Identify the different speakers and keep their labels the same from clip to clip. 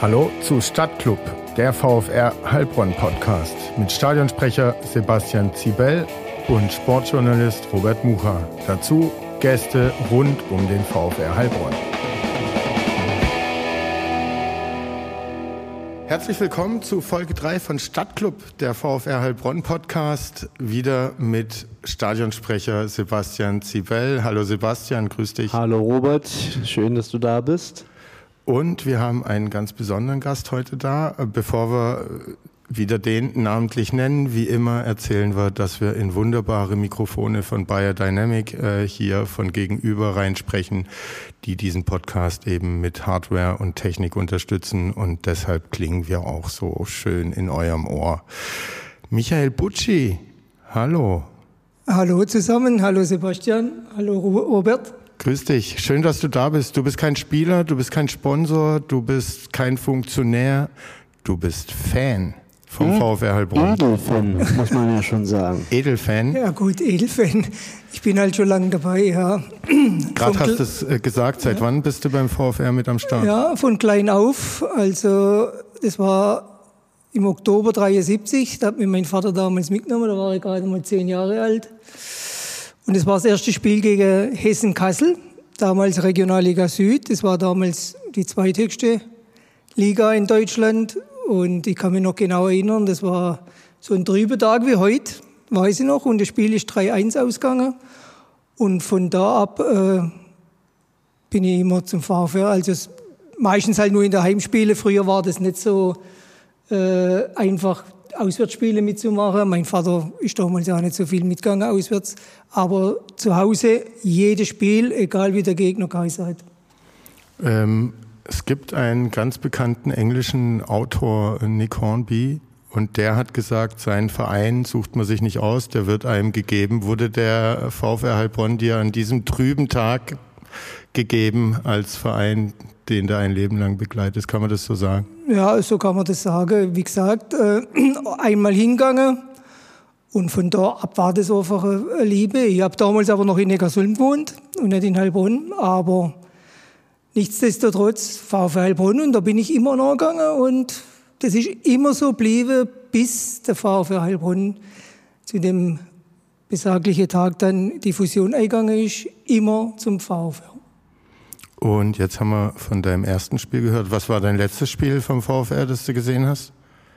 Speaker 1: Hallo zu Stadtclub, der VfR Heilbronn-Podcast mit Stadionsprecher Sebastian Zibel und Sportjournalist Robert Mucha. Dazu Gäste rund um den VfR Heilbronn. Herzlich willkommen zu Folge 3 von Stadtclub, der VfR Heilbronn-Podcast. Wieder mit Stadionsprecher Sebastian Zibel. Hallo Sebastian, grüß dich.
Speaker 2: Hallo Robert, schön, dass du da bist.
Speaker 1: Und wir haben einen ganz besonderen Gast heute da. Bevor wir wieder den namentlich nennen, wie immer erzählen wir, dass wir in wunderbare Mikrofone von Bayer Dynamic hier von gegenüber reinsprechen, die diesen Podcast eben mit Hardware und Technik unterstützen, und deshalb klingen wir auch so schön in eurem Ohr. Michael Butschi, hallo.
Speaker 3: Hallo zusammen, hallo Sebastian, hallo Robert.
Speaker 1: Grüß dich, schön, dass du da bist. Du bist kein Spieler, du bist kein Sponsor, du bist kein Funktionär, du bist Fan vom VfR Heilbronn.
Speaker 2: Edelfan, muss man ja schon sagen.
Speaker 1: Edelfan?
Speaker 3: Ja gut, Edelfan. Ich bin halt schon lange dabei, ja.
Speaker 1: Gerade hast du es gesagt, seit wann bist du beim VfR mit am Start?
Speaker 3: Ja, von klein auf. Also das war im Oktober 1973, da hat mich mein Vater damals mitgenommen, da war ich gerade mal 10 Jahre alt. Und es war das erste Spiel gegen Hessen-Kassel, damals Regionalliga Süd. Das war damals die zweithöchste Liga in Deutschland. Und ich kann mich noch genau erinnern, das war so ein trüber Tag wie heute, weiß ich noch. Und das Spiel ist 3-1 ausgegangen. Und von da ab bin ich immer zum VfR. Also meistens halt nur in der Heimspiele. Früher war das nicht so einfach, Auswärtsspiele mitzumachen. Mein Vater ist damals auch nicht so viel mitgegangen auswärts. Aber zu Hause jedes Spiel, egal wie der Gegner geheißen hat.
Speaker 1: Es gibt einen ganz bekannten englischen Autor, Nick Hornby, und der hat gesagt, seinen Verein sucht man sich nicht aus, der wird einem gegeben. Wurde der VfR Heilbronn dir an diesem trüben Tag gegeben als Verein, den du ein Leben lang begleitest? Kann man das so sagen?
Speaker 3: Ja, so kann man das sagen. Wie gesagt, einmal hingegangen und von da ab war das einfach eine Liebe. Ich habe damals aber noch in Neckarsulm gewohnt und nicht in Heilbronn, aber nichtsdestotrotz VfR Heilbronn, und da bin ich immer noch gegangen, und das ist immer so geblieben, bis der VfR Heilbronn zu dem besaglichen Tag dann die Fusion eingegangen ist, immer zum VfR.
Speaker 1: Und jetzt haben wir von deinem ersten Spiel gehört. Was war dein letztes Spiel vom VfR, das du gesehen hast?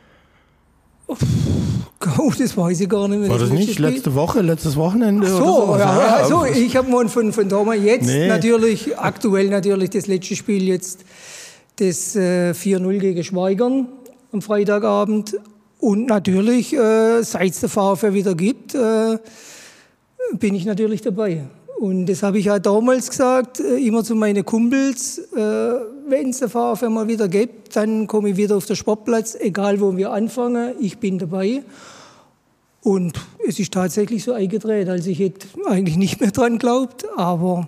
Speaker 3: Oh, das weiß ich gar nicht mehr.
Speaker 1: War das nicht letzte Woche, letztes Wochenende?
Speaker 3: Ach so,
Speaker 1: oder so?
Speaker 3: ja, also ich habe mal von damals jetzt natürlich, aktuell natürlich das letzte Spiel jetzt, das 4-0 gegen Schweigern am Freitagabend. Und natürlich, seit es der VfR wieder gibt, bin ich natürlich dabei. Und das habe ich auch damals gesagt, immer zu meinen Kumpels, wenn es der VfR mal wieder gibt, dann komme ich wieder auf den Sportplatz, egal wo wir anfangen, ich bin dabei. Und es ist tatsächlich so eingedreht, also ich hätte eigentlich nicht mehr dran geglaubt, aber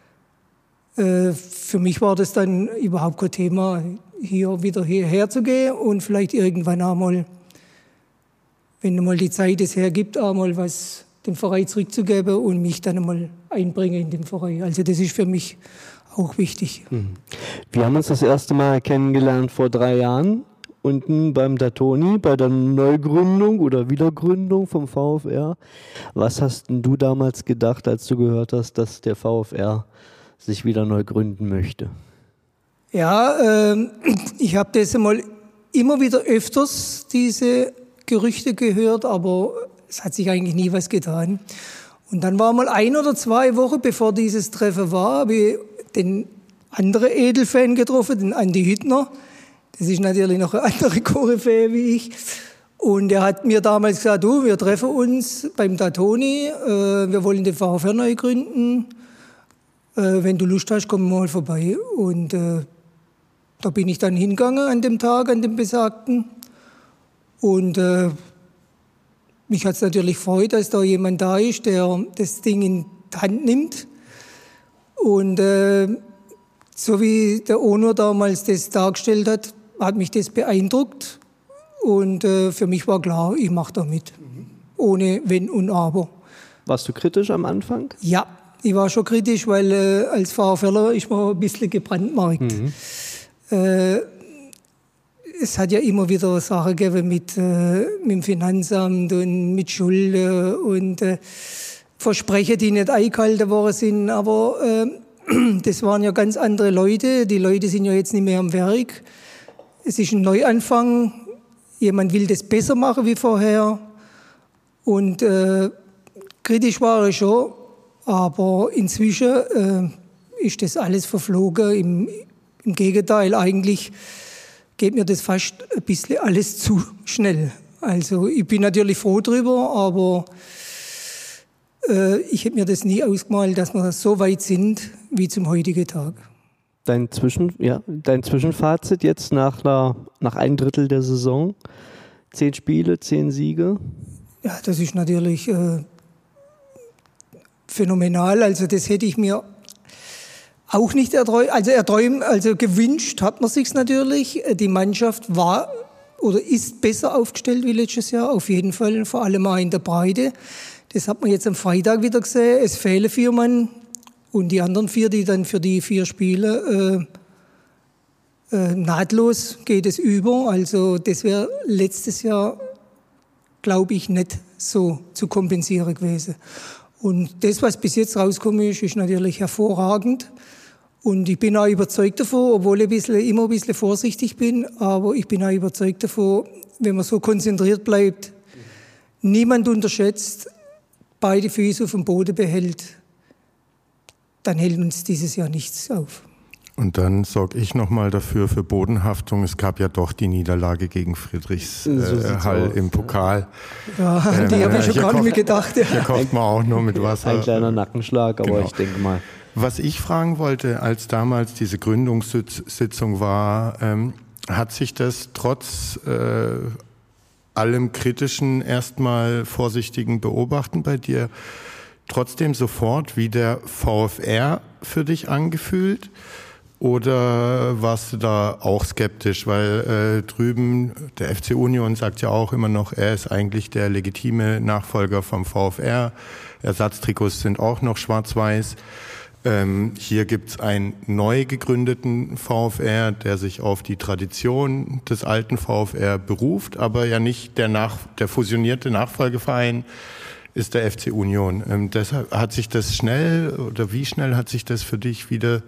Speaker 3: für mich war das dann überhaupt kein Thema, hier wieder hierher zu gehen und vielleicht irgendwann einmal, wenn mal die Zeit es hergibt, einmal was dem Verein zurückzugeben und mich dann einmal einbringen in den Verein. Also das ist für mich auch wichtig.
Speaker 2: Wir haben uns das erste Mal kennengelernt vor 3 Jahren, unten beim Datoni, bei der Neugründung oder Wiedergründung vom VfR. Was hast denn du damals gedacht, als du gehört hast, dass der VfR sich wieder neu gründen möchte?
Speaker 3: Ja, ich habe das einmal immer wieder öfters, diese Gerüchte gehört, aber es hat sich eigentlich nie was getan. Und dann war mal 1 oder 2 Wochen, bevor dieses Treffen war, habe ich den anderen Edelfan getroffen, den Andi Hüttner. Das ist natürlich noch eine andere Koryphäe wie ich. Und er hat mir damals gesagt, du, wir treffen uns beim Datoni, wir wollen den VfR neu gründen. Wenn du Lust hast, komm mal vorbei. Und da bin ich dann hingegangen an dem Tag, an dem besagten. Und mich hat es natürlich gefreut, dass da jemand da ist, der das Ding in die Hand nimmt. Und so wie der Onur damals das dargestellt hat mich das beeindruckt. Und für mich war klar, ich mache da mit. Ohne Wenn und Aber.
Speaker 2: Warst du kritisch am Anfang?
Speaker 3: Ja, ich war schon kritisch, weil als VfRler ist man ein bisschen gebrandmarkt. es hat ja immer wieder Sachen gegeben mit dem Finanzamt und mit Schulden und Versprechen, die nicht eingehalten worden sind. Aber das waren ja ganz andere Leute. Die Leute sind ja jetzt nicht mehr am Werk. Es ist ein Neuanfang. Jemand will das besser machen wie vorher. Und kritisch war ich schon. Aber inzwischen ist das alles verflogen. Im Gegenteil, eigentlich geht mir das fast ein bisschen alles zu schnell. Also ich bin natürlich froh drüber, aber ich hätte mir das nie ausgemalt, dass wir so weit sind wie zum heutigen Tag.
Speaker 2: Dein Zwischenfazit jetzt nach ein Drittel der Saison? 10 Spiele, 10 Siege?
Speaker 3: Ja, das ist natürlich phänomenal. Also das hätte ich mir auch nicht gewünscht hat man sich's natürlich. Die Mannschaft war oder ist besser aufgestellt wie letztes Jahr, auf jeden Fall, vor allem auch in der Breite. Das hat man jetzt am Freitag wieder gesehen. Es fehlen 4 Mann und die anderen 4, die dann für die 4 Spiele nahtlos geht es über. Also das wäre letztes Jahr, glaube ich, nicht so zu kompensieren gewesen. Und das, was bis jetzt rausgekommen ist natürlich hervorragend. Und ich bin auch überzeugt davon, obwohl ich immer ein bisschen vorsichtig bin, aber ich bin auch überzeugt davon, wenn man so konzentriert bleibt, niemand unterschätzt, beide Füße auf dem Boden behält, dann hält uns dieses Jahr nichts auf.
Speaker 1: Und dann sorge ich nochmal dafür für Bodenhaftung. Es gab ja doch die Niederlage gegen Friedrichshall im Pokal.
Speaker 3: Ja, die habe ich schon gar nicht mehr gedacht. Ja.
Speaker 1: Hier kocht man auch nur mit Wasser.
Speaker 2: Ein kleiner Nackenschlag, aber ich denke mal.
Speaker 1: Was ich fragen wollte, als damals diese Gründungssitzung war, hat sich das trotz allem Kritischen erstmal vorsichtigen Beobachten bei dir trotzdem sofort wie der VfR für dich angefühlt? Oder warst du da auch skeptisch? Weil drüben, der FC Union sagt ja auch immer noch, er ist eigentlich der legitime Nachfolger vom VfR. Ersatztrikots sind auch noch schwarz-weiß. Hier gibt's einen neu gegründeten VfR, der sich auf die Tradition des alten VfR beruft, aber ja nicht der fusionierte Nachfolgeverein ist der FC Union. Deshalb hat sich das schnell, oder wie schnell hat sich das für dich wieder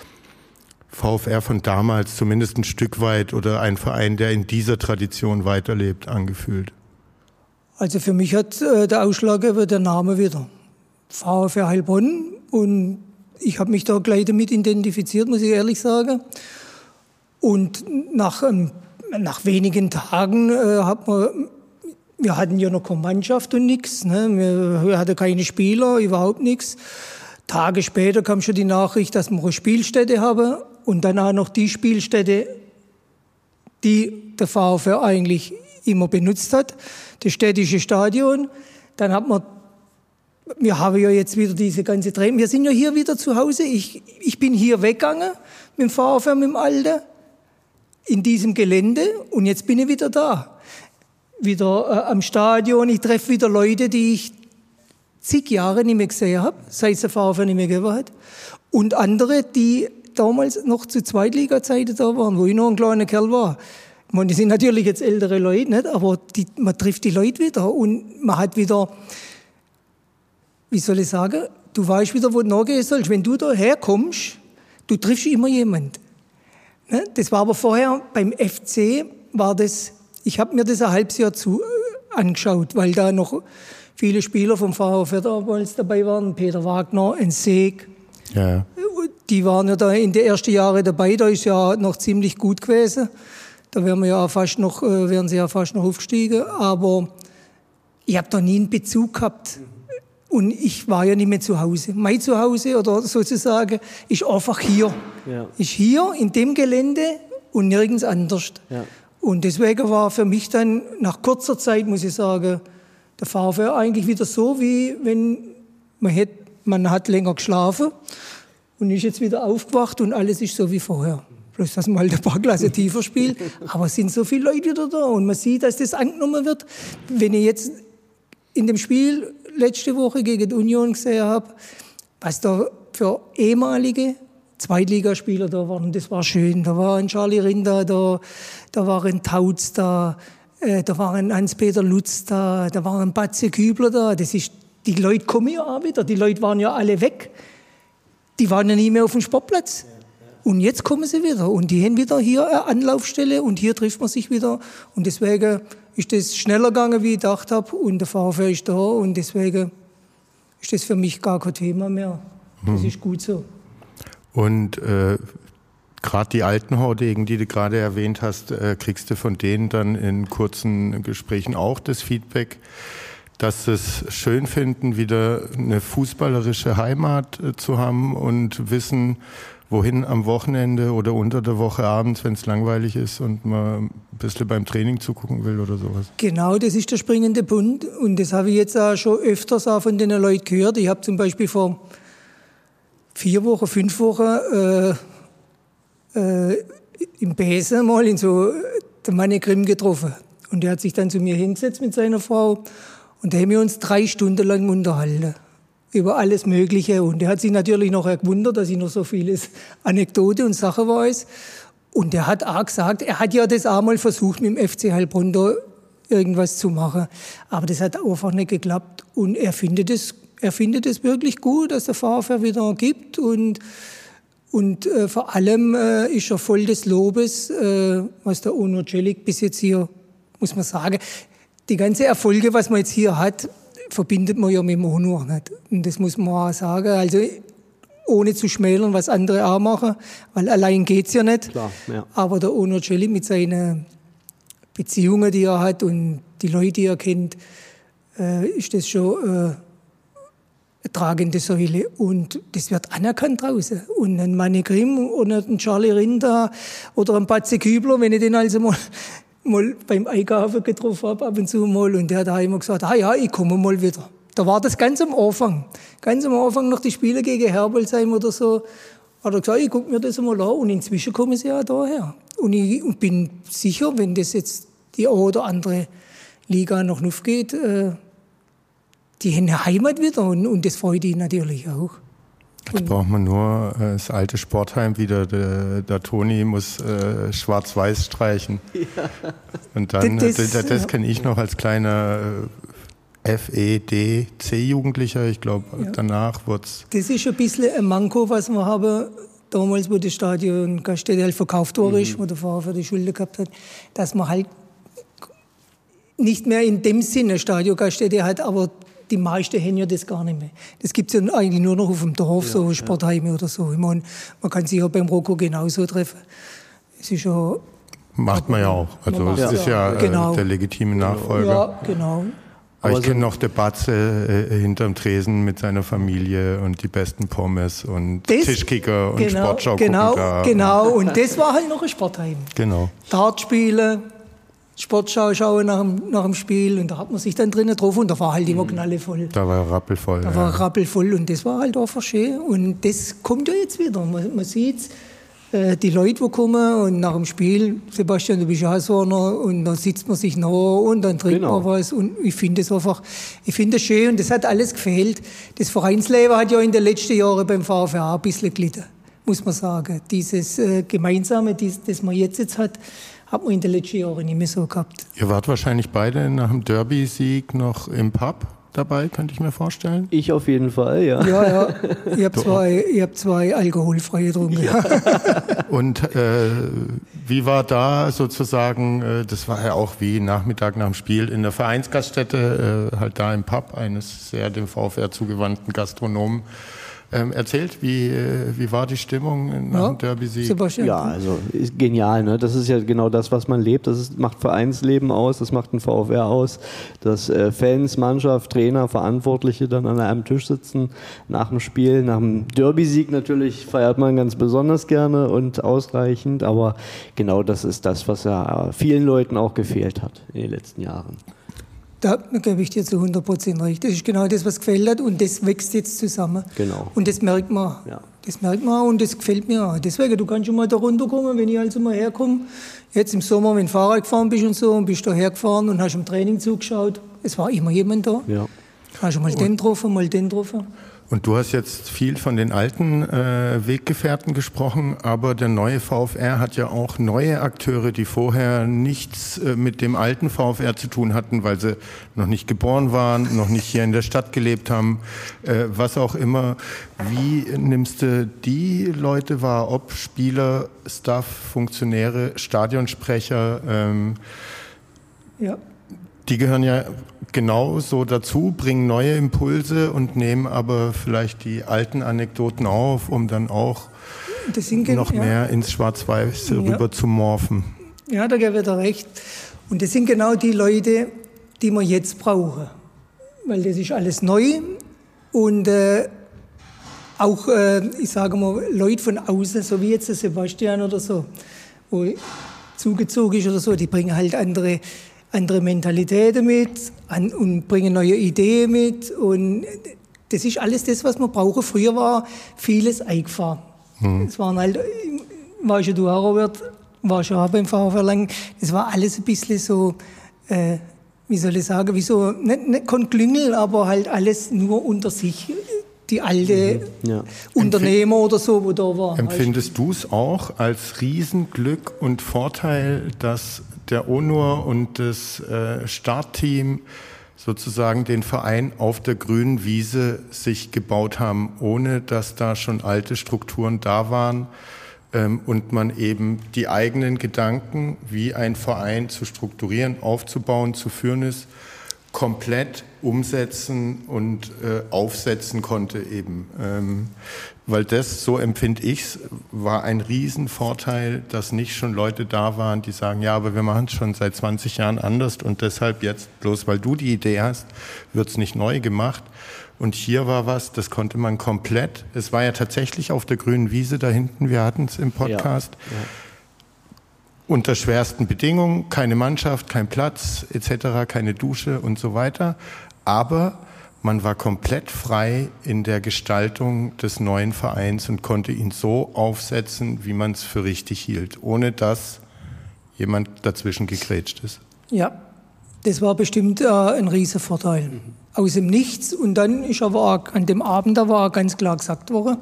Speaker 1: VfR von damals zumindest ein Stück weit oder ein Verein, der in dieser Tradition weiterlebt, angefühlt?
Speaker 3: Also für mich hat der Ausschlag über der Name wieder. VfR Heilbronn, und ich habe mich da gleich damit identifiziert, muss ich ehrlich sagen. Und nach wenigen Tagen wir hatten ja noch keine Mannschaft und nichts. Ne? Wir hatten keine Spieler, überhaupt nichts. Tage später kam schon die Nachricht, dass wir eine Spielstätte haben und dann auch noch die Spielstätte, die der VfR eigentlich immer benutzt hat, das städtische Stadion. Dann wir haben ja jetzt wieder diese ganze Dreh. Wir sind ja hier wieder zu Hause. Ich bin hier weggegangen mit dem VfR, mit dem Alten, in diesem Gelände, und jetzt bin ich wieder da. Wieder am Stadion. Ich treffe wieder Leute, die ich zig Jahre nicht mehr gesehen habe, seit es der VfR nicht mehr gegeben hat. Und andere, die damals noch zu Zweitliga-Zeiten da waren, wo ich noch ein kleiner Kerl war. Ich meine, die sind natürlich jetzt ältere Leute, nicht? Aber man trifft die Leute wieder und man hat wieder, wie soll ich sagen, du weißt wieder, wo du nachgehen sollst. Wenn du da herkommst, du triffst immer jemanden. Ne? Das war aber vorher beim FC, ich habe mir das ein halbes Jahr angeschaut, weil da noch viele Spieler vom VfR damals dabei waren, Peter Wagner, ein Seeg. Ja. Die waren ja da in den ersten Jahren dabei, da ist ja noch ziemlich gut gewesen. Da wären sie ja fast noch aufgestiegen, aber ich habe da nie einen Bezug gehabt. Und ich war ja nicht mehr zu Hause. Mein Zuhause oder sozusagen ist einfach hier. Ja. Ist hier in dem Gelände und nirgends anders. Ja. Und deswegen war für mich dann nach kurzer Zeit, muss ich sagen, der VfR eigentlich wieder so, wie wenn man hat länger geschlafen und ist jetzt wieder aufgewacht und alles ist so wie vorher. Bloß, dass man halt ein paar Klassen tiefer spielt. Aber es sind so viele Leute wieder da und man sieht, dass das angenommen wird. Wenn ich jetzt in dem Spiel letzte Woche gegen die Union gesehen habe, was da für ehemalige Zweitligaspieler da waren. Das war schön. Da war ein Charlie Rinda da war ein Tautz da war ein Hans-Peter Lutz da war ein Batze Kübler da. Die Leute kommen ja auch wieder. Die Leute waren ja alle weg. Die waren ja nie mehr auf dem Sportplatz. Und jetzt kommen sie wieder. Und die haben wieder hier eine Anlaufstelle und hier trifft man sich wieder. Und deswegen ist das schneller gegangen, wie ich gedacht habe. Und der VfR ist da. Und deswegen ist das für mich gar kein Thema mehr. Das ist gut so.
Speaker 1: Und gerade die alten Haudegen, die du gerade erwähnt hast, kriegst du von denen dann in kurzen Gesprächen auch das Feedback, dass sie es schön finden, wieder eine fußballerische Heimat zu haben und wissen, wohin am Wochenende oder unter der Woche abends, wenn es langweilig ist und man ein bisschen beim Training zugucken will oder sowas.
Speaker 3: Genau, das ist der springende Punkt. Und das habe ich jetzt auch schon öfters auch von den Leuten gehört. Ich habe zum Beispiel vor 4 Wochen, 5 Wochen im Besen mal in so der Manne Grimm getroffen. Und der hat sich dann zu mir hingesetzt mit seiner Frau. Und da haben wir uns 3 Stunden lang unterhalten. Über alles Mögliche. Und der hat sich natürlich noch gewundert, dass ich noch so vieles Anekdote und Sache weiß. Und der hat auch gesagt, er hat ja das auch mal versucht, mit dem FC Heilbronn da irgendwas zu machen. Aber das hat einfach nicht geklappt. Und er findet es wirklich gut, dass der VfR wieder gibt. Und vor allem ist er voll des Lobes, was der Onur Celik bis jetzt hier, muss man sagen, die ganze Erfolge, was man jetzt hier hat, verbindet man ja mit dem Onur nicht. Und das muss man auch sagen. Also ohne zu schmälern, was andere auch machen, weil allein geht's ja nicht.
Speaker 2: Klar, ja.
Speaker 3: Aber der Onur Celik mit seinen Beziehungen, die er hat und die Leute, die er kennt, ist das schon eine tragende Säule. Und das wird anerkannt draußen. Und ein Manne Grimm oder ein Charlie Rinda oder ein Batze Kübler, wenn ich den also mal beim Einkaufen getroffen habe, ab und zu mal. Und der hat auch immer gesagt, ja, ich komme mal wieder. Da war das ganz am Anfang noch die Spiele gegen Herbolzheim oder so. Hat er gesagt, ich gucke mir das mal an. Und inzwischen kommen sie ja daher. Und ich bin sicher, wenn das jetzt die eine oder andere Liga noch aufgeht, die haben eine Heimat wieder. Und das freut ihn natürlich auch.
Speaker 1: Jetzt braucht man nur das alte Sportheim wieder. Der Toni muss schwarz-weiß streichen. Ja. Und dann, das kenne ich noch als kleiner FED-C-Jugendlicher. Ich glaube, danach wurde es...
Speaker 3: Das ist ein bisschen ein Manko, was wir haben, damals, wo das Stadion Gaststätte halt verkauft worden ist, wo der VfR die Schulden gehabt hat, dass man halt nicht mehr in dem Sinne Stadion Gaststätte hat, aber die meisten haben ja das gar nicht mehr. Das gibt es ja eigentlich nur noch auf dem Dorf, so Sportheime oder so. Ich meine, man kann sich ja beim Rocco genauso treffen. Es ist ja...
Speaker 1: Macht man ja auch. Also es ist ja der legitime Nachfolger.
Speaker 3: Ja, genau.
Speaker 1: Aber ich kenne noch den Batze hinterm Tresen mit seiner Familie und die besten Pommes und Tischkicker und Sportschau gucken da.
Speaker 3: Genau, und das war halt noch ein Sportheim.
Speaker 1: Genau.
Speaker 3: Dartspiele, Sportschau schauen nach dem Spiel und da hat man sich dann drinnen getroffen und da war halt immer knallevoll.
Speaker 1: Da war rappelvoll.
Speaker 3: Rappelvoll und das war halt einfach schön und das kommt ja jetzt wieder. Man sieht die Leute, die kommen und nach dem Spiel, Sebastian, du bist ja so einer und dann sitzt man sich nach und dann trinkt man was und ich finde es schön und das hat alles gefehlt. Das Vereinsleben hat ja in den letzten Jahren beim VfR ein bisschen gelitten, muss man sagen. Dieses Gemeinsame, das man jetzt hat man in den letzten Jahren nicht mehr so gehabt.
Speaker 1: Ihr wart wahrscheinlich beide nach dem Derby-Sieg noch im Pub dabei, könnte ich mir vorstellen?
Speaker 2: Ich auf jeden Fall, ja.
Speaker 3: Ja. Ich habe zwei alkoholfreie getrunken. Ja.
Speaker 1: Und wie war da sozusagen, das war ja auch wie Nachmittag nach dem Spiel in der Vereinsgaststätte, halt da im Pub eines sehr dem VfR zugewandten Gastronomen. Erzählt, wie war die Stimmung nach dem Derby-Sieg?
Speaker 2: Sebastian. Ja, also ist genial. Ne? Das ist ja genau das, was man lebt. Das macht Vereinsleben aus, das macht ein VfR aus, dass Fans, Mannschaft, Trainer, Verantwortliche dann an einem Tisch sitzen nach dem Spiel. Nach dem Derby-Sieg natürlich feiert man ganz besonders gerne und ausreichend, aber genau das ist das, was ja vielen Leuten auch gefehlt hat in den letzten Jahren.
Speaker 3: Da gebe ich dir zu 100% recht. Das ist genau das, was gefällt hat und das wächst jetzt zusammen.
Speaker 2: Genau.
Speaker 3: Und das merkt man. Ja. Das merkt man und das gefällt mir auch. Deswegen, du kannst schon mal da runterkommen, wenn ich also mal herkomme. Jetzt im Sommer, wenn du Fahrrad gefahren bist und so und bist da hergefahren und hast im Training zugeschaut. Es war immer jemand da.
Speaker 2: Ja.
Speaker 3: Hast du mal den getroffen, mal den getroffen.
Speaker 1: Und du hast jetzt viel von den alten Weggefährten gesprochen, aber der neue VfR hat ja auch neue Akteure, die vorher nichts mit dem alten VfR zu tun hatten, weil sie noch nicht geboren waren, noch nicht hier in der Stadt gelebt haben, was auch immer. Wie nimmst du die Leute wahr, ob Spieler, Staff, Funktionäre, Stadionsprecher?
Speaker 3: Ja.
Speaker 1: Die gehören ja genauso dazu, bringen neue Impulse und nehmen aber vielleicht die alten Anekdoten auf, um dann auch noch mehr ins Schwarz-Weiß rüber zu morphen.
Speaker 3: Ja, da gebe ich dir recht. Und das sind genau die Leute, die wir jetzt brauchen. Weil das ist alles neu und auch, ich sage mal, Leute von außen, so wie jetzt der Sebastian oder so, wo zugezogen ist oder so, die bringen halt andere Mentalitäten mit und bringen neue Ideen mit. Und das ist alles das, was wir brauchen. Früher war vieles eingefahren. Es waren halt, war schon du auch, Robert, war schon auch beim VfR lang, das war alles ein bisschen so, wie soll ich sagen, wie so, nicht Konklüngel, aber halt alles nur unter sich. Die alte Unternehmer oder so, wo da war.
Speaker 1: Empfindest du es auch als Riesenglück und Vorteil, dass der Onur und das Startteam sozusagen den Verein auf der grünen Wiese sich gebaut haben, ohne dass da schon alte Strukturen da waren und man eben die eigenen Gedanken, wie ein Verein zu strukturieren, aufzubauen, zu führen ist, komplett umsetzen und aufsetzen konnte eben. Weil das, so empfinde ich's, war ein Riesenvorteil, dass nicht schon Leute da waren, die sagen, ja, aber wir machen es schon seit 20 Jahren anders und deshalb jetzt, bloß weil du die Idee hast, wird's nicht neu gemacht. Und hier war was, das konnte man komplett, es war ja tatsächlich auf der grünen Wiese da hinten, wir hatten es im Podcast, unter schwersten Bedingungen, keine Mannschaft, kein Platz etc., keine Dusche und so weiter. Aber man war komplett frei in der Gestaltung des neuen Vereins und konnte ihn so aufsetzen, wie man es für richtig hielt, ohne dass jemand dazwischen gegrätscht ist.
Speaker 3: Ja, das war bestimmt ein Riesenvorteil. Aus dem Nichts. Und dann ist aber auch, an dem Abend, da war ganz klar gesagt worden,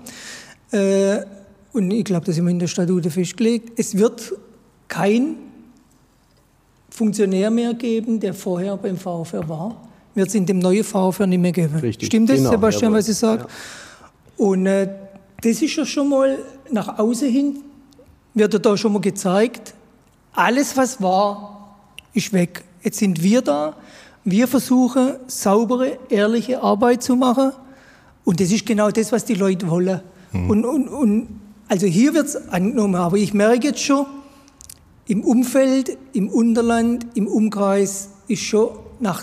Speaker 3: und ich glaube, das ist immer in der Statute festgelegt, es wird kein Funktionär mehr geben, der vorher beim VfR war, wird es in dem neuen VfR nicht mehr geben.
Speaker 2: Richtig.
Speaker 3: Stimmt das,
Speaker 2: genau,
Speaker 3: Sebastian,
Speaker 2: jawohl.
Speaker 3: was ich sage? Ja. Und das ist ja schon mal nach außen hin, wird ja da schon mal gezeigt, alles, was war, ist weg. Jetzt sind wir da, wir versuchen, saubere, ehrliche Arbeit zu machen und das ist genau das, was die Leute wollen. Und also hier wird es angenommen, aber ich merke jetzt schon, im Umfeld, im Unterland, im Umkreis ist schon nach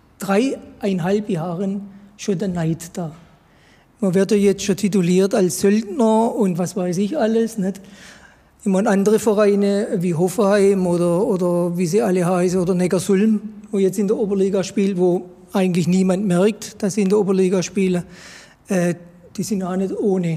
Speaker 3: 3,5 Jahren schon der Neid da. Man wird ja jetzt schon tituliert als Söldner und was weiß ich alles, nicht? Ich meine, andere Vereine wie Hoffenheim oder wie sie alle heißen, oder Neckarsulm, wo jetzt in der Oberliga spielt, wo eigentlich niemand merkt, dass sie in der Oberliga spielen, die sind auch nicht ohne.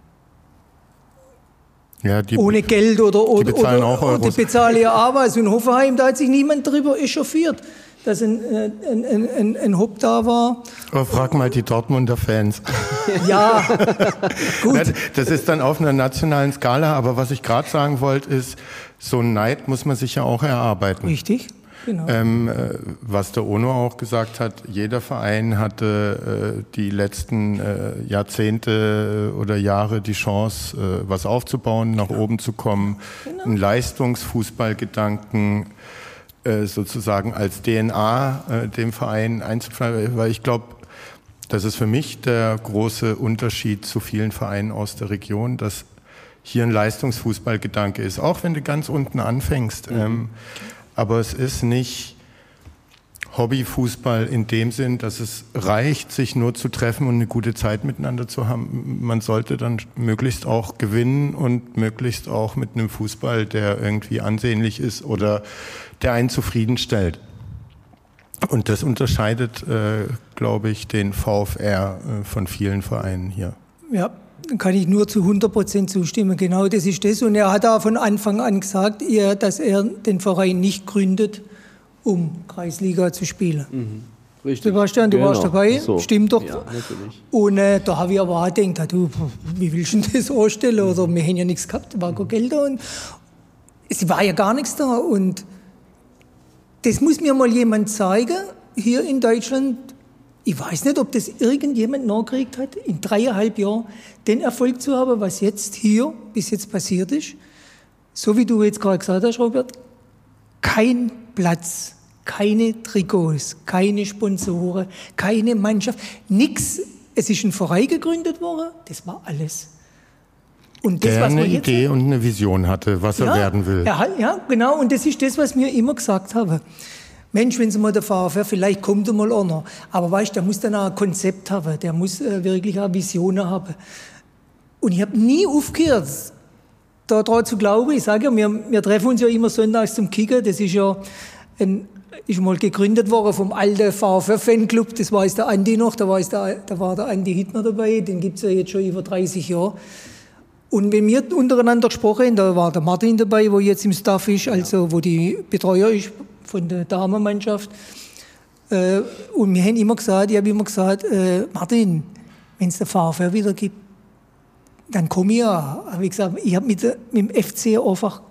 Speaker 1: Ja,
Speaker 3: ohne Geld oder
Speaker 1: die bezahlen auch Euros.
Speaker 3: Die bezahlen ja Arbeit. In Hoffenheim, da hat sich niemand darüber echauffiert, dass ein Hop da war.
Speaker 1: Aber frag mal die Dortmunder Fans.
Speaker 3: Ja, gut.
Speaker 1: Das ist dann auf einer nationalen Skala, aber was ich gerade sagen wollte, ist, so ein Neid muss man sich ja auch erarbeiten.
Speaker 3: Richtig. Genau.
Speaker 1: Was der Onur auch gesagt hat, jeder Verein hatte die letzten Jahrzehnte oder Jahre die Chance, was aufzubauen, nach oben zu kommen, einen Leistungsfußballgedanken sozusagen als DNA dem Verein einzupflanzen, weil ich glaube, das ist für mich der große Unterschied zu vielen Vereinen aus der Region, dass hier ein Leistungsfußballgedanke ist, auch wenn du ganz unten anfängst. Aber es ist nicht Hobbyfußball in dem Sinn, dass es reicht, sich nur zu treffen und eine gute Zeit miteinander zu haben. Man sollte dann möglichst auch gewinnen und möglichst auch mit einem Fußball, der irgendwie ansehnlich ist oder der einen zufriedenstellt. Und das unterscheidet, glaube ich, den VfR von vielen Vereinen hier.
Speaker 3: Ja, kann ich nur zu 100% zustimmen. Genau, das ist das. Und er hat auch von Anfang an gesagt, dass er den Verein nicht gründet, um Kreisliga zu spielen.
Speaker 2: Richtig.
Speaker 3: Sebastian, du warst dabei,
Speaker 2: So.
Speaker 3: stimmt doch.
Speaker 2: Ja, natürlich.
Speaker 3: Und da habe ich aber auch gedacht, du, wie willst du denn das anstellen? Oder wir haben ja nichts gehabt, war kein Geld da. Und es war ja gar nichts da. Und das muss mir mal jemand zeigen, hier in Deutschland. Ich weiß nicht, ob das irgendjemand nachgekriegt hat, in 3,5 Jahren den Erfolg zu haben, was jetzt hier bis jetzt passiert ist. So wie du jetzt gerade gesagt hast, Robert, kein Platz, keine Trikots, keine Sponsoren, keine Mannschaft, nichts. Es ist ein Verein gegründet worden, das war alles. Und das,
Speaker 1: der
Speaker 3: was
Speaker 1: eine
Speaker 3: wir jetzt,
Speaker 1: Idee und eine Vision hatte, was er werden will.
Speaker 3: Ja, genau. Und das ist das, was wir immer gesagt haben. Mensch, wenn Sie mal der VfR, vielleicht kommt er mal einer. Aber weißt, der muss dann auch ein Konzept haben, der muss wirklich auch Visionen haben. Und ich habe nie aufgehört, daran zu glauben. Ich sage ja, wir treffen uns ja immer sonntags zum Kicken. Das ist ja ist mal gegründet worden vom alten VfR-Fanclub. Das weiß der Andi noch, da war der Andi Hittner dabei. Den gibt es ja jetzt schon über 30 Jahre. Und wenn wir untereinander gesprochen haben, da war der Martin dabei, wo jetzt im Staff ist, also wo die Betreuer ist von der Damenmannschaft. Und ich habe immer gesagt, Martin, wenn es der VfR wieder gibt, dann komme ich ja. Habe ich gesagt, ich habe mit dem FC einfach,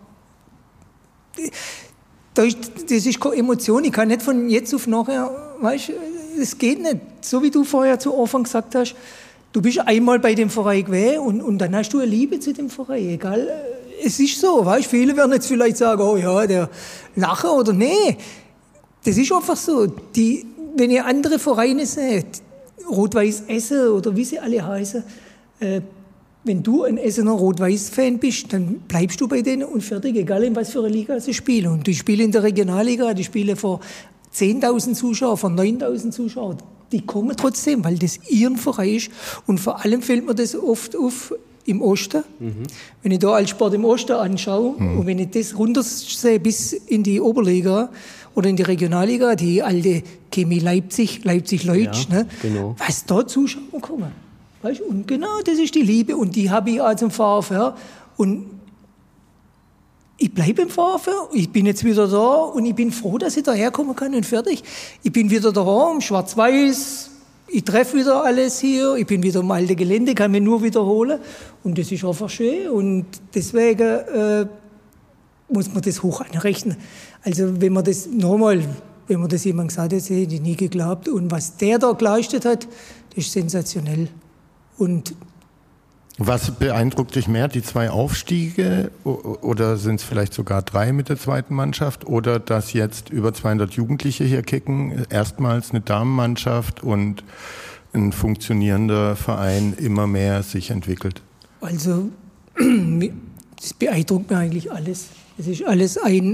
Speaker 3: das ist keine Emotion, ich kann nicht von jetzt auf nachher, weißt, es geht nicht. So wie du vorher zu Anfang gesagt hast, du bist einmal bei dem Verein gewesen und dann hast du eine Liebe zu dem Verein, egal. Es ist so, weißt, viele werden jetzt vielleicht sagen, oh ja, der lachen oder nee. Das ist einfach so. Wenn ihr andere Vereine seht, Rot-Weiß Essen oder wie sie alle heißen, wenn du ein Essener Rot-Weiß-Fan bist, dann bleibst du bei denen und fertig, egal in was für eine Liga sie spielen. Und die spielen in der Regionalliga, die spielen vor 10.000 Zuschauern, vor 9.000 Zuschauern. Die kommen trotzdem, weil das ihren Verein ist. Und vor allem fällt mir das oft auf im Osten. Wenn ich da als Sport im Osten anschaue und wenn ich das runtersehe bis in die Oberliga oder in die Regionalliga, die alte Chemie Leipzig Leutsch,
Speaker 2: Ja,
Speaker 3: ne?
Speaker 2: genau.
Speaker 3: Was da Zuschauer kommen. Weißt? Und genau das ist die Liebe und die habe ich auch zum VfR. Und ich bleibe im VfR, ich bin jetzt wieder da und ich bin froh, dass ich da herkommen kann und fertig. Ich bin wieder daheim, schwarz-weiß, ich treffe wieder alles hier, ich bin wieder im alten Gelände, kann mich nur wiederholen und das ist einfach schön und deswegen muss man das hoch anrechnen. Also wenn man das jemand gesagt hat, hätte ich nie geglaubt und was der da geleistet hat, das ist sensationell. Und
Speaker 1: was beeindruckt dich mehr, die 2 Aufstiege oder sind es vielleicht sogar 3 mit der zweiten Mannschaft oder dass jetzt über 200 Jugendliche hier kicken, erstmals eine Damenmannschaft und ein funktionierender Verein immer mehr sich entwickelt?
Speaker 3: Also das beeindruckt mir eigentlich alles. Es ist alles ein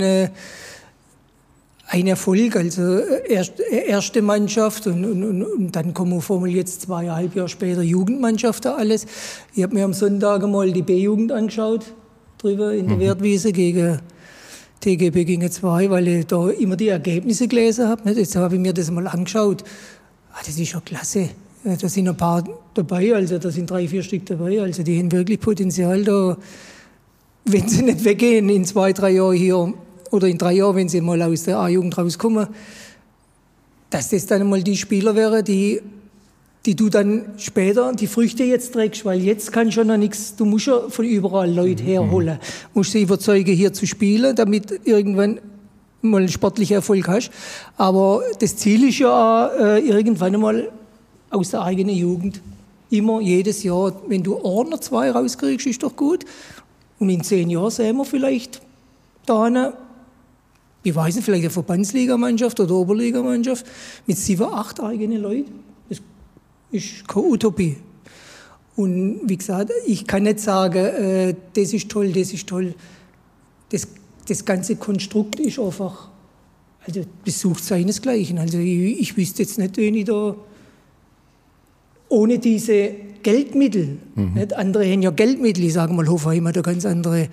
Speaker 3: Erfolg, also erste Mannschaft und dann kommen auf einmal jetzt 2,5 Jahre später Jugendmannschaft da alles. Ich habe mir am Sonntag mal die B-Jugend angeschaut, drüber in der Wertwiese gegen TGB gegen 2, weil ich da immer die Ergebnisse gelesen habe. Jetzt habe ich mir das mal angeschaut. Das ist schon klasse. Da sind ein paar dabei, also da sind 3, 4 Stück dabei, also die haben wirklich Potenzial da, wenn sie nicht weggehen in 2, 3 Jahren hier, oder in 3 Jahren, wenn sie mal aus der A-Jugend rauskommen, dass das dann mal die Spieler wären, die du dann später die Früchte jetzt trägst, weil jetzt kann schon noch nichts, du musst ja von überall Leute herholen. Musst sie überzeugen, hier zu spielen, damit irgendwann mal einen sportlichen Erfolg hast. Aber das Ziel ist ja auch, irgendwann einmal aus der eigenen Jugend, immer, jedes Jahr, wenn du 1 oder 2 rauskriegst, ist doch gut. Und in 10 Jahren sehen wir vielleicht da ich weiß nicht, vielleicht eine Verbandsligamannschaft oder Oberligamannschaft mit 7, 8 eigenen Leuten. Das ist keine Utopie. Und wie gesagt, ich kann nicht sagen, das ist toll, das ist toll. Das ganze Konstrukt ist einfach, also das sucht seinesgleichen. Also ich wüsste jetzt nicht, wenn ich da ohne diese Geldmittel, nicht? Andere haben ja Geldmittel, ich sage mal, Hoffenheim hat da ganz andere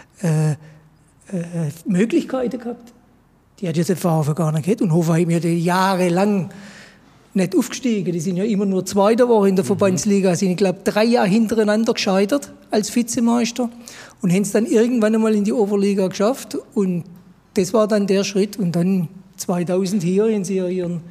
Speaker 3: Möglichkeiten gehabt. Die hat jetzt der VfR gar nicht gehabt und Hoffenheim hat jahrelang nicht aufgestiegen. Die sind ja immer nur Zweiter geworden in der Verbandsliga, sind, ich glaube, 3 Jahre hintereinander gescheitert als Vizemeister und haben es dann irgendwann einmal in die Oberliga geschafft und das war dann der Schritt und dann 2000 hier haben sie ja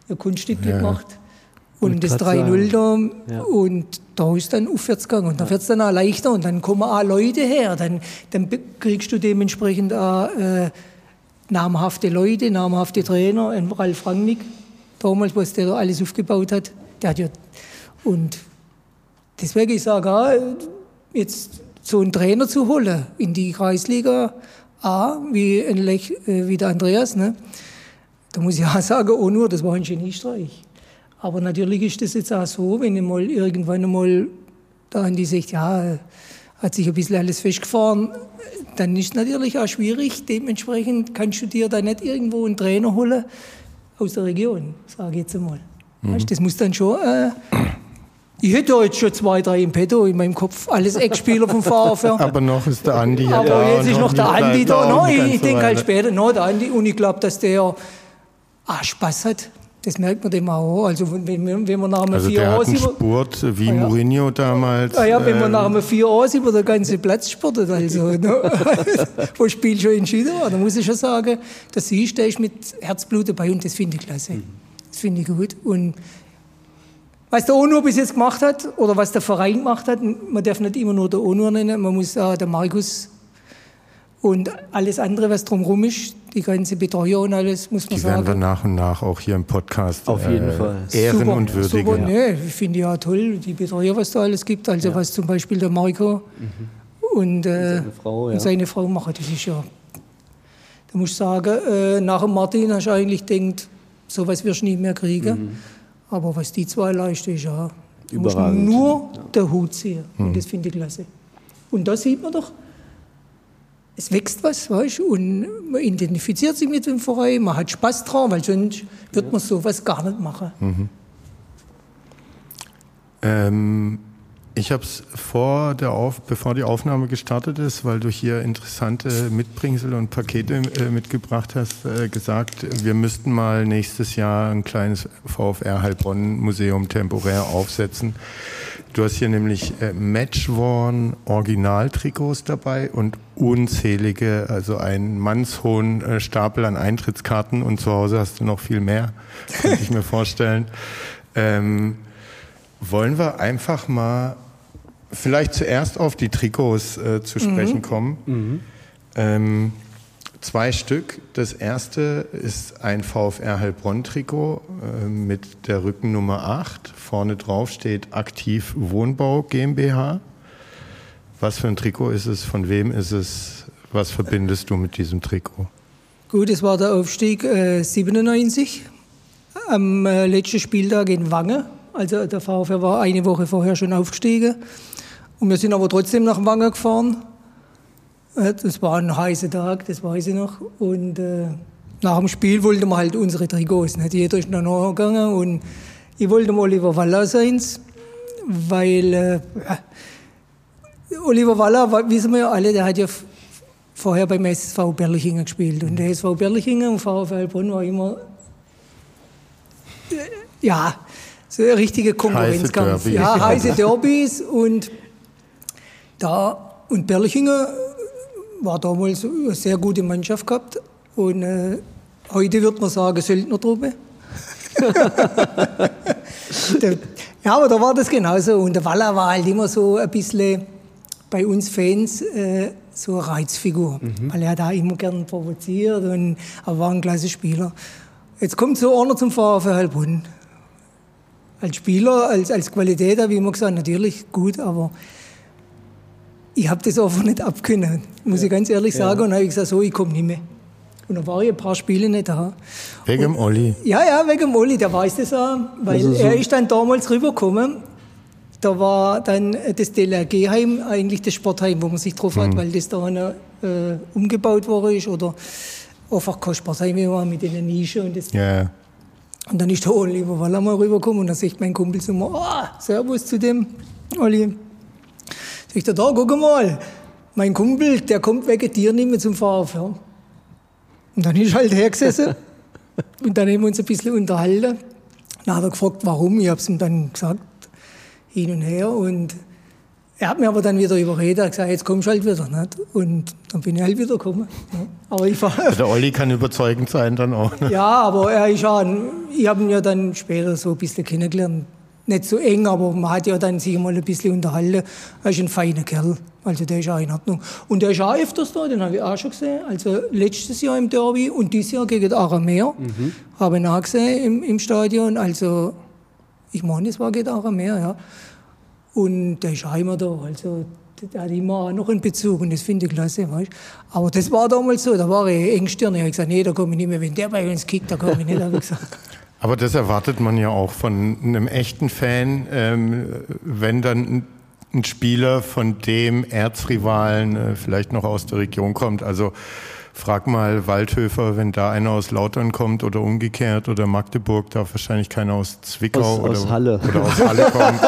Speaker 3: ein Kunststück gemacht. Und das 3-0 da, und da ist dann aufwärts gegangen. Und da wird es dann auch leichter und dann kommen auch Leute her. Dann kriegst du dementsprechend auch namhafte Leute, namhafte Trainer. Ein Ralf Rangnick, damals, was der da alles aufgebaut hat. Der hat ja, und deswegen, ich sage auch, jetzt so einen Trainer zu holen in die Kreisliga A, wie der Andreas, ne? Da muss ich auch sagen, oh nur, das war ein Geniestreich. Aber natürlich ist das jetzt auch so, wenn ich mal irgendwann einmal da in die 60 Jahre hat sich ein bisschen alles festgefahren, dann ist es natürlich auch schwierig. Dementsprechend kannst du dir da nicht irgendwo einen Trainer holen aus der Region, sage ich jetzt einmal. Weißt, das muss dann schon... ich hätte ja jetzt schon 2, 3 im Petto in meinem Kopf, alles Ex-Spieler vom VfR.
Speaker 1: Aber noch ist der Andi ja
Speaker 3: da. Aber jetzt ist noch der Andi da. No, ich denke halt später noch der Andi. Und ich glaube, dass der Spaß hat. Das merkt man dem auch. Also wenn man nach einem 4
Speaker 1: Jahren Sport wie Mourinho damals.
Speaker 3: Wenn man nach einem 4 Jahren über den ganzen Platz sportet, also wo das Spiel schon entschieden war, dann muss ich schon sagen, dass der ist mit Herzblut dabei und das finde ich klasse. Das finde ich gut. Und was der ONUR bis jetzt gemacht hat oder was der Verein gemacht hat, man darf nicht immer nur der ONUR nennen, man muss auch der Markus und alles andere, was drumherum ist, die ganze Betreuer und alles, muss man sagen.
Speaker 1: Die werden wir nach und nach auch hier im Podcast
Speaker 2: auf jeden Fall
Speaker 1: ehren super, und würdigen.
Speaker 3: Super, ne, ich finde ja toll, die Betreuer, was da alles gibt, also was zum Beispiel der Marco und seine Frau machen, das ist ja, da muss ich sagen, nach dem Martin hast du eigentlich gedacht, sowas wirst du nie mehr kriegen. Aber was die zwei leisten, ist ja, du musst nur den Hut ziehen. Und das finde ich klasse. Und da sieht man doch, es wächst was, weißt du, und man identifiziert sich mit dem Verein, man hat Spaß dran, weil sonst wird man sowas gar nicht machen.
Speaker 1: Ich habe es bevor die Aufnahme gestartet ist, weil du hier interessante Mitbringsel und Pakete mitgebracht hast, gesagt, wir müssten mal nächstes Jahr ein kleines VfR Heilbronn-Museum temporär aufsetzen. Du hast hier nämlich Matchworn Originaltrikots dabei und unzählige, also einen mannshohen Stapel an Eintrittskarten und zu Hause hast du noch viel mehr, könnte ich mir vorstellen. Wollen wir einfach mal vielleicht zuerst auf die Trikots zu sprechen kommen. 2 Stück. Das erste ist ein VfR Heilbronn-Trikot mit der Rückennummer 8. Vorne drauf steht Aktiv Wohnbau GmbH. Was für ein Trikot ist es? Von wem ist es? Was verbindest du mit diesem Trikot?
Speaker 3: Gut, es war der Aufstieg 97 am letzten Spieltag in Wangen. Also der VfR war eine Woche vorher schon aufgestiegen. Und wir sind aber trotzdem nach Wangen gefahren. Das war ein heißer Tag, das weiß ich noch. Und nach dem Spiel wollten wir halt unsere Trikots. Nicht jeder ist noch gegangen. Und ich wollte Oliver Waller sein, weil Oliver Waller, wissen wir ja alle, der hat ja vorher beim SSV Berlichingen gespielt. Und der SV Berlichingen und VfL Heilbronn war immer so eine richtige Konkurrenzkampf. Heiße Derbys und Berlichingen war damals eine sehr gute Mannschaft gehabt und heute wird man sagen Söldnertruppe. Aber da war das genauso und der Waller war halt immer so ein bisschen bei uns Fans so eine Reizfigur, weil er da immer gern provoziert und er war ein klasse Spieler. Jetzt kommt so einer zum VfL Heilbronn. Als Spieler, als Qualität habe ich immer gesagt, natürlich gut, aber ich habe das einfach nicht abkönnen, muss ich ganz ehrlich sagen. Und dann habe ich gesagt, so, ich komme nicht mehr. Und dann war ich ein paar Spiele nicht da.
Speaker 1: Wegen dem Olli?
Speaker 3: Ja, wegen dem Olli, der weiß das auch. Weil also er ist dann damals rübergekommen. Da war dann das DLRG-Heim, eigentlich das Sportheim, wo man sich getroffen hat, weil das da umgebaut worden ist. Oder einfach kein Sportheim mehr war mit den Nischen und das.
Speaker 1: Yeah.
Speaker 3: Und dann ist der Oliver Waller mal rübergekommen und dann sagt mein Kumpel zu mir, Servus zu dem Olli. Sagt er, da, guck mal, mein Kumpel, der kommt wegen dir nicht mehr zum VfR. Und dann ist er halt hergesessen und dann haben wir uns ein bisschen unterhalten. Dann hat er gefragt, warum. Ich habe es ihm dann gesagt, hin und her. Und Er hat mir aber dann wieder überredet, er hat gesagt, jetzt kommst du halt wieder. Nicht? Und dann bin ich halt wieder gekommen. Ja. Aber
Speaker 1: der Olli kann überzeugend sein dann auch. Ne?
Speaker 3: Ja, aber er ist auch, ich habe ihn ja dann später so ein bisschen kennengelernt. Nicht so eng, aber man hat ja dann sich mal ein bisschen unterhalten. Er ist ein feiner Kerl, also der ist auch in Ordnung. Und der ist auch öfters da, den habe ich auch schon gesehen. Also letztes Jahr im Derby und dieses Jahr gegen Arameer habe ich ihn auch gesehen im Stadion. Also ich meine, es war gegen Arameer, ja. Und der ist auch immer da, also der hat immer auch noch einen Bezug und das finde ich klasse, weißt? Aber das war damals so, da war ich engstirnig. Ich habe gesagt, nee, da komme ich nicht mehr, wenn der bei uns kickt, da komme ich nicht, habe ich gesagt.
Speaker 1: Aber das erwartet man ja auch von einem echten Fan, wenn dann ein Spieler von dem Erzrivalen vielleicht noch aus der Region kommt. Also frag mal Waldhöfer, wenn da einer aus Lautern kommt oder umgekehrt oder Magdeburg, darf wahrscheinlich keiner aus Zwickau
Speaker 2: aus Halle.
Speaker 1: Oder aus Halle kommen.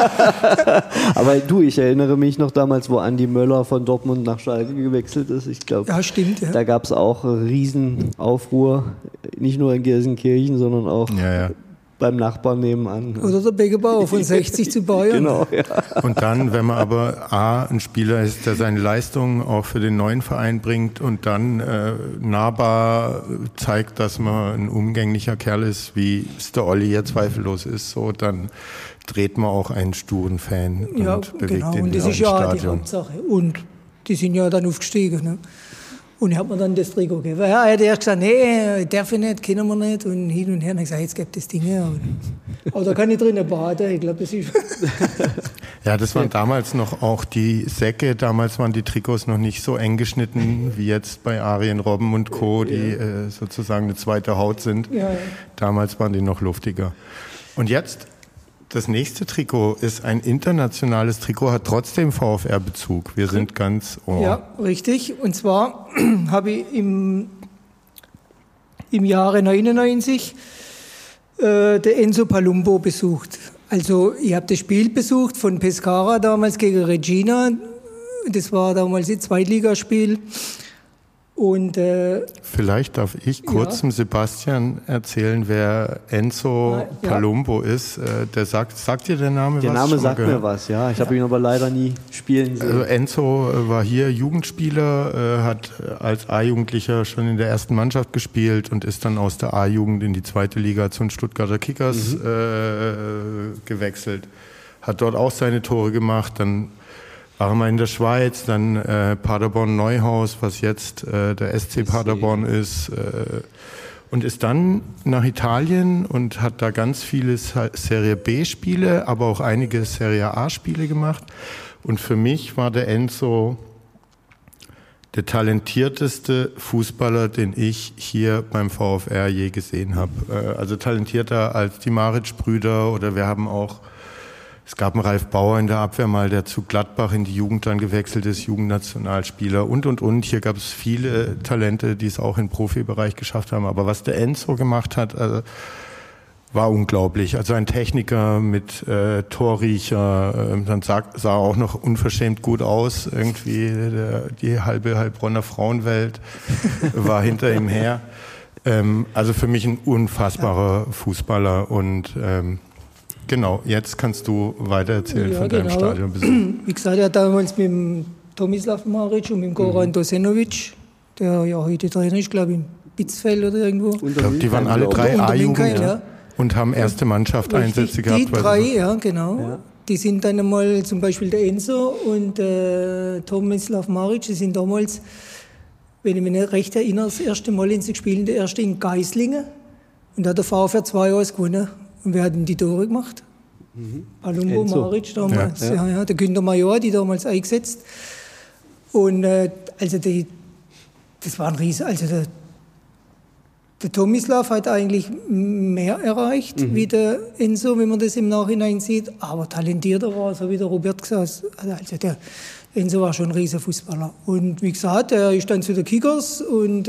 Speaker 2: Aber du, ich erinnere mich noch damals, wo Andi Möller von Dortmund nach Schalke gewechselt ist. Ich glaube,
Speaker 3: ja, stimmt, ja.
Speaker 2: Da gab es auch einen Riesenaufruhr, nicht nur in Gelsenkirchen, sondern auch beim Nachbarn nebenan.
Speaker 3: Oder der Beckerbauer von 60 zu Bayern.
Speaker 2: Genau, ja.
Speaker 1: Und dann, wenn man aber ein Spieler ist, der seine Leistungen auch für den neuen Verein bringt und dann nahbar zeigt, dass man ein umgänglicher Kerl ist, wie es der Olli ja zweifellos ist, so, dann dreht man auch einen sturen Fan und bewegt ihn
Speaker 3: und das ist ja die Hauptsache. Und die sind ja dann aufgestiegen. Ne? Und ich habe mir dann das Trikot gegeben. Er hat erst gesagt, nee, darf ich nicht, können wir nicht. Und hin und her. Und ich gesagt, jetzt gibt das Ding her. Aber da kann ich drinnen baden. Ich glaube, das ist...
Speaker 1: Ja, das waren damals noch auch die Säcke. Damals waren die Trikots noch nicht so eng geschnitten wie jetzt bei Arjen Robben und Co., die sozusagen eine zweite Haut sind. Ja. Damals waren die noch luftiger. Und jetzt... Das nächste Trikot ist ein internationales Trikot, hat trotzdem VfR-Bezug. Wir sind ganz ohr.
Speaker 3: Ja, richtig. Und zwar habe ich im Jahre 99 der Enzo Palumbo besucht. Also ich habe das Spiel besucht von Pescara damals gegen Regina. Das war damals ein Zweitligaspiel. Und,
Speaker 1: vielleicht darf ich kurz dem Sebastian erzählen, wer Enzo Palumbo ist. Der sagt dir der Name was?
Speaker 2: Der Name sagt mir was, ja. Ich habe ihn aber leider nie spielen sehen.
Speaker 1: Also Enzo war hier Jugendspieler, hat als A-Jugendlicher schon in der ersten Mannschaft gespielt und ist dann aus der A-Jugend in die zweite Liga zu den Stuttgarter Kickers gewechselt. Hat dort auch seine Tore gemacht, dann war mal in der Schweiz, dann Paderborn-Neuhaus, was jetzt der SC Paderborn ist, und ist dann nach Italien und hat da ganz viele Serie B-Spiele, aber auch einige Serie A-Spiele gemacht. Und für mich war der Enzo der talentierteste Fußballer, den ich hier beim VfR je gesehen habe. Also talentierter als die Maric-Brüder, oder wir haben auch... Es gab einen Ralf Bauer in der Abwehr mal, der zu Gladbach in die Jugend dann gewechselt ist, Jugendnationalspieler und. Hier gab es viele Talente, die es auch im Profibereich geschafft haben. Aber was der Enzo gemacht hat, war unglaublich. Also ein Techniker mit Torriecher, dann sah auch noch unverschämt gut aus. Irgendwie die halbe Heilbronner Frauenwelt war hinter ihm her. Also für mich ein unfassbarer Fußballer und genau, jetzt kannst du weiter erzählen von deinem Stadionbesuch.
Speaker 3: Wie gesagt, er hat damals mit dem Tomislav Maric und mit dem Goran Dosenovic, der ja heute Trainer ist, glaube ich, in Bitzfeld oder irgendwo.
Speaker 1: Ich glaube, die waren alle drei A-Jugend und haben erste Mannschaft-Einsätze gehabt.
Speaker 3: Die drei, ja, genau. Ja. Die sind dann einmal, zum Beispiel der Enzo und Tomislav Maric, die sind damals, wenn ich mich nicht recht erinnere, das erste Mal in sich spielen, der erste in Geislingen. Und da hat der VfR 2-1 gewonnen. Und wer hat denn die Tore gemacht? Palumbo, Maric damals. Ja. Der Günter Major, die damals eingesetzt. Und also das war ein Riesen. Also der Tomislav hat eigentlich mehr erreicht wie der Enzo, wenn man das im Nachhinein sieht. Aber talentierter war, so wie der Robert gesagt hat. Also der Enzo war schon ein Riesenfußballer. Und wie gesagt, er ist dann zu den Kickers und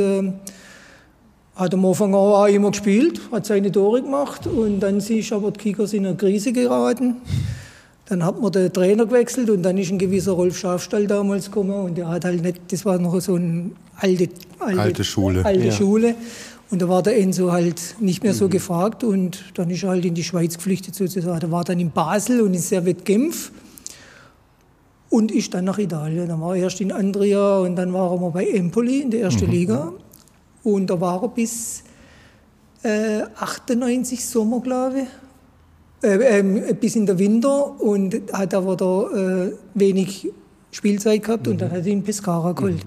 Speaker 3: hat am Anfang auch immer gespielt, hat seine Tore gemacht und dann ist aber die Kickers in eine Krise geraten. Dann hat man den Trainer gewechselt und dann ist ein gewisser Rolf Schafstall damals gekommen und der hat halt nicht, das war noch so eine alte Schule. Schule. Und da war der Enzo halt nicht mehr so gefragt und dann ist er halt in die Schweiz geflüchtet sozusagen. Er war dann in Basel und in Servette Genf. und ist dann nach Italien. Dann war er erst in Andria und dann war er mal bei Empoli in der ersten Liga. Und da war er bis 98 Sommer, glaube ich, bis in den Winter und hat aber da wenig Spielzeit gehabt und dann hat er ihn Pescara geholt.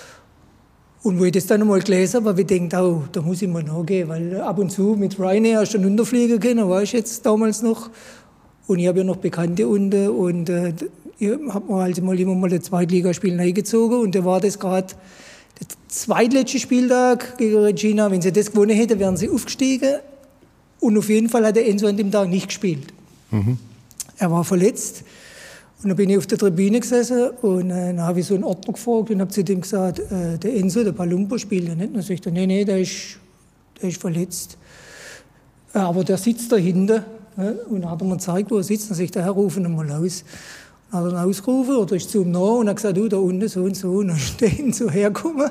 Speaker 3: Und wo ich das dann einmal gelesen habe, habe ich gedacht, oh, da muss ich mal nachgehen, weil ab und zu mit Ryanair hast du dann runterfliegen können, war ich jetzt damals noch. Und ich habe ja noch Bekannte unten und ich habe mir also immer mal das Zweitligaspiel reingezogen und da war das gerade der zweitletzte Spieltag gegen Regina. Wenn sie das gewonnen hätten, wären sie aufgestiegen. Und auf jeden Fall hat der Enzo an dem Tag nicht gespielt. Er war verletzt. Und dann bin ich auf der Tribüne gesessen und dann habe ich so einen Ordner gefragt und habe zu dem gesagt, der Enzo, der Palumbo spielt ja nicht. Und dann sagt er, nee, der ist verletzt. Aber der sitzt da hinten. Und dann hat er mir gezeigt, wo er sitzt. Dann sagt er, rufen ihn mal aus. Dann hat er ihn ausgerufen oder ist zu ihm nach und hat gesagt, du, da unten so und so. Und dann ist der Enzo hergekommen.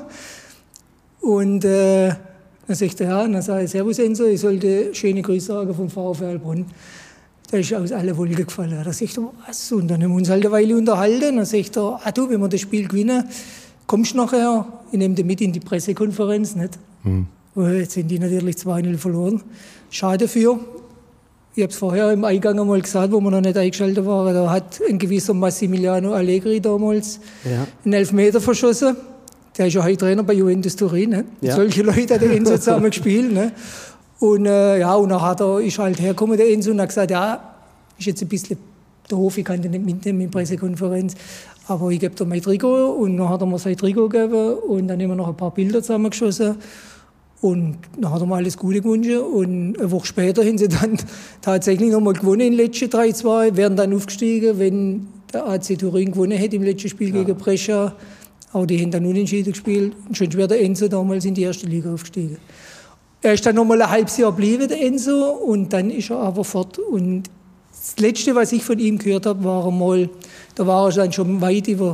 Speaker 3: Und dann sagt er, ja, und dann sage ich, servus Enzo, ich sollte schöne Grüße sagen vom VfL Heilbronn. Der ist aus allen Wolken gefallen. Da sagt er, was? Und dann haben wir uns halt eine Weile unterhalten. Dann sagt er, du, wenn wir das Spiel gewinnen, kommst du nachher, ich nehme dich mit in die Pressekonferenz. Nicht? Jetzt sind die natürlich 2-0 verloren. Schade für. Ich habe es vorher im Eingang einmal gesagt, wo wir noch nicht eingeschaltet waren. Da hat ein gewisser Massimiliano Allegri damals einen Elfmeter verschossen. Der ist ja heute Trainer bei Juventus Turin. Ne? Ja. Solche Leute hat der Enzo zusammen gespielt. Ne? Und und dann ist halt hergekommen, der Enzo, und hat gesagt, ja, ist jetzt ein bisschen doof, ich kann den nicht mitnehmen in die Pressekonferenz, aber ich gebe dir mein Trikot. Und dann hat er mir sein Trikot gegeben und dann haben wir noch ein paar Bilder zusammengeschossen. Und dann hat er mir alles Gute gewünscht. Und eine Woche später haben sie dann tatsächlich nochmal gewonnen in den letzten 3-2, wären dann aufgestiegen, wenn der AC Turin gewonnen hätte im letzten Spiel gegen Brescia. Aber die haben dann unentschieden gespielt. Und schon wäre der Enzo damals in die erste Liga aufgestiegen. Er ist dann nochmal ein halbes Jahr geblieben, der Enzo, und dann ist er aber fort. Und das Letzte, was ich von ihm gehört habe, da war er dann schon weit über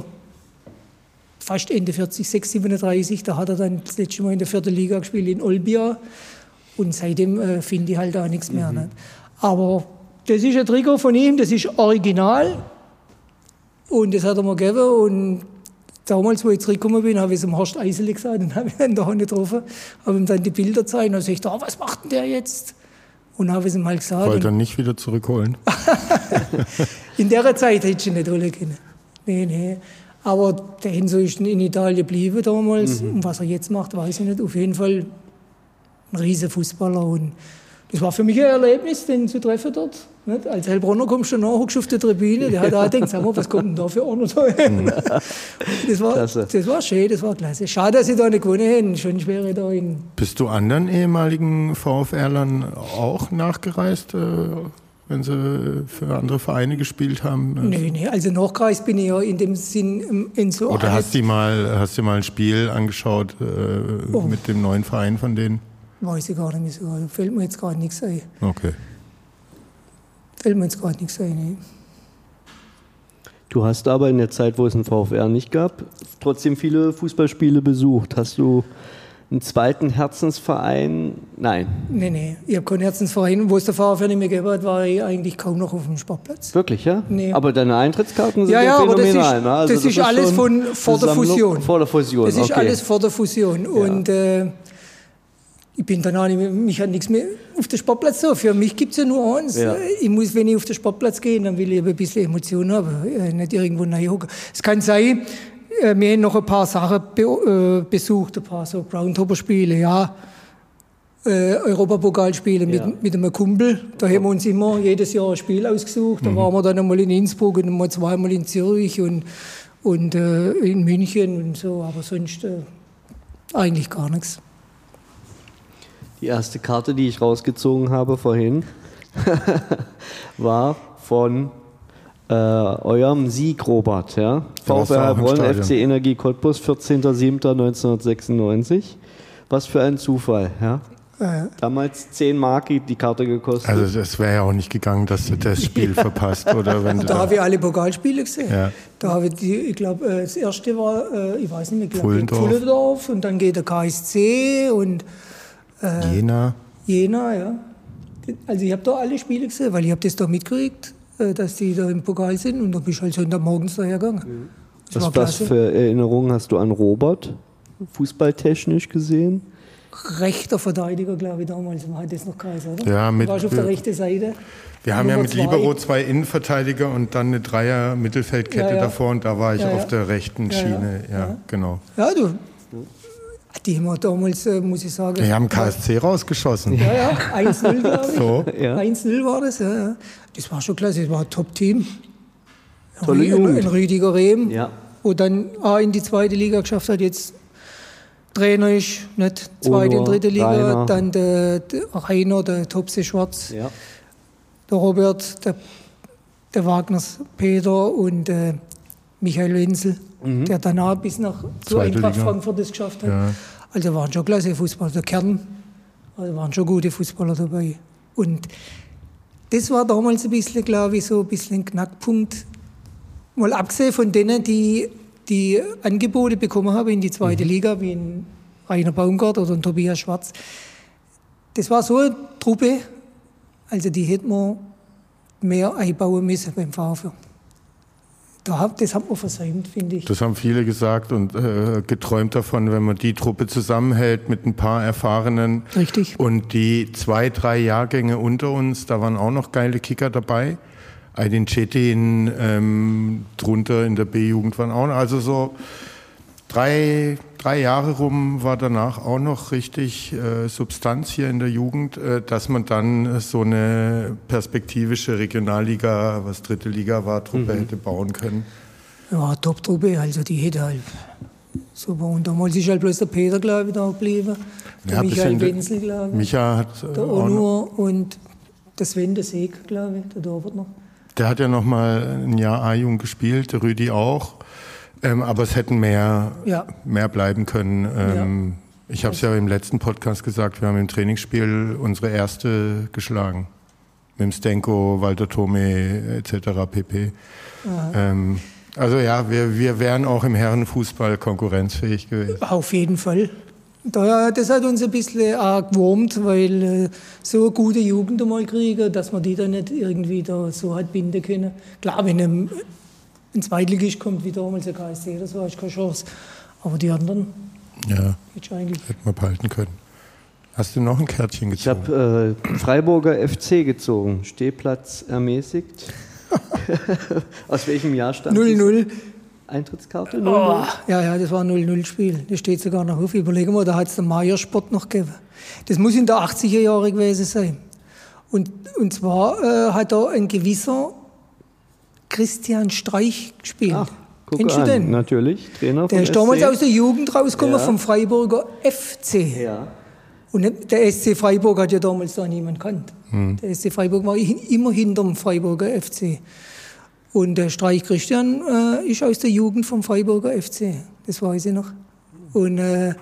Speaker 3: fast Ende 40, 6, 37. Da hat er dann das letzte Mal in der 4. Liga gespielt in Olbia. Und seitdem finde ich halt da nichts mehr. Nicht? Aber das ist ein Trikot von ihm, das ist original. Und das hat er mir gegeben. Und damals, wo ich zurückgekommen bin, habe ich es dem Horst Eisele gesagt, und habe ich ihn da nicht getroffen, habe ihm dann die Bilder gezeigt und dann sagte ich, was macht denn der jetzt? Und habe ich ihm mal gesagt.
Speaker 1: Wollte er nicht wieder zurückholen?
Speaker 3: In der Zeit hätte ich ihn nicht holen können. Nee. Aber der Enzo ist in Italien geblieben damals. Und was er jetzt macht, weiß ich nicht. Auf jeden Fall ein riesen Fußballer. Und das war für mich ein Erlebnis, den zu treffen dort. Nicht? Als Heilbronner kommst du nachher auf der Tribüne. Der hat auch gedacht, sag mal, was kommt denn da für einer da hin? Das war schön, das war klasse. Schade, dass sie da nicht gewonnen hätten. Schon schwere da in.
Speaker 1: Bist du anderen ehemaligen VfRlern auch nachgereist, wenn sie für andere Vereine gespielt haben?
Speaker 3: Nee, also nachgereist bin ich ja in dem Sinn in so.
Speaker 1: Oder hast du mal ein Spiel angeschaut mit dem neuen Verein von denen?
Speaker 3: Weiß ich gar nicht mehr so. Da fällt mir jetzt gerade nichts ein.
Speaker 1: Okay.
Speaker 3: Nee.
Speaker 2: Du hast aber in der Zeit, wo es einen VfR nicht gab, trotzdem viele Fußballspiele besucht. Hast du einen zweiten Herzensverein? Nein.
Speaker 3: Nee. Ich habe keinen Herzensverein. Wo es der VfR nicht mehr gegeben hat, war ich eigentlich kaum noch auf dem Sportplatz.
Speaker 2: Wirklich, ja?
Speaker 3: Nee.
Speaker 2: Aber deine Eintrittskarten sind
Speaker 3: ja
Speaker 2: phänomenal.
Speaker 3: Aber das ist alles vor der Fusion.
Speaker 2: Vor der Fusion,
Speaker 3: das ist alles vor der Fusion. Ja. Und ich bin dann auch nicht mehr, mich hat nichts mehr auf den Sportplatz so. Für mich gibt es ja nur eins. Ja. Ich muss, wenn ich auf den Sportplatz gehe, dann will ich ein bisschen Emotionen haben, nicht irgendwo reinhocken. Es kann sein, wir haben noch ein paar Sachen besucht, ein paar so Groundhopper-Spiele, ja. Europapokalspiele mit einem Kumpel. Da haben wir uns immer jedes Jahr ein Spiel ausgesucht. Da waren wir dann einmal in Innsbruck und einmal zweimal in Zürich und in München und so. Aber sonst eigentlich gar nichts.
Speaker 2: Die erste Karte, die ich rausgezogen habe vorhin, war von eurem Sieg, Robert. Ja? VfR Heilbronn, FC Energie Cottbus, 14.07.1996. Was für ein Zufall. Ja? Damals 10 Mark die Karte gekostet.
Speaker 1: Also das wäre ja auch nicht gegangen, dass du das Spiel verpasst. Oder wenn
Speaker 3: da habe ich alle Pokalspiele gesehen. Ja. Da habe ich glaube, das erste war, ich weiß nicht mehr, Pfullendorf und dann geht der KSC und Jena, ja. Also ich habe da alle Spiele gesehen, weil ich habe das da mitgekriegt. dass die da im Pokal sind. Und dann bin ich halt Sonntagmorgens daher gegangen.
Speaker 2: Was für Erinnerungen hast du an Robert, fußballtechnisch gesehen?
Speaker 3: Rechter Verteidiger, glaube ich, damals. Man hat das noch geheißen, oder?
Speaker 1: Ja,
Speaker 3: du warst auf der rechten Seite.
Speaker 1: Wir haben ja mit Libero 2 Innenverteidiger und dann eine Dreier-Mittelfeldkette davor und da war ich auf der rechten Schiene. Ja, genau.
Speaker 3: Ja, die haben wir damals, muss ich sagen...
Speaker 1: Wir haben KSC rausgeschossen.
Speaker 3: Ja, 1-0, glaube ich.
Speaker 1: So.
Speaker 2: Ja.
Speaker 3: 1-0 war das, ja. Das war schon klasse, das war ein Top-Team.
Speaker 2: Tolle Jugend.
Speaker 3: Ein Rüdiger Rehm,
Speaker 2: Ja.
Speaker 3: wo dann auch in die zweite Liga geschafft hat, jetzt Trainer ist, nicht zweite und dritte Liga.
Speaker 2: Rainer.
Speaker 3: Dann der Rainer, der Topse Schwarz,
Speaker 2: Ja.
Speaker 3: der Robert, der Wagners Peter und Michael Wenzel, der danach bis nach so
Speaker 1: Zweite
Speaker 3: Eintracht
Speaker 1: Liga.
Speaker 3: Frankfurt das geschafft hat.
Speaker 1: Ja.
Speaker 3: Also waren schon klasse Fußballer. Der Kern, also waren schon gute Fußballer dabei. Und das war damals ein bisschen, glaube ich, so ein bisschen ein Knackpunkt. Mal abgesehen von denen, die Angebote bekommen haben in die zweite Liga, wie ein Rainer Baumgart oder ein Tobias Schwarz. Das war so eine Truppe, also die hätten wir mehr einbauen müssen beim VfL. Das hat man versäumt, finde ich.
Speaker 1: Das haben viele gesagt und geträumt davon, wenn man die Truppe zusammenhält mit ein paar Erfahrenen.
Speaker 3: Richtig.
Speaker 1: Und die 2, 3 Jahrgänge unter uns, da waren auch noch geile Kicker dabei. Aydin Cetin, drunter in der B-Jugend waren auch noch. Also so 3 Jahre rum war danach auch noch richtig Substanz hier in der Jugend, dass man dann so eine perspektivische Regionalliga, was dritte Liga war, Truppe hätte bauen können.
Speaker 3: Ja, Top-Truppe, also die hätte halt super. Und damals ist halt bloß der Peter, glaube ich, da geblieben. Der Michael Wenzel, glaube ich.
Speaker 1: Micha hat
Speaker 3: der Onur und der Sven, der Seeg, glaube ich, der Dorfert noch.
Speaker 1: Der hat ja noch mal ein Jahr A-Jugend gespielt, der Rüdi auch. Aber es hätten mehr bleiben können. Ich habe es ja im letzten Podcast gesagt, wir haben im Trainingsspiel unsere erste geschlagen. Mit dem Stenko, Walter Tome etc. pp. Also ja, wir wären auch im Herrenfußball konkurrenzfähig gewesen.
Speaker 3: Auf jeden Fall. Das hat uns ein bisschen arg gewurmt, weil so eine gute Jugend einmal kriegen, dass man die dann nicht irgendwie da so hat binden können. Klar, wenn ein Zweitligist kommt, wie damals der KSC, das war keine Chance. Aber die anderen
Speaker 1: Hätten wir behalten können. Hast du noch ein Kärtchen gezogen?
Speaker 2: Ich habe Freiburger FC gezogen. Stehplatz ermäßigt. Aus welchem Jahr stand
Speaker 3: 0-0.
Speaker 2: Eintrittskarte? 0-0?
Speaker 3: Oh, ja, das war ein 0-0-Spiel. Das steht sogar noch auf. Überlegen wir, da hat es den Major-Sport noch gegeben. Das muss in der 80er Jahre gewesen sein. Und zwar hat da ein gewisser Christian Streich gespielt.
Speaker 2: Ach, guck
Speaker 3: Kennst du
Speaker 2: an.
Speaker 3: den?
Speaker 2: Natürlich, Trainer
Speaker 3: Der
Speaker 2: vom
Speaker 3: ist damals
Speaker 2: SC.
Speaker 3: aus der Jugend rausgekommen,
Speaker 2: Ja.
Speaker 3: vom Freiburger FC.
Speaker 2: Ja.
Speaker 3: Und der SC Freiburg hat ja damals da niemand kannt. Der SC Freiburg war immer hinterm Freiburger FC. Und der Streich Christian ist aus der Jugend vom Freiburger FC. Das weiß ich noch. Und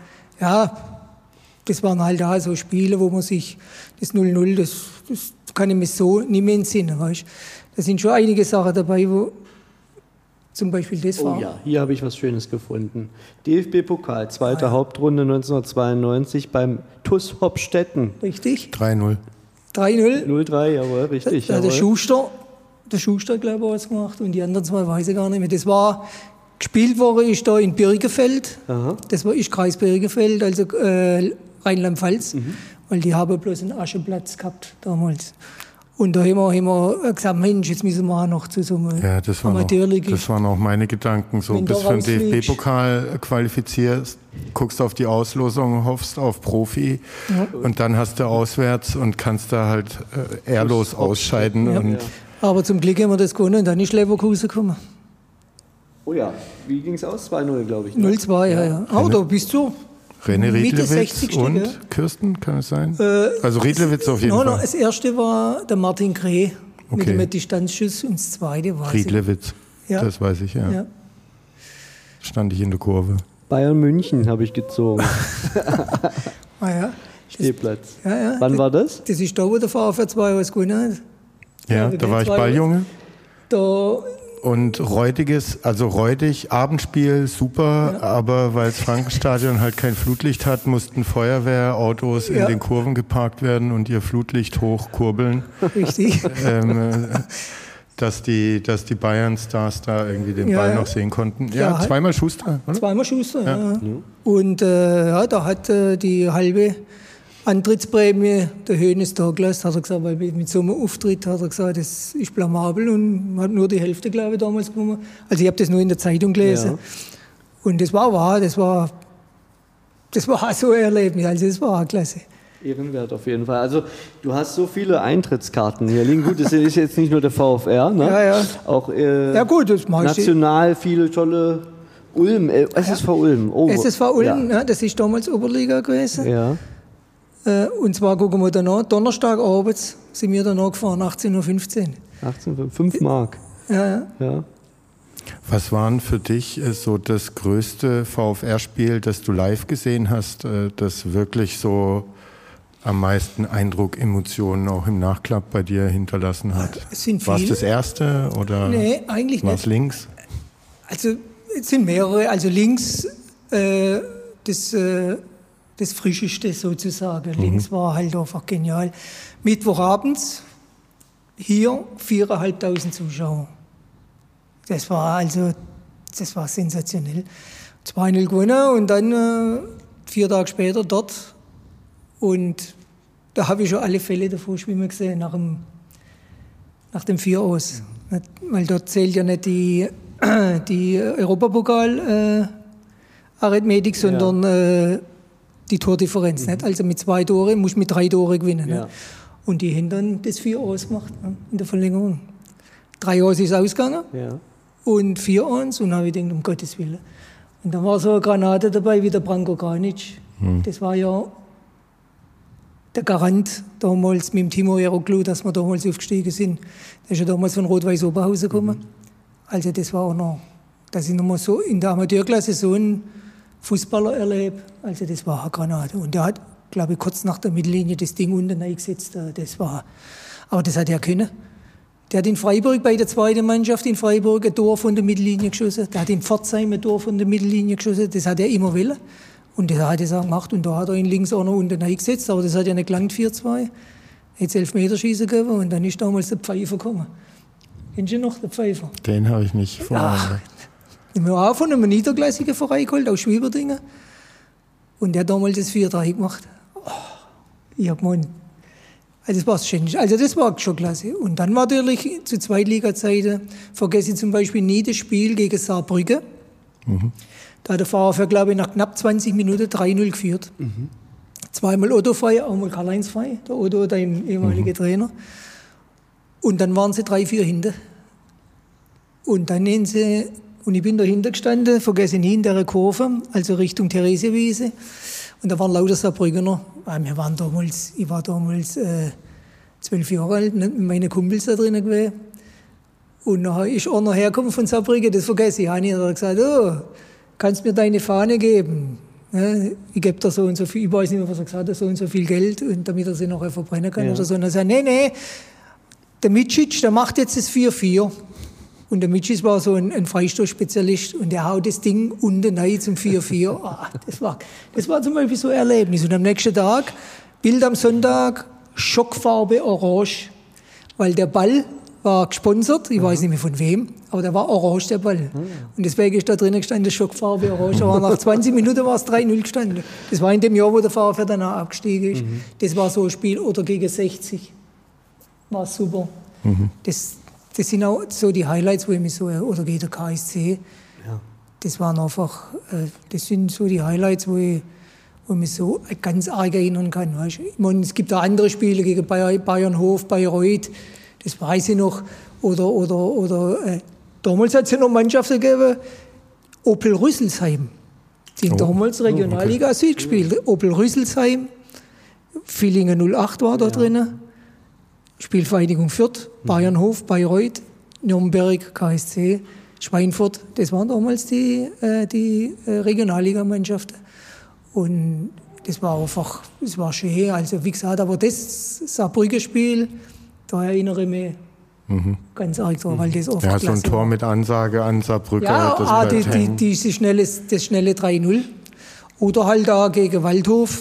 Speaker 3: das waren halt da so Spiele, wo man sich das 0-0, das kann ich mir so nicht mehr entsinnen, weißt du. Da sind schon einige Sachen dabei, wo zum Beispiel das war.
Speaker 2: Oh ja, hier habe ich was Schönes gefunden. DFB-Pokal, zweite Hauptrunde 1992 beim TuS Hopstetten.
Speaker 3: Richtig?
Speaker 1: 3-0.
Speaker 3: 3-0.
Speaker 2: 0-3, jawohl, richtig.
Speaker 3: Der
Speaker 2: Jawohl.
Speaker 3: Schuster, glaube ich, hat es gemacht und die anderen zwei weiß ich gar nicht mehr. Das war, gespielt worden ist da in Birgefeld.
Speaker 2: Aha.
Speaker 3: Das ist Kreis Birgefeld, also Rheinland-Pfalz, weil die haben bloß einen Ascheplatz gehabt damals. Und da haben wir gesagt, Mensch, jetzt müssen wir auch noch zu so einem
Speaker 1: Ja, das waren auch meine Gedanken. So,
Speaker 3: Wenn
Speaker 1: bis
Speaker 3: du
Speaker 1: du für den
Speaker 3: rausfliegst.
Speaker 1: DFB-Pokal qualifizierst, guckst auf die Auslosung, hoffst auf Profi und dann hast du auswärts und kannst da halt ehrlos ausscheiden.
Speaker 3: Ja.
Speaker 1: Und
Speaker 3: Aber zum Glück haben wir das gewonnen und dann ist Leverkusen gekommen.
Speaker 2: Oh ja, wie ging es aus? 2-0, glaube ich. Ne?
Speaker 3: 0-2, ja. Aber da bist du.
Speaker 1: René
Speaker 3: Mitte
Speaker 1: Riedlewitz
Speaker 3: 60.
Speaker 1: und
Speaker 3: ja.
Speaker 1: Kirsten, kann es sein? Also Riedlewitz auf jeden
Speaker 3: Nein,
Speaker 1: Fall.
Speaker 3: das erste war der Martin Kreh mit
Speaker 1: Okay.
Speaker 3: dem Distanzschuss und das zweite war
Speaker 1: Riedlewitz,
Speaker 3: Ja.
Speaker 1: das weiß ich, ja.
Speaker 3: Ja.
Speaker 1: Stand ich in der Kurve.
Speaker 2: Bayern München habe ich gezogen.
Speaker 3: Ja.
Speaker 2: Stehplatz.
Speaker 3: Ja.
Speaker 2: Wann war das?
Speaker 3: Das ist da, wo der VfR 2 was gewonnen hat.
Speaker 1: Ja,
Speaker 3: wir
Speaker 1: da war ich
Speaker 3: zwei-
Speaker 1: Balljunge.
Speaker 3: Da,
Speaker 1: Und Reutig, Abendspiel, super, aber weil das Frankenstadion halt kein Flutlicht hat, mussten Feuerwehrautos in
Speaker 3: Ja.
Speaker 1: den Kurven geparkt werden und ihr Flutlicht hochkurbeln.
Speaker 3: richtig.
Speaker 1: dass die Bayern-Stars da irgendwie den Ball noch sehen konnten. Ja, zweimal Schuster, oder?
Speaker 3: Zweimal Schuster, ja. Und da hat die halbe Antrittsprämie der Höhnes da gelassen, hat er gesagt, weil mit so einem Auftritt hat er gesagt, das ist blamabel und hat nur die Hälfte, glaube ich, damals bekommen. Also ich habe das nur in der Zeitung gelesen. Ja. Und das war wahr, das war so ein Erlebnis, also das war klasse.
Speaker 2: Ehrenwert auf jeden Fall. Also du hast so viele Eintrittskarten hier liegen. Gut, das ist jetzt nicht nur der VfR, ne?
Speaker 3: Ja.
Speaker 2: Auch
Speaker 3: ja, gut, das
Speaker 2: national viele tolle Ulm, SSV Ulm. Oh,
Speaker 3: SSV Ulm, ja, das ist damals Oberliga gewesen.
Speaker 2: Ja.
Speaker 3: Und zwar gucken wir danach, Donnerstagabends sind wir danach gefahren, 18:15
Speaker 2: Uhr. 5 Mark.
Speaker 3: Ja.
Speaker 1: Was war denn für dich so das größte VfR-Spiel, das du live gesehen hast, das wirklich so am meisten Eindruck, Emotionen auch im Nachklapp bei dir hinterlassen hat? War es das erste oder
Speaker 3: nee, eigentlich
Speaker 1: war es links?
Speaker 3: Also es sind mehrere. Also links das Frischeste sozusagen. Links war halt einfach genial. Mittwochabends hier 4.500 Zuschauer. Das war sensationell. 2-0 gewonnen und dann 4 Tage später dort. Und da habe ich schon alle Fälle davor schwimmen gesehen, nach dem 4 aus. Weil dort zählt ja nicht die Europapokal-Arithmetik, sondern die Tordifferenz. Nicht? Also mit 2 Tore musst du mit 3 Tore gewinnen. Ja. Und die haben dann das 4 aus gemacht in der Verlängerung. 3 aus ist ausgegangen und 4 aus. Und dann habe ich gedacht, um Gottes Willen. Und dann war so eine Granate dabei wie der Branko Granic. Das war ja der Garant damals mit dem Timo Eroglu, dass wir damals aufgestiegen sind. Der ist ja damals von Rot-Weiß Oberhausen gekommen. Also das war auch noch, dass ich nochmal so in der Amateurklasse so einen Fußballer erlebe. Also das war eine Granate. Und der hat, glaube ich, kurz nach der Mittellinie das Ding unten eingesetzt. Aber das hat er können. Der hat in Freiburg bei der zweiten Mannschaft in Freiburg ein Tor von der Mittellinie geschossen. Der hat in Pforzheim ein Tor von der Mittellinie geschossen. Das hat er immer wollen. Und das hat er gemacht. Und da hat er ihn links auch noch unten eingesetzt. Aber das hat ja nicht gelangt, 4-2. Jetzt Elfmeterschießen gegeben und dann ist damals der Pfeifer gekommen. Kennst du noch, der Pfeifer?
Speaker 1: Den habe ich nicht vor.
Speaker 3: Den haben wir auch von einem niederklassigen Verein geholt, aus Schwieberdingen. Und der hat damals das 4-3 gemacht. Ich habe gemeint, also das war schön. Also das war schon klasse. Und dann war natürlich zu Zweitliga-Zeiten, vergesse ich zum Beispiel nie das Spiel gegen Saarbrücken. Da hat der VfR, glaube ich, nach knapp 20 Minuten 3-0 geführt. Zweimal Otto frei, einmal Karl-Heinz frei, der Otto, der ehemalige Trainer. Und dann waren sie 3-4 hinten. Und dann nehmen sie, und ich bin dahinter gestanden, vergesse nie in der Kurve, also Richtung Theresienwiese. Und da waren lauter Saarbrückener. Ich war damals 12 Jahre alt, mit meinen Kumpels da drinnen gewesen. Und nachher ist einer hergekommen von Saarbrücken, das vergesse ich auch nicht. Er hat gesagt, kannst mir deine Fahne geben? Ich gebe da so und so viel, ich weiß nicht mehr, was er gesagt hat, so und so viel Geld, und damit er sie nachher verbrennen kann oder so. Und er sagt, nee, der Micic, der macht jetzt das 4-4. Und der Micic war so ein Freistoßspezialist und der haut das Ding unten rein zum 4-4. Das war zum Beispiel so ein Erlebnis. Und am nächsten Tag, Bild am Sonntag, Schockfarbe orange, weil der Ball war gesponsert, ich weiß nicht mehr von wem, aber der war orange, der Ball. Und deswegen ist da drinnen gestanden, Schockfarbe orange. Aber nach 20 Minuten war es 3-0 gestanden. Das war in dem Jahr, wo der VfR danach abgestiegen ist. Das war so ein Spiel, oder gegen 60. War super. Das sind auch so die Highlights, wo ich mich so, oder gegen der KSC. Das waren einfach, das sind so die Highlights, wo ich mich so ganz arg erinnern kann. Weißt? Ich meine, es gibt auch andere Spiele gegen Bayernhof, Bayreuth, das weiß ich noch. Oder damals hat es ja noch Mannschaften gegeben, Opel Rüsselsheim. Die haben damals Regionalliga Süd gespielt. Opel Rüsselsheim, Villingen 08 war da drinnen. Spielvereinigung Fürth, Bayernhof, Bayreuth, Nürnberg, KSC, Schweinfurt. Das waren damals die Regionalligamannschaften. Und das war einfach, es war schön. Also wie gesagt, aber das Saarbrücken-Spiel, da erinnere ich mich ganz arg dran, weil das oft
Speaker 1: so ein Tor mit Ansage an Saarbrücken.
Speaker 3: Ja, das schnelle 3-0. Oder halt da gegen Waldhof,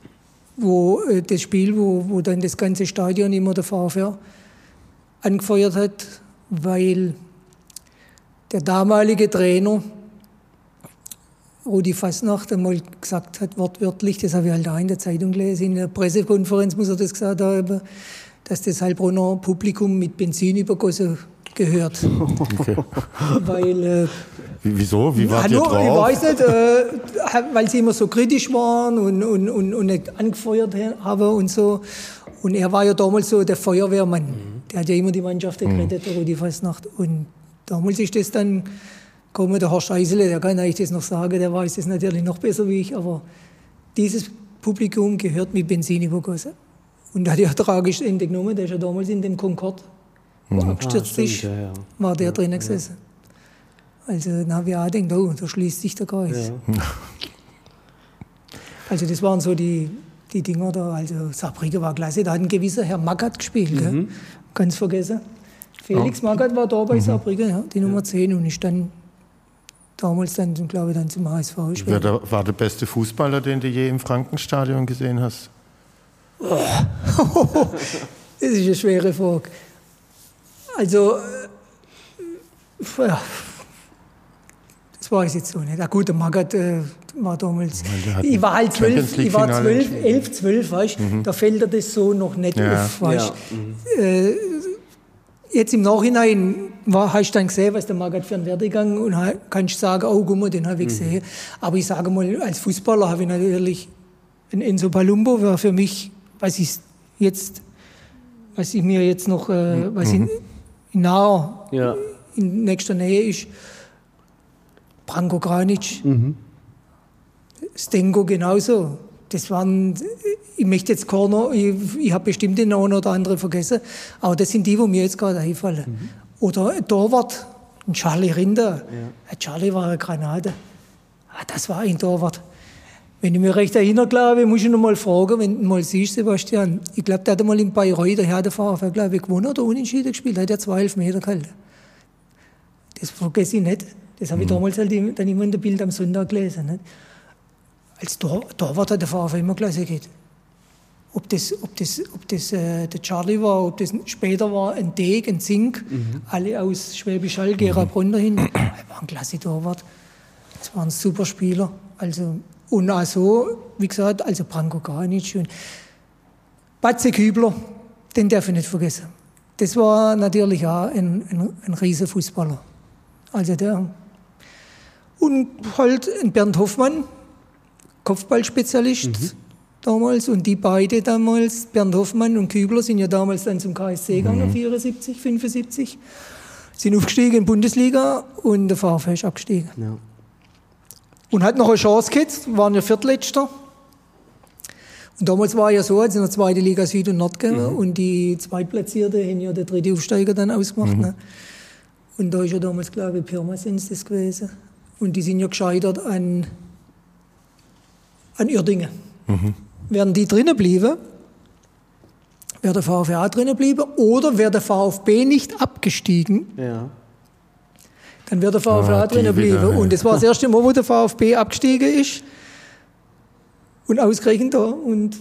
Speaker 3: wo das Spiel, wo dann das ganze Stadion immer der VfR angefeuert hat, weil der damalige Trainer Rudi Fasnacht einmal gesagt hat, wortwörtlich, das habe ich halt auch in der Zeitung gelesen, in der Pressekonferenz muss er das gesagt haben, dass das Heilbronner Publikum mit Benzin übergossen gehört.
Speaker 1: Okay.
Speaker 3: Weil,
Speaker 1: Wieso? Wie wart ihr drauf?
Speaker 3: Ich weiß nicht, weil sie immer so kritisch waren und nicht angefeuert haben und so. Und er war ja damals so der Feuerwehrmann. Der hat ja immer die Mannschaft gerettet, der Rudi Fasnacht. Und damals ist das dann gekommen, der Horst Eisele, der kann eigentlich das noch sagen, der weiß das natürlich noch besser wie ich, aber dieses Publikum gehört mit Benzin übergossen. Und der hat ja tragisch Ende genommen, der ist ja damals in dem Concorde, wo abgestürzt ist, war der drinnen gesessen. Also dann habe ich auch gedacht, oh, da schließt sich der Kreis. Ja. Also das waren so die Dinger da, also Saarbrücken war klasse, da hat ein gewisser Herr Magath gespielt, gell? Ganz vergessen. Felix Magath war da bei Saarbrücken, ja, die Nummer 10 und ist dann damals dann, glaube ich, dann zum HSV gespielt.
Speaker 1: Wer war der beste Fußballer, den du je im Frankenstadion gesehen hast?
Speaker 3: Das ist eine schwere Frage. Also, ja, das weiß ich jetzt so nicht. Ja, gut, der Magath war damals. Ich war halt 12, 11, 12, weißt du? Da fällt dir das so noch nicht auf, weißt du? Jetzt im Nachhinein hast du dann gesehen, was der Magath für einen Werdegang und kannst sagen, oh, guck mal, den habe ich gesehen. Aber ich sage mal, als Fußballer habe ich natürlich, ein Enzo Palumbo war für mich, was ich mir jetzt noch, was in nächster Nähe ist, Branko Granic, Stengo genauso. Das waren, ich möchte jetzt Corner, ich habe bestimmt den einen oder anderen vergessen, aber das sind die mir jetzt gerade einfallen. Oder ein Torwart, ein Charlie Rinder. Ja. Charlie war eine Granate. Das war ein Torwart. Wenn ich mich recht erinnere, glaube ich, muss ich noch mal fragen, wenn du mal siehst, Sebastian, ich glaube, der hat mal in Bayreuth, der Herr der VfL, glaube ich, gewonnen oder unentschieden gespielt, da hat er 2 Elfmeter gehalten. Das vergesse ich nicht. Das habe ich damals halt dann immer in der Bild am Sonntag gelesen. Nicht? Als Torwart hat der VfL immer klasse geht. Ob das der Charlie war, ob das später war ein Deg, ein Zink, alle aus Schwäbisch Hall, Gera Brunn dahin. Er war ein klasse Torwart. Das waren super Spieler. Also, und auch so, wie gesagt, also Branko Granic und Batze Kübler, den darf ich nicht vergessen. Das war natürlich auch ein riesen Fußballer. Also der. Und halt ein Bernd Hoffmann, Kopfballspezialist damals. Und die beide damals, Bernd Hoffmann und Kübler, sind ja damals dann zum KSC gegangen, 74, 75. Sind aufgestiegen in die Bundesliga und der VfL ist abgestiegen. Ja. Und hat noch eine Chance gehabt, waren ja Viertletzter. Und damals war ja so, als in der zweiten Liga Süd und Nord gegangen und die Zweitplatzierte haben ja der dritte Aufsteiger dann ausgemacht. Ne? Und da ist ja damals, glaube ich, Pirmasens das gewesen. Und die sind ja gescheitert an Uerdingen. Wären die drinnen blieben, wäre der VfL auch drinnen blieben, oder wäre der VfB nicht abgestiegen, dann wäre der VfL auch drinnen blieben. Und das war das erste Mal, wo der VfB abgestiegen ist. Und ausgerechnet da. Und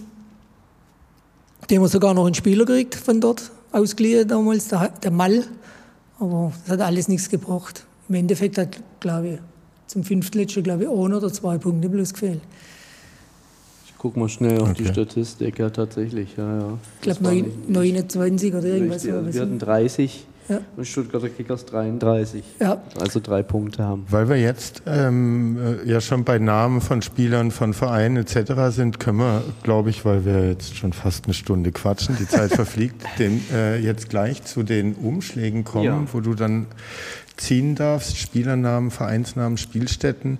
Speaker 3: die haben wir sogar noch einen Spieler gekriegt von dort, ausgeliehen damals, der Mall. Aber das hat alles nichts gebracht. Im Endeffekt hat, glaube ich, zum Fünftletzten, glaube ich, 1 oder 2 Punkte bloß gefehlt.
Speaker 2: Ich gucke mal schnell auf die Statistik, ja tatsächlich. Ja.
Speaker 3: Ich glaube 29 oder irgendwas.
Speaker 2: Wir hatten 30 und Stuttgarter Kickers 33. Ja. Also 3 Punkte haben.
Speaker 1: Weil wir jetzt ja schon bei Namen von Spielern, von Vereinen etc. sind, können wir, glaube ich, weil wir jetzt schon fast eine Stunde quatschen, die Zeit verfliegt, jetzt gleich zu den Umschlägen kommen, wo du dann ziehen darfst, Spielernamen, Vereinsnamen, Spielstätten.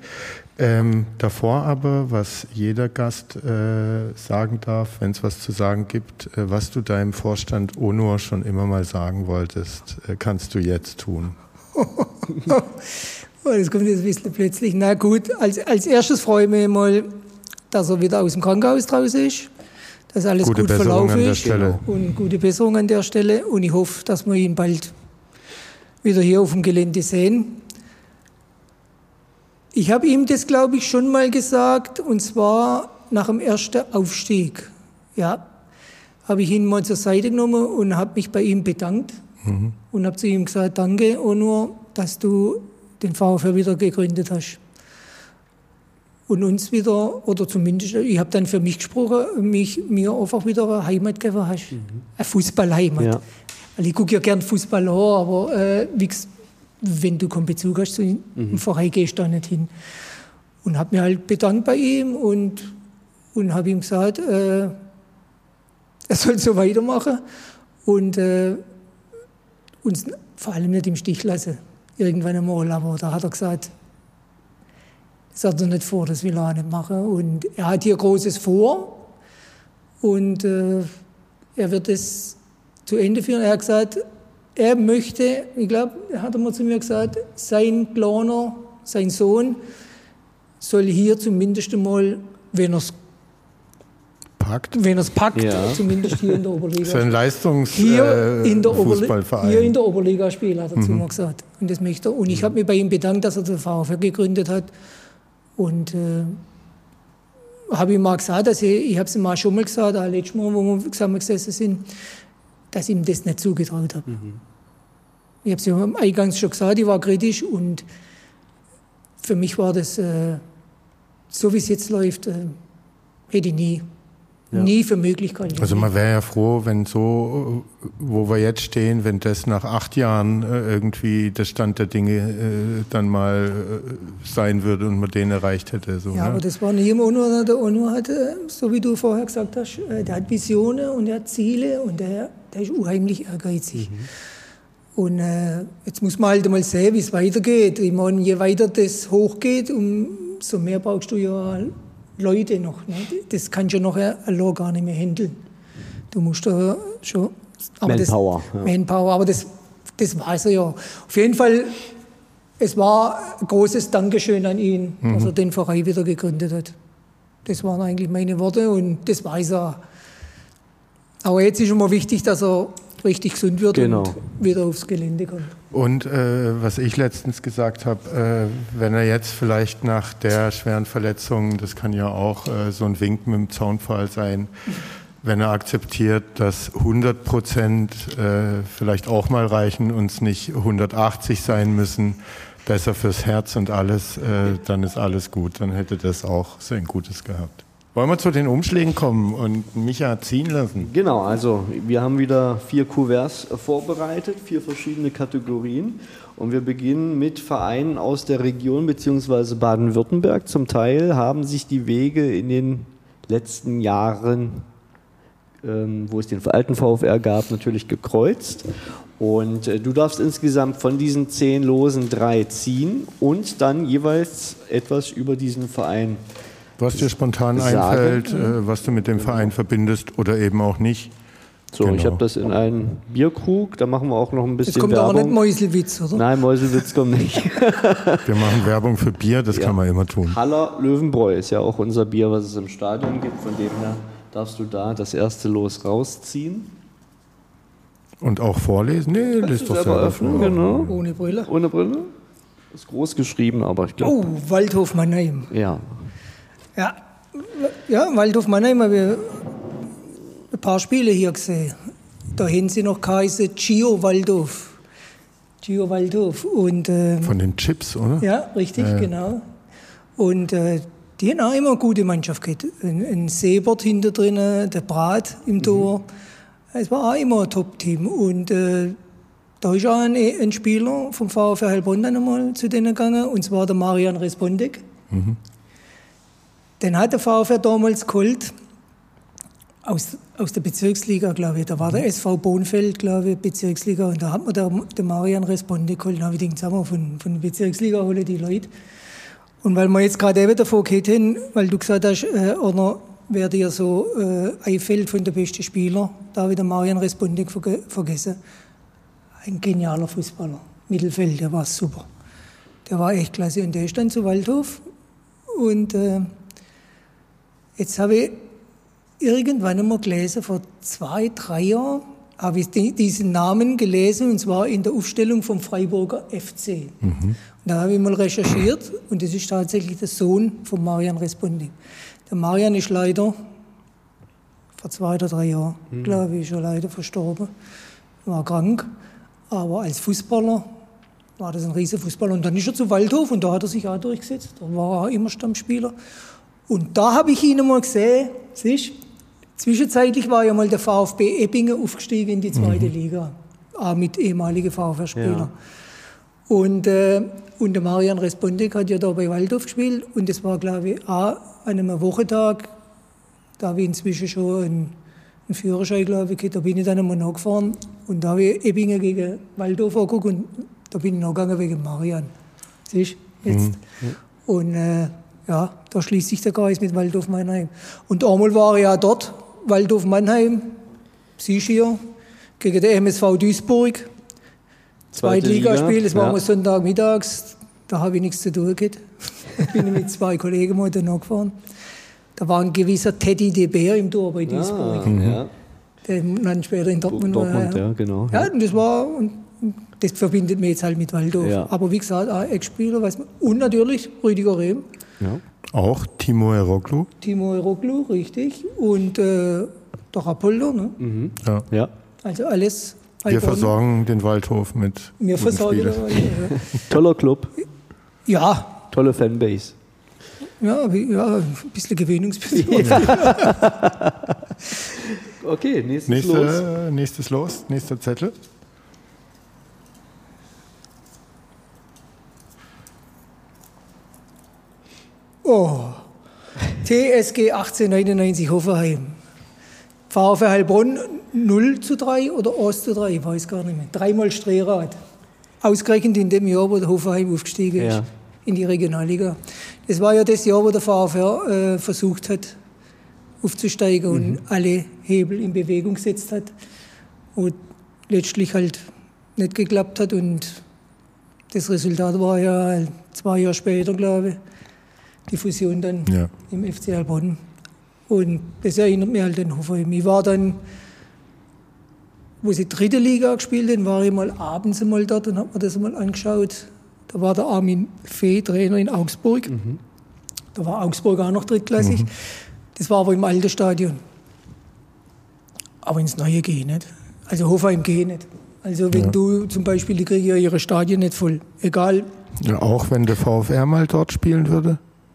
Speaker 1: Davor aber, was jeder Gast sagen darf, wenn es was zu sagen gibt, was du deinem Vorstand Onur schon immer mal sagen wolltest, kannst du jetzt tun.
Speaker 3: Das kommt jetzt ein bisschen plötzlich. Na gut, als erstes freue ich mich mal, dass er wieder aus dem Krankenhaus draußen ist, dass alles
Speaker 1: gute
Speaker 3: gut verlaufen ist und gute Besserung an der Stelle. Und ich hoffe, dass wir ihn bald wieder hier auf dem Gelände sehen. Ich habe ihm das, glaube ich, schon mal gesagt, und zwar nach dem ersten Aufstieg. Ja, habe ich ihn mal zur Seite genommen und habe mich bei ihm bedankt Und habe zu ihm gesagt, danke, Onur, dass du den VfR wieder gegründet hast. Und uns wieder, oder zumindest, ich habe dann für mich gesprochen, mir einfach wieder eine Heimat gegeben hast. Eine Fußballheimat. Ja. Weil ich gucke ja gern Fußball an, aber wenn du keinen Bezug hast zu einem Verein, gehst du da nicht hin. Und habe mich halt bedankt bei ihm und habe ihm gesagt, er soll so weitermachen und uns vor allem nicht im Stich lassen. Irgendwann einmal, aber da hat er gesagt, das hat er nicht vor, das will er auch nicht machen. Und er hat hier Großes vor und er wird es zu Ende führen. Er hat gesagt, er möchte, ich glaube, hat er mal zu mir gesagt, sein Kleiner, sein Sohn, soll hier zumindest einmal, wenn er es packt, ja. Zumindest hier in der Oberliga.
Speaker 1: Das ist ein Leistungsfußballverein.
Speaker 3: Hier in der Oberliga spielen, hat er zu mir gesagt. Und das möchte er. Und ich habe mich bei ihm bedankt, dass er den VfR gegründet hat. Und habe ihm mal gesagt, dass ich habe es ihm schon mal gesagt, auch letztes Mal, wo wir zusammen gesessen sind, dass ich ihm das nicht zugetraut habe. Ich habe es ihm eingangs schon gesagt, ich war kritisch und für mich war das, so wie es jetzt läuft, hätte ich nie für möglich gehalten.
Speaker 1: Also man wäre ja froh, wenn so, wo wir jetzt stehen, wenn das nach 8 Jahren irgendwie der Stand der Dinge dann mal sein würde und man den erreicht hätte. So,
Speaker 3: ja, ne? Aber das war nicht immer Onur. Der Onur hat, so wie du vorher gesagt hast, der hat Visionen und er hat Ziele und der ist unheimlich ehrgeizig. Und jetzt muss man halt mal sehen, wie es weitergeht. Ich meine, je weiter das hochgeht, umso mehr brauchst du ja Leute noch. Ne? Das kannst du ja noch allein gar nicht mehr handeln. Du musst da schon...
Speaker 2: Manpower.
Speaker 3: Manpower, aber das weiß er ja. Auf jeden Fall, es war ein großes Dankeschön an ihn, dass er den Verein wieder gegründet hat. Das waren eigentlich meine Worte und das weiß er. Aber jetzt ist schon mal wichtig, dass er richtig gesund wird und wieder aufs Gelände kommt.
Speaker 1: Und was ich letztens gesagt habe, wenn er jetzt vielleicht nach der schweren Verletzung, das kann ja auch so ein Wink mit dem Zaunpfahl sein, wenn er akzeptiert, dass 100% vielleicht auch mal reichen und es nicht 180 sein müssen, besser fürs Herz und alles, dann ist alles gut. Dann hätte das auch sein Gutes gehabt. Wollen wir zu den Umschlägen kommen und Micha ziehen lassen?
Speaker 2: Genau, also wir haben wieder 4 Kuverts vorbereitet, 4 verschiedene Kategorien. Und wir beginnen mit Vereinen aus der Region bzw. Baden-Württemberg. Zum Teil haben sich die Wege in den letzten Jahren, wo es den alten VfR gab, natürlich gekreuzt. Und du darfst insgesamt von diesen 10 Losen 3 ziehen und dann jeweils etwas über diesen Verein
Speaker 1: was dir spontan einfällt, was du mit dem Verein verbindest oder eben auch nicht.
Speaker 2: So, ich habe das in einen Bierkrug, da machen wir auch noch ein bisschen Werbung.
Speaker 3: Jetzt kommt aber nicht Meuselwitz, oder?
Speaker 2: Nein, Meuselwitz kommt nicht.
Speaker 1: Wir machen Werbung für Bier, das kann man immer tun.
Speaker 2: Haller Löwenbräu ist ja auch unser Bier, was es im Stadion gibt. Von dem her darfst du da das erste Los rausziehen.
Speaker 1: Und auch vorlesen? Nee, liest doch selber
Speaker 2: öffnen, genau.
Speaker 3: Ohne Brille.
Speaker 2: Ohne Brille. Ist groß geschrieben, aber ich glaube...
Speaker 3: Oh, Waldhof Mannheim. Ja, Waldhof Mannheim habe ich ein paar Spiele hier gesehen. Da haben sie noch geheißen Gio Waldhof. Gio Waldhof. Und,
Speaker 1: von den Chips, oder?
Speaker 3: Ja, richtig, genau. Und die haben auch immer eine gute Mannschaft gehabt. Ein Sebert hinter drin, der Brat im Tor. Es war auch immer ein Top-Team. Und da ist auch ein Spieler vom VfR Heilbronn dann einmal zu denen gegangen, und zwar der Marian Respondek. Den hat der VfR damals geholt, aus der Bezirksliga, glaube ich. Da war der SV Bonfeld, glaube ich, Bezirksliga. Und da hat man den Marian Respondek geholt. Da habe ich gedacht, sagen wir, von der Bezirksliga holen die Leute. Und weil wir jetzt gerade eben davon geredet haben, weil du gesagt hast, oder wer dir so einfällt von den besten Spielern, da habe ich den Marian Respondek vergessen. Ein genialer Fußballer. Mittelfeld, der war super. Der war echt klasse. Und der ist dann zu Waldhof. Und jetzt habe ich irgendwann einmal gelesen, vor 2, 3 Jahren, habe ich diesen Namen gelesen, und zwar in der Aufstellung vom Freiburger FC. Und da habe ich mal recherchiert, und das ist tatsächlich der Sohn von Marian Respondek. Der Marian ist leider vor 2 oder 3 Jahren, glaube ich, schon leider verstorben. War krank. Aber als Fußballer war das ein riesen Fußballer. Und dann ist er zu Waldhof und da hat er sich auch durchgesetzt. Da war er immer Stammspieler. Und da habe ich ihn einmal gesehen, siehst, zwischenzeitlich war ja mal der VfB Ebbingen aufgestiegen in die zweite Liga, auch mit ehemaligen VfR-Spielern.
Speaker 2: Ja.
Speaker 3: Und der Marian Respondek hat ja da bei Waldhof gespielt und das war, glaube ich, auch an einem Wochentag, da habe ich inzwischen schon einen Führerschein, glaube ich, da bin ich dann einmal nachgefahren und da habe ich Ebbingen gegen Waldhof angeguckt und da bin ich nachgegangen wegen Marian. Siehst du, jetzt. Und ja, da schließt sich der Kreis mit Waldhof Mannheim. Und einmal war ich ja dort, Waldhof Mannheim, siehst du hier, gegen den MSV Duisburg. Zweitligaspiel, das war mal Sonntagmittags, da habe ich nichts zu tun gehabt. Da bin ich mit 2 Kollegen mal danach gefahren. Da war ein gewisser Teddy de Beer im Tor bei Duisburg. Der dann später in Dortmund war.
Speaker 2: Ja, genau.
Speaker 3: Ja, und das war, und das verbindet mich jetzt halt mit Waldhof.
Speaker 2: Ja.
Speaker 3: Aber wie gesagt, auch Ex-Spieler, weiß man. Und natürlich Rüdiger Rehm.
Speaker 2: Ja.
Speaker 1: Auch Timo Eroglu.
Speaker 3: Timo Eroglu, richtig. Und der Apollo. Ne?
Speaker 2: Ja.
Speaker 3: Also alles.
Speaker 1: Wir versorgen den Waldhof mit
Speaker 3: Wir
Speaker 1: guten
Speaker 3: versorgen
Speaker 1: Spielern.
Speaker 2: Toller Club,
Speaker 3: Ja,
Speaker 2: tolle Fanbase.
Speaker 3: ja, ein bisschen Gewöhnungsbedürfnis.
Speaker 2: Okay, nächstes Los.
Speaker 1: Nächstes Los, nächster Zettel.
Speaker 3: Oh, TSG 1899 Hoffenheim. VfR Heilbronn 0:3 oder 1:3, ich weiß gar nicht mehr. 3-mal Strehrad. Ausgerechnet in dem Jahr, wo der Hoffenheim aufgestiegen ist in die Regionalliga. Das war ja das Jahr, wo der VfR versucht hat, aufzusteigen und alle Hebel in Bewegung gesetzt hat. Und letztlich halt nicht geklappt hat. Und das Resultat war ja 2 Jahre später, glaube ich, die Fusion dann im FC Heilbronn. Und das erinnert mich halt an Hoffenheim. Ich war dann, wo sie 3. Liga gespielt haben, war ich mal abends einmal dort und habe mir das mal angeschaut. Da war der Armin Fee Trainer in Augsburg. Da war Augsburg auch noch drittklassig. Das war aber im alten Stadion. Aber ins Neue gehe ich nicht. Also Hoffenheim gehe ich nicht. Also wenn du zum Beispiel, die kriegen ja ihre Stadien nicht voll. Egal.
Speaker 1: Ja, auch wenn der VfR mal dort spielen würde?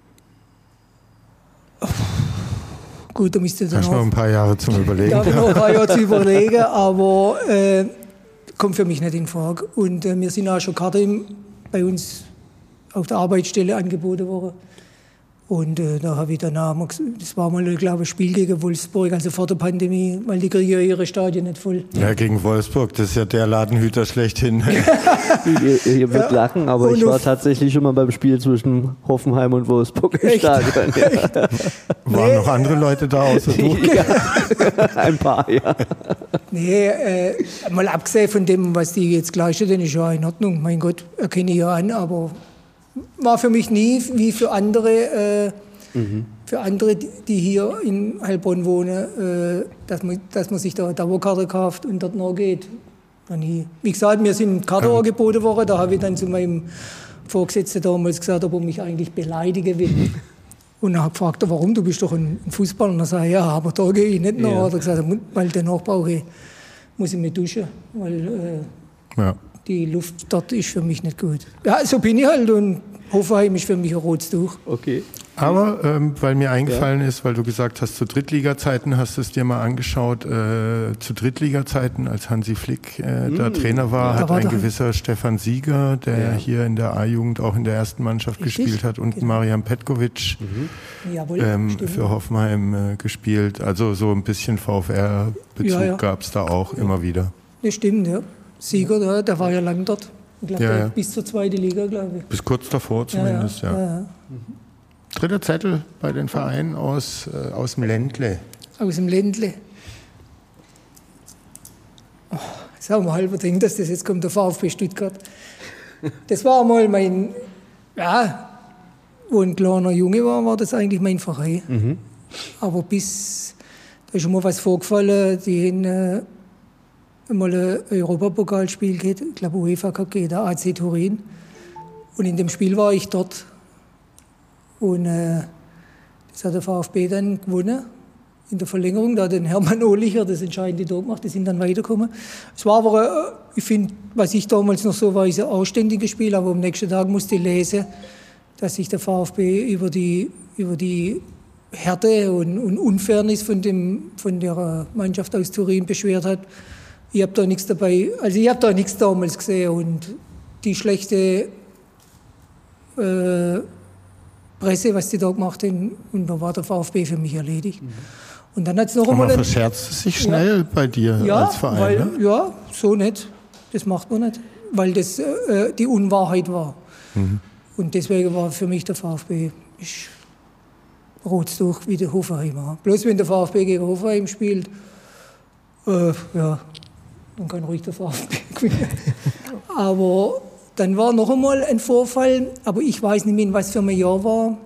Speaker 3: Gut, da müsste dann
Speaker 1: Hast du noch ein paar Jahre zum Überlegen.
Speaker 3: Da habe ich noch ein paar Jahre zu überlegen, aber kommt für mich nicht in Frage. Und mir sind auch schon Karten bei uns auf der Arbeitsstelle angeboten worden. Und da habe ich danach, das war mal, glaube ich, ein Spiel gegen Wolfsburg, also vor der Pandemie, weil die kriegen ja ihre Stadien nicht voll.
Speaker 1: Ja, gegen Wolfsburg, das ist ja der Ladenhüter schlechthin.
Speaker 2: Ihr wird lachen, aber ich war tatsächlich schon mal beim Spiel zwischen Hoffenheim und Wolfsburg im Stadion. Ja.
Speaker 1: Waren noch andere Leute da außer du?
Speaker 2: Ein paar, ja.
Speaker 3: Nee, mal abgesehen von dem, was die jetzt geleistet haben, ist ja in Ordnung. Mein Gott, erkenne ich ja an, aber war für mich nie wie für andere, die hier in Heilbronn wohnen, dass man sich da eine Dauerkarte kauft und dort noch geht. Nie. Wie gesagt, mir sind Karten angeboten worden, da habe ich dann zu meinem Vorgesetzten damals gesagt, ob er mich eigentlich beleidigen will. Und er hat gefragt, warum, du bist doch ein Fußballer. Und er sagt, ja, aber da gehe ich nicht nach. Ja. Hat er gesagt, weil danach muss ich mich duschen, weil die Luft dort ist für mich nicht gut. Ja, so bin ich halt und Hoffenheim ist für mich ein rotes Tuch.
Speaker 2: Okay.
Speaker 1: Aber weil mir eingefallen ist, weil du gesagt hast, zu Drittliga-Zeiten hast du es dir mal angeschaut, zu Drittliga-Zeiten, als Hansi Flick da Trainer war, hat ein gewisser Stefan Sieger, der hier in der A-Jugend auch in der ersten Mannschaft gespielt hat, und Marian Petkovic für Hoffenheim gespielt. Also so ein bisschen VfR-Bezug gab es da auch immer wieder.
Speaker 3: Das stimmt, ja. Sieger, der war ja lang dort. Ich glaube, bis zur 2. Liga, glaube ich.
Speaker 1: Bis kurz davor zumindest, ja. Dritter Zettel bei den Vereinen aus dem Ländle.
Speaker 3: Aus dem Ländle. Oh, jetzt haben wir halber denkt, dass das jetzt kommt, der VfB Stuttgart. Das war mal wo ein kleiner Junge war das eigentlich mein Verein. Aber da ist schon mal was vorgefallen, die haben mal ein Europapokalspiel geht, ich glaube UEFA Cup geht, der AC Turin. Und in dem Spiel war ich dort. Und das hat der VfB dann gewonnen. in der Verlängerung, da hat den Hermann Ohlicher das entscheidende Tor gemacht, die sind dann weitergekommen. Es war aber, ich finde, was ich damals noch so war, ist ein ausständiges Spiel, aber am nächsten Tag musste ich lesen, dass sich der VfB über die Härte und Unfairness von der Mannschaft aus Turin beschwert hat. Ich habe da nichts dabei, also ich habe da nichts damals gesehen und die schlechte Presse, was die da gemacht haben, und da war der VfB für mich erledigt. Und dann hat es noch einmal...
Speaker 1: Aber verscherzt es sich schnell bei dir als Verein?
Speaker 3: Weil,
Speaker 1: ne?
Speaker 3: Ja, so nicht. Das macht man nicht, weil das die Unwahrheit war. Und deswegen war für mich der VfB rot durch wie der Hoffenheimer. Bloß wenn der VfB gegen Hoffenheim spielt, dann kann ruhig der VfB gewinnen. Aber dann war noch einmal ein Vorfall, aber ich weiß nicht mehr, in was für ein Jahr war.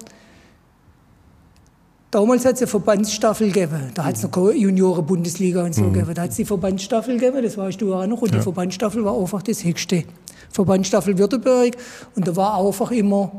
Speaker 3: Damals hat es eine Verbandsstaffel gegeben. Da hat es noch keine Junioren-Bundesliga und so gegeben. Da hat es die Verbandsstaffel gegeben, das weißt du auch noch. Und die Verbandsstaffel war einfach das höchste. Verbandsstaffel Württemberg. Und da war einfach immer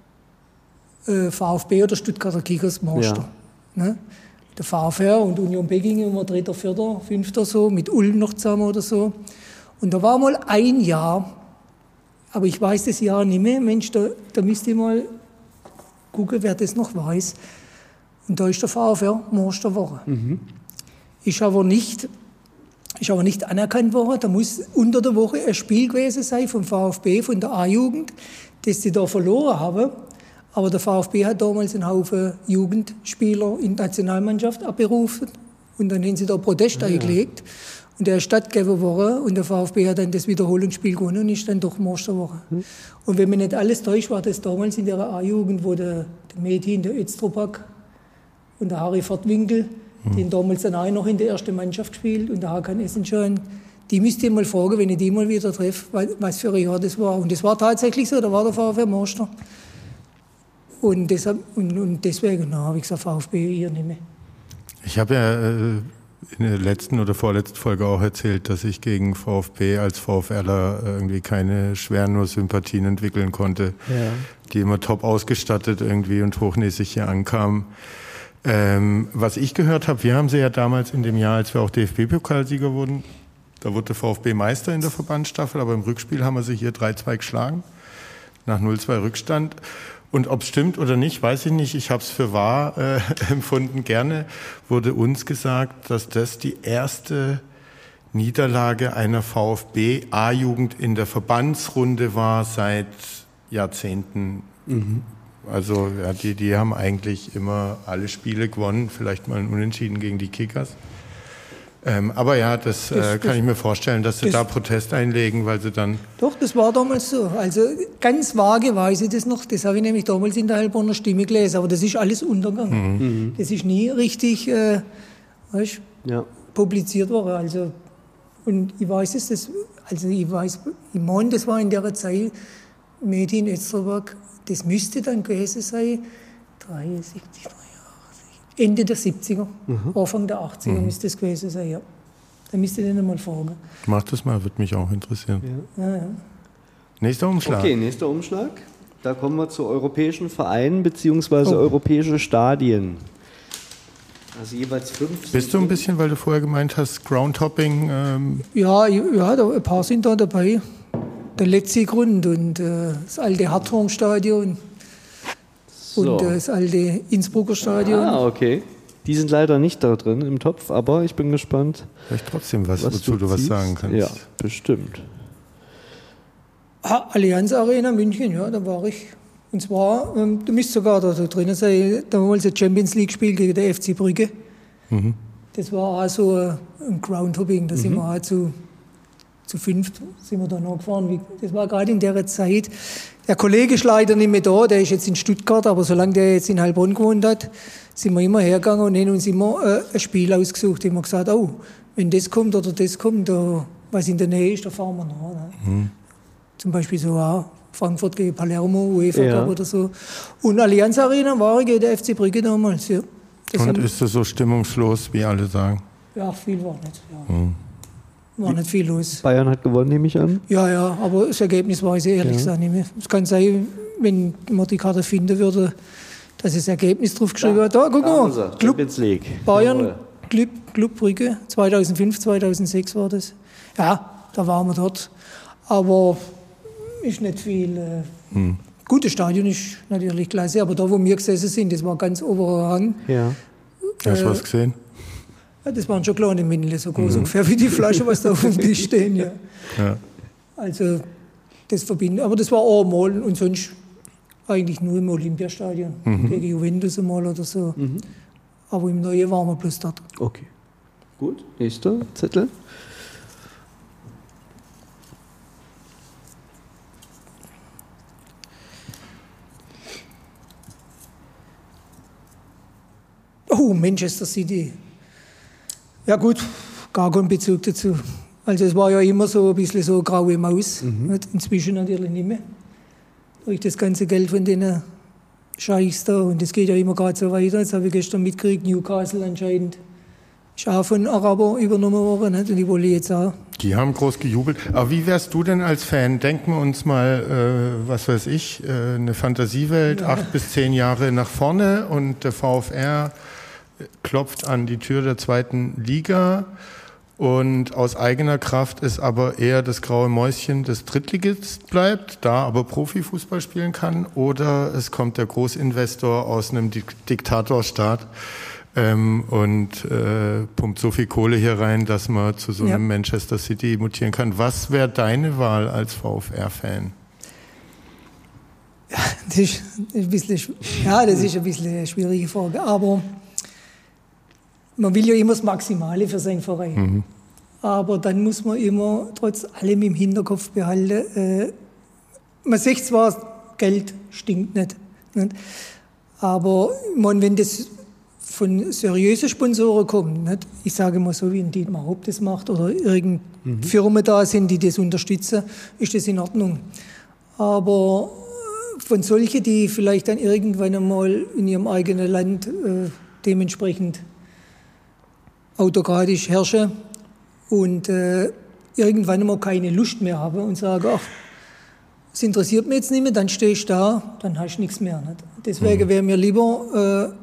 Speaker 3: VfB oder Stuttgarter Kickers Meister. Ja. Ne? Der VfR und Union Peking immer 3., 4., 5. so, mit Ulm noch zusammen oder so. Und da war mal ein Jahr, aber ich weiß das Jahr nicht mehr. Mensch, da müsst ihr mal gucken, wer das noch weiß. Und da ist der VfR Meister geworden. Ist aber nicht anerkannt worden. Da muss unter der Woche ein Spiel gewesen sein vom VfB, von der A-Jugend, das sie da verloren haben. Aber der VfB hat damals einen Haufen Jugendspieler in die Nationalmannschaft abberufen. Und dann haben sie da Protest eingelegt. Und der ist stattgegeben worden. Und der VfB hat dann das Wiederholungsspiel gewonnen und ist dann doch Meister geworden. Und wenn man nicht alles täuscht, war das damals in der A-Jugend, wo der Metin, der Öztropak und der Harry Fortwinkel, den damals dann auch noch in der ersten Mannschaft gespielt, und der Hakan Essenschan, die müsst ihr mal fragen, wenn ich die mal wieder treffe, was für ein Jahr das war. Und das war tatsächlich so, da war der VfB Meister. Und deswegen habe ich gesagt, VfB hier nicht mehr.
Speaker 1: Ich habe ja in der letzten oder vorletzten Folge auch erzählt, dass ich gegen VfB als VfLer irgendwie keine schweren nur Sympathien entwickeln konnte, die immer top ausgestattet irgendwie und hochnäsig hier ankamen. Was ich gehört habe, wir haben sie ja damals in dem Jahr, als wir auch DFB-Pokalsieger wurden, da wurde der VfB Meister in der Verbandsstaffel, aber im Rückspiel haben wir sie hier 3-2 geschlagen, nach 0-2 Rückstand. Und ob es stimmt oder nicht, weiß ich nicht. Ich habe es für wahr empfunden. Gerne wurde uns gesagt, dass das die erste Niederlage einer VfB-A-Jugend in der Verbandsrunde war seit Jahrzehnten. Also ja, die haben eigentlich immer alle Spiele gewonnen, vielleicht mal ein Unentschieden gegen die Kickers. Aber ja, das kann ich mir vorstellen, dass sie da Protest einlegen, weil sie dann...
Speaker 3: Doch, das war damals so. Also ganz vage weiß ich das noch. Das habe ich nämlich damals in der Heilbronner Stimme gelesen. Aber das ist alles untergegangen. Das ist nie richtig publiziert worden. Also, und ich weiß es, das war in der Zeit, Metin Öztropak, das müsste dann gewesen sein, 73, Ende der 70er, Anfang der 80er müsste es gewesen sein, ja. Da müsst ihr den mal fragen.
Speaker 1: Mach das mal, würde mich auch interessieren.
Speaker 3: Ja.
Speaker 1: Nächster Umschlag.
Speaker 2: Okay, nächster Umschlag. Da kommen wir zu europäischen Vereinen bzw. europäische Stadien. Also jeweils 5.
Speaker 1: Bist du ein bisschen, weil du vorher gemeint hast, Groundhopping?
Speaker 3: Ja, ein paar sind da dabei. Der letzte Grund und das alte Hartholm-Stadion. Und das alte Innsbrucker Stadion.
Speaker 2: Ah, okay. Die sind leider nicht da drin im Topf, aber ich bin gespannt.
Speaker 1: Vielleicht trotzdem wozu du was sagen kannst.
Speaker 2: Ja, bestimmt.
Speaker 3: Allianz Arena München, ja, da war ich. Und zwar, du müsst sogar da drinnen sein, damals ein Champions League-Spiel gegen den FC Brügge. Das war auch so ein Groundhopping, da sind wir auch zu 5 sind wir da noch gefahren. Das war gerade in der Zeit. Der Kollege ist leider nicht mehr da, der ist jetzt in Stuttgart, aber solange der jetzt in Heilbronn gewohnt hat, sind wir immer hergegangen und haben uns immer ein Spiel ausgesucht. Haben wir gesagt, wenn das kommt oder das kommt, was in der Nähe ist, da fahren wir noch. Ne? Zum Beispiel so auch Frankfurt gegen Palermo, UEFA Cup oder so. Und Allianz Arena war gegen den FC Brügge damals. Ja.
Speaker 1: Und ist das so stimmungslos, wie alle sagen?
Speaker 3: Ja, viel war nicht. Ja. War nicht viel los.
Speaker 2: Bayern hat gewonnen, nehme ich an.
Speaker 3: Ja, aber das Ergebnis weiß ich ehrlich gesagt nicht mehr. Es kann sein, wenn man die Karte finden würde, dass das Ergebnis drauf geschrieben hat. Da, guck mal, Club Bayern, Club Brügge, 2005, 2006 war das. Ja, da waren wir dort. Aber ist nicht viel. Gutes Stadion ist natürlich klasse, aber da, wo wir gesessen sind, das war ganz oberer Rang.
Speaker 1: Ja. Hast du was gesehen?
Speaker 3: Ja, das waren schon kleine Männle, so groß ungefähr wie die Flasche, was da auf dem Tisch stehen. Ja. Also, das verbindet. Aber das war auch mal und sonst eigentlich nur im Olympiastadion. Gegen Juventus einmal oder so. Aber im Neuen waren wir bloß dort.
Speaker 2: Okay. Gut, nächster Zettel.
Speaker 3: Oh, Manchester City. Ja gut, gar keinen Bezug dazu. Also es war ja immer so ein bisschen so graue Maus. Inzwischen natürlich nicht mehr. Durch das ganze Geld von den Scheichs da. Und das geht ja immer gerade so weiter. Jetzt habe ich gestern mitgekriegt, Newcastle anscheinend ist auch von Araber übernommen worden. Nicht? Und die wollen jetzt auch.
Speaker 1: Die haben groß gejubelt. Aber wie wärst du denn als Fan? Denken wir uns mal, was weiß ich, eine Fantasiewelt, 8 bis 10 Jahre nach vorne und der VfR klopft an die Tür der 2. Liga und aus eigener Kraft ist aber eher das graue Mäuschen des Drittligist bleibt, da aber Profifußball spielen kann, oder es kommt der Großinvestor aus einem Diktatorstaat und pumpt so viel Kohle hier rein, dass man zu so einem Manchester City mutieren kann. Was wäre deine Wahl als VfR-Fan?
Speaker 3: Ja, das ist ein bisschen eine schwierige Frage, aber man will ja immer das Maximale für seinen Verein. Aber dann muss man immer trotz allem im Hinterkopf behalten, man sieht zwar, Geld stinkt nicht. Aber wenn das von seriösen Sponsoren kommt, nicht? Ich sage mal so, wie ein Dietmar Hopp das macht oder irgendeine Firmen da sind, die das unterstützen, ist das in Ordnung. Aber von solchen, die vielleicht dann irgendwann einmal in ihrem eigenen Land dementsprechend autokratisch herrschen und irgendwann einmal keine Lust mehr haben und sagen, ach, das interessiert mich jetzt nicht mehr, dann stehe ich da, dann hast du nichts mehr. Nicht? Deswegen wäre mir lieber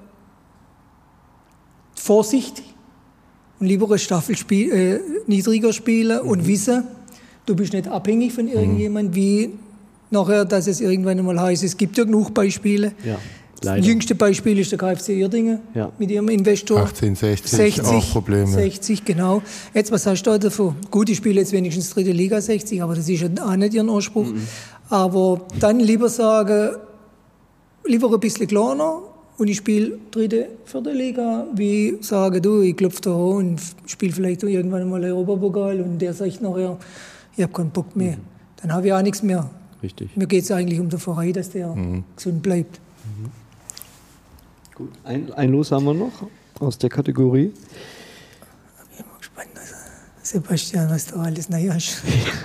Speaker 3: Vorsicht und lieber eine Staffel niedriger spielen und wissen, du bist nicht abhängig von irgendjemandem, wie nachher, dass es irgendwann einmal heißt, es gibt ja genug Beispiele. Ja. Leider. Das jüngste Beispiel ist der KFC Uerdingen mit ihrem Investor.
Speaker 1: 1860, auch Probleme.
Speaker 3: 60, genau. Jetzt, was hast du da davon? Gut, ich spiele jetzt wenigstens 3. Liga 60, aber das ist ja auch nicht ihren Anspruch. Aber dann lieber sagen, lieber ein bisschen kleiner und ich spiele 3., 4. Liga, wie sagen, du, ich klopfe da an und spiele vielleicht irgendwann mal Europapokal und der sagt nachher, ich habe keinen Bock mehr. Dann habe ich auch nichts mehr.
Speaker 2: Richtig.
Speaker 3: Mir geht es eigentlich um den Verein, dass der gesund bleibt.
Speaker 2: Gut. Ein Los haben wir noch aus der Kategorie.
Speaker 3: Ich bin mal gespannt, Sebastian, was du alles neu hast.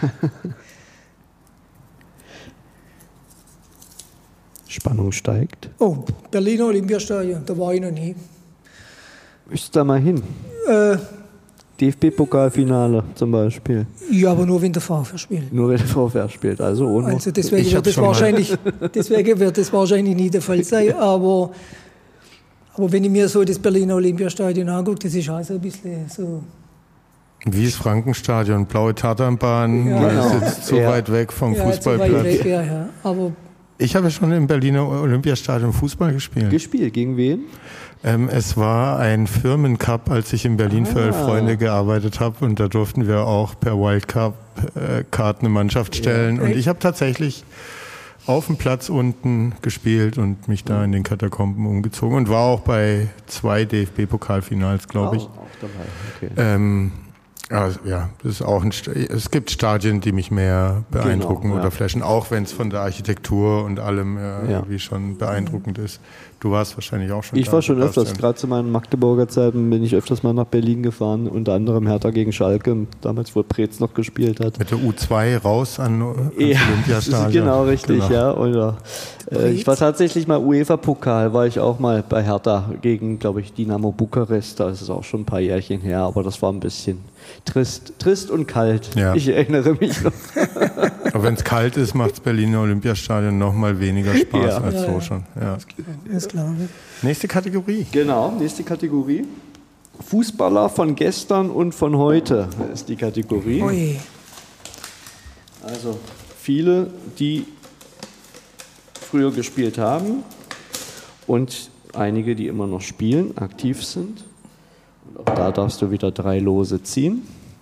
Speaker 2: Spannung steigt.
Speaker 3: Oh, Berliner Olympiastadion, da war ich noch nie.
Speaker 2: Möchtest du da mal hin? DFB-Pokalfinale zum Beispiel.
Speaker 3: Ja, aber nur wenn der VfR spielt.
Speaker 2: Nur wenn der VfR spielt, also ohne.
Speaker 3: Also deswegen wird das wahrscheinlich nie der Fall sein, aber wenn ich mir so das Berliner Olympiastadion angucke, das ist auch so ein bisschen so.
Speaker 1: Wie das Frankenstadion, blaue Tatanbahn, man ist jetzt zu weit weg vom Fußballplatz.
Speaker 3: Zu weit weg, aber
Speaker 1: ich habe schon im Berliner Olympiastadion Fußball gespielt.
Speaker 2: Gegen wen?
Speaker 1: Es war ein Firmencup, als ich in Berlin für 11 Freunde gearbeitet habe, und da durften wir auch per Wildcard eine Mannschaft stellen. Und ich habe tatsächlich auf dem Platz unten gespielt und mich da in den Katakomben umgezogen und war auch bei 2 DFB-Pokalfinals, glaube ich.
Speaker 2: Auch dabei, okay.
Speaker 1: Also, ja, das ist auch es gibt Stadien, die mich mehr beeindrucken oder flashen, auch wenn es von der Architektur und allem irgendwie schon beeindruckend ist. Du warst wahrscheinlich auch schon
Speaker 2: Ich war schon öfters, gerade zu meinen Magdeburger Zeiten bin ich öfters mal nach Berlin gefahren, unter anderem Hertha gegen Schalke, damals wo Preetz noch gespielt hat.
Speaker 1: Mit der U2 raus ans Olympiastadion.
Speaker 2: Genau, richtig, ja. Oder Ich war tatsächlich mal UEFA-Pokal, war ich auch mal bei Hertha gegen, glaube ich, Dynamo Bukarest. Da ist es auch schon ein paar Jährchen her, aber das war ein bisschen trist und kalt.
Speaker 1: Ja.
Speaker 2: Ich erinnere mich noch.
Speaker 1: Aber wenn es kalt ist, macht das Berliner Olympiastadion noch mal weniger Spaß als so schon. Ja.
Speaker 3: Das glaube ich.
Speaker 1: Nächste Kategorie.
Speaker 2: Genau, nächste Kategorie. Fußballer von gestern und von heute ist die Kategorie.
Speaker 3: Ui.
Speaker 2: Also viele, die früher gespielt haben und einige, die immer noch spielen, aktiv sind. Und auch da darfst du wieder 3 Lose ziehen.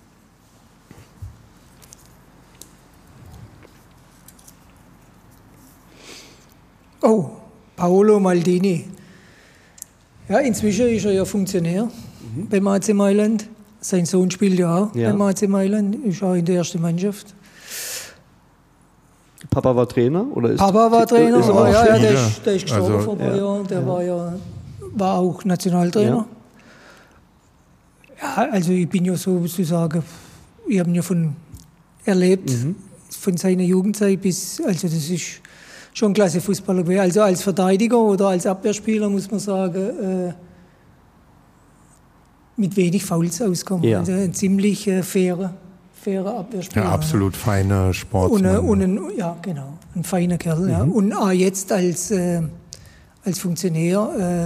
Speaker 3: Oh, Paolo Maldini. Ja, inzwischen ist er ja Funktionär beim AC Mailand. Sein Sohn spielt ja auch beim AC Mailand, ist auch in der ersten Mannschaft.
Speaker 2: Papa war Trainer? Oder ist
Speaker 3: Papa war Trainer,
Speaker 2: ist
Speaker 3: aber
Speaker 2: auch
Speaker 3: der ist gestorben vor ein paar Jahren. Der war auch Nationaltrainer. Ja, also ich bin ja sozusagen, ich habe ihn ja erlebt, von seiner Jugendzeit bis, also das ist schon ein klasse Fußballer gewesen. Also als Verteidiger oder als Abwehrspieler muss man sagen, mit wenig Fouls auskommen.
Speaker 2: Ja.
Speaker 3: Also ein ziemlich fairer Abwehrspieler.
Speaker 1: Ja, absolut feiner Sportsmann.
Speaker 3: Ja, genau, ein feiner Kerl. Ja. Und auch jetzt als Funktionär,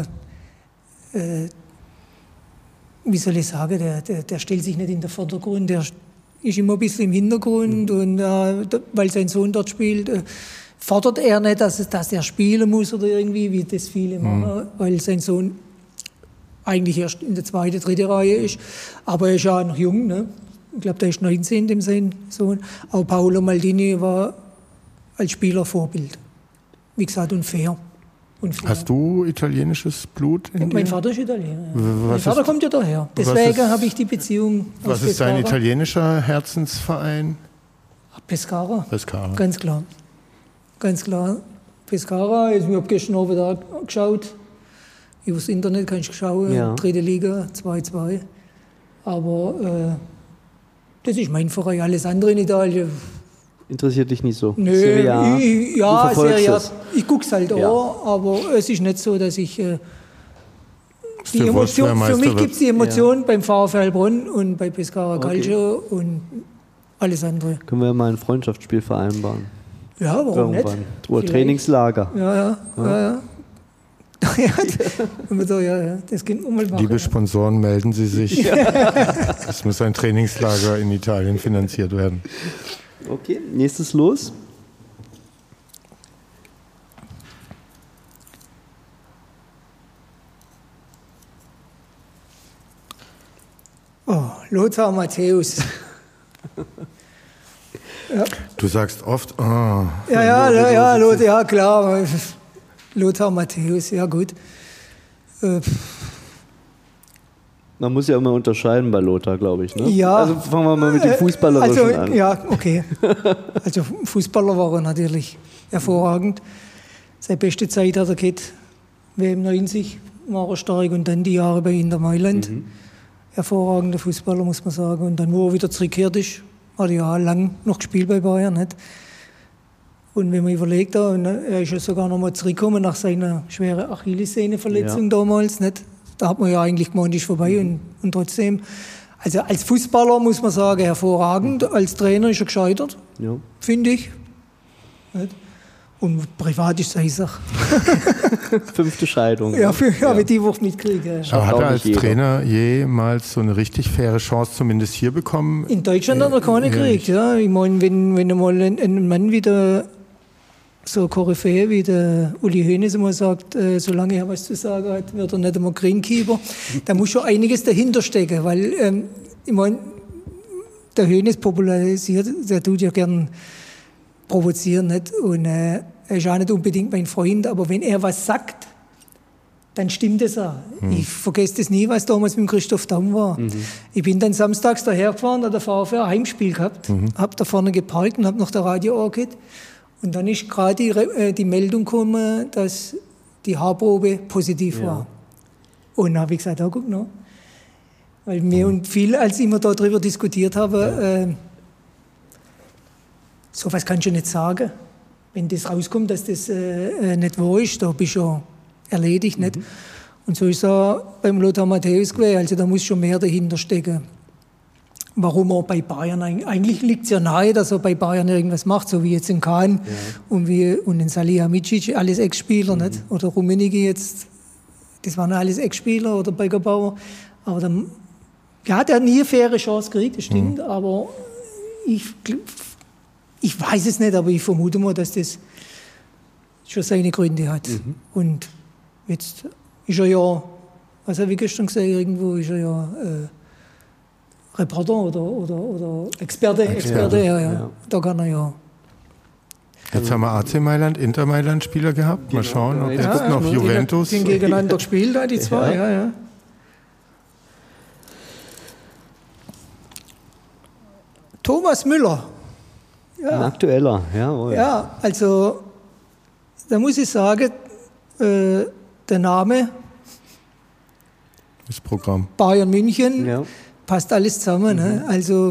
Speaker 3: wie soll ich sagen, der stellt sich nicht in den Vordergrund, der ist immer ein bisschen im Hintergrund und weil sein Sohn dort spielt, fordert er nicht, dass er spielen muss oder irgendwie, wie das viele machen, weil sein Sohn eigentlich erst in der 2., 3. Reihe ist. Aber er ist ja noch jung, ne? Ich glaube, der ist 19, dem sein Sohn. Auch Paolo Maldini war als Spieler Vorbild. Wie gesagt, und fair.
Speaker 1: Hast du italienisches Blut in dir?
Speaker 3: Mein Vater ist Italiener. Ja. Mein Vater kommt ja daher. Deswegen habe ich die Beziehung.
Speaker 1: Was ist dein italienischer Herzensverein?
Speaker 3: Pescara.
Speaker 1: Pescara.
Speaker 3: Ganz klar. Ganz klar. Pescara. Ich habe gestern Abend da geschaut. Übers Internet kannst du schauen. Ja. 3. Liga, 2-2. Aber das ist mein Verein. Alles andere in Italien
Speaker 2: interessiert dich nicht so?
Speaker 3: Nö, Serie A. Ich gucke es halt auch, aber es ist nicht so, dass ich die Emotion, für mich gibt es die Emotion beim VfL Heilbronn und bei Pescara Calcio und alles andere.
Speaker 2: Können wir mal ein Freundschaftsspiel vereinbaren?
Speaker 3: Ja, warum nicht?
Speaker 2: Oder Trainingslager.
Speaker 3: Ja. Das können wir mal machen.
Speaker 1: Liebe Sponsoren, melden Sie sich. Es muss ein Trainingslager in Italien finanziert werden.
Speaker 2: Okay, nächstes Los.
Speaker 3: Oh, Lothar Matthäus.
Speaker 1: Ja. Du sagst oft,
Speaker 3: ja, klar. Lothar Matthäus, ja gut.
Speaker 2: Man muss ja immer unterscheiden bei Lothar, glaube ich. Ne?
Speaker 3: Ja.
Speaker 2: Also fangen wir mal mit dem Fußballerischen an.
Speaker 3: Ja, okay. Also Fußballer war er natürlich hervorragend. Seine beste Zeit hat er gehabt. WM 90 war er stark und dann die Jahre bei Inter Mailand. Hervorragender Fußballer, muss man sagen. Und dann, wo er wieder zurückgekehrt ist, hat er ja lang noch gespielt bei Bayern. Nicht? Und wenn man überlegt, er ist ja sogar noch mal zurückgekommen nach seiner schweren Achillessehnenverletzung damals. Nicht? Da hat man ja eigentlich gemeint, ist vorbei und trotzdem. Also als Fußballer muss man sagen, hervorragend. Als Trainer ist er gescheitert, finde ich. Nicht? Und privat ist es eine Sache.
Speaker 2: 5. Scheidung.
Speaker 3: Ja, aber die Woche mitkriege.
Speaker 1: Aber hat er als Trainer jemals so eine richtig faire Chance zumindest hier bekommen?
Speaker 3: In Deutschland hat er keine gekriegt, ja. Ich meine, wenn einmal ein Mann wieder so eine Koryphäe wie der Uli Hoeneß immer sagt, solange er was zu sagen hat, wird er nicht einmal Greenkeeper. Da muss schon einiges dahinter stecken, weil ich meine, der Hoeneß popularisiert, der tut ja gern provozieren, nicht? Und er ist auch nicht unbedingt mein Freund, aber wenn er was sagt, dann stimmt es auch. Ich vergesse das nie, was damals mit Christoph Daum war. Ich bin dann samstags dahergefahren, da der VfR ein Heimspiel gehabt, habe da vorne geparkt und habe noch der Radio angehört. Und dann ist gerade die Meldung gekommen, dass die Haarprobe positiv war. Und dann habe ich gesagt, guck noch. Weil mir und viel, als ich immer darüber diskutiert habe, sowas kannst du nicht sagen. wenn das rauskommt, dass das nicht wahr ist, da bist du ja erledigt. Nicht? Und so ist es auch beim Lothar Matthäus gewesen. Also da muss schon mehr dahinter stecken. Warum er bei Bayern, eigentlich liegt es ja nahe, dass er bei Bayern irgendwas macht, so wie jetzt in Kahn und in Salihamidzic, alles Ex-Spieler, nicht? Oder Rummenigge jetzt, das waren alles Ex-Spieler oder Beckerbauer. Aber dann, der hat nie eine faire Chance gekriegt, das stimmt, aber ich weiß es nicht, aber ich vermute mal, dass das schon seine Gründe hat. Und jetzt ist er ja, was habe ich gestern gesagt, irgendwo ist er ja Reporter oder Experte. Ja. Da kann er ja.
Speaker 1: Jetzt haben wir AC Mailand, Inter Mailand Spieler gehabt. Mal schauen, ob jetzt noch Juventus.
Speaker 3: Die sind gegeneinander gespielt, die zwei. Ja. Thomas Müller.
Speaker 2: Ein aktueller, jawohl.
Speaker 3: Ja, also da muss ich sagen, der Name
Speaker 1: Das Programm.
Speaker 3: Bayern München passt alles zusammen. Ne? Also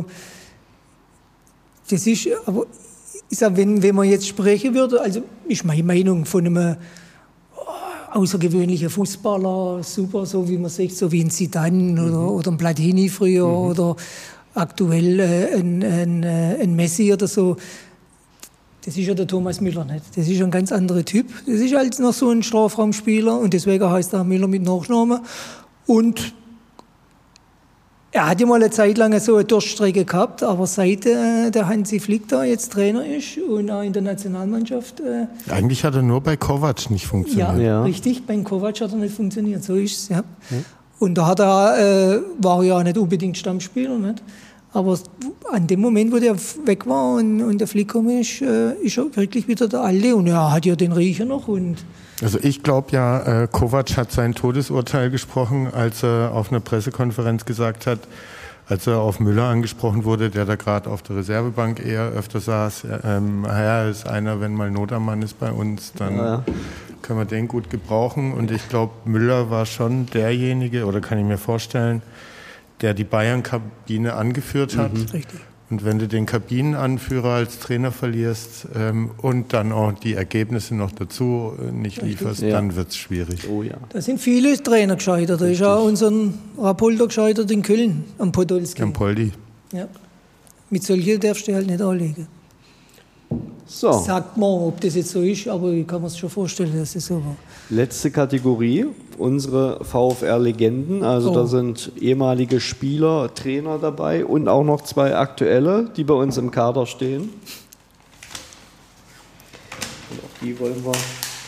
Speaker 3: das ist, aber ich sag, wenn man jetzt sprechen würde, also ist meine Meinung von einem außergewöhnlichen Fußballer, super, so wie man sieht, so wie ein Zidane oder ein Platini früher oder aktuell ein Messi oder so. Das ist ja der Thomas Müller nicht. Das ist ein ganz anderer Typ. Das ist halt noch so ein Strafraumspieler und deswegen heißt er Müller mit Nachnamen. Und er hat ja mal eine Zeit lang so eine Durststrecke gehabt, aber seit der Hansi Flick da jetzt Trainer ist und auch in der Nationalmannschaft.
Speaker 1: Eigentlich hat er nur bei Kovac nicht funktioniert.
Speaker 3: Ja, richtig, beim Kovac hat er nicht funktioniert, so ist es. Ja. Und da hat er, war er ja nicht unbedingt Stammspieler, nicht? Aber an dem Moment, wo der weg war und der Flick gekommen ist er wirklich wieder der Alte und er hat ja den Riecher noch. Und
Speaker 1: also ich glaube ja, Kovac hat sein Todesurteil gesprochen, als er auf einer Pressekonferenz gesagt hat, als er auf Müller angesprochen wurde, der da gerade auf der Reservebank eher öfter saß, er ist einer, wenn mal Not am Mann ist bei uns, dann können wir den gut gebrauchen. Und ich glaube, Müller war schon derjenige, oder kann ich mir vorstellen, der die Bayern-Kabine angeführt hat.
Speaker 3: Richtig.
Speaker 1: Und wenn du den Kabinenanführer als Trainer verlierst und dann auch die Ergebnisse noch dazu nicht lieferst, dann wird es schwierig.
Speaker 2: Oh ja.
Speaker 3: Da sind viele Trainer gescheitert. Da ist auch unser Rapoldo gescheitert in Köln, am Podolski.
Speaker 1: Am Poldi.
Speaker 3: Ja. Mit solchen darfst du halt nicht anlegen.
Speaker 2: So.
Speaker 3: Sagt man, ob das jetzt so ist, aber ich kann mir schon vorstellen, dass es so war.
Speaker 2: Letzte Kategorie, unsere VfR-Legenden. Also da sind ehemalige Spieler, Trainer dabei und auch noch 2 aktuelle, die bei uns im Kader stehen. Und auch die wollen wir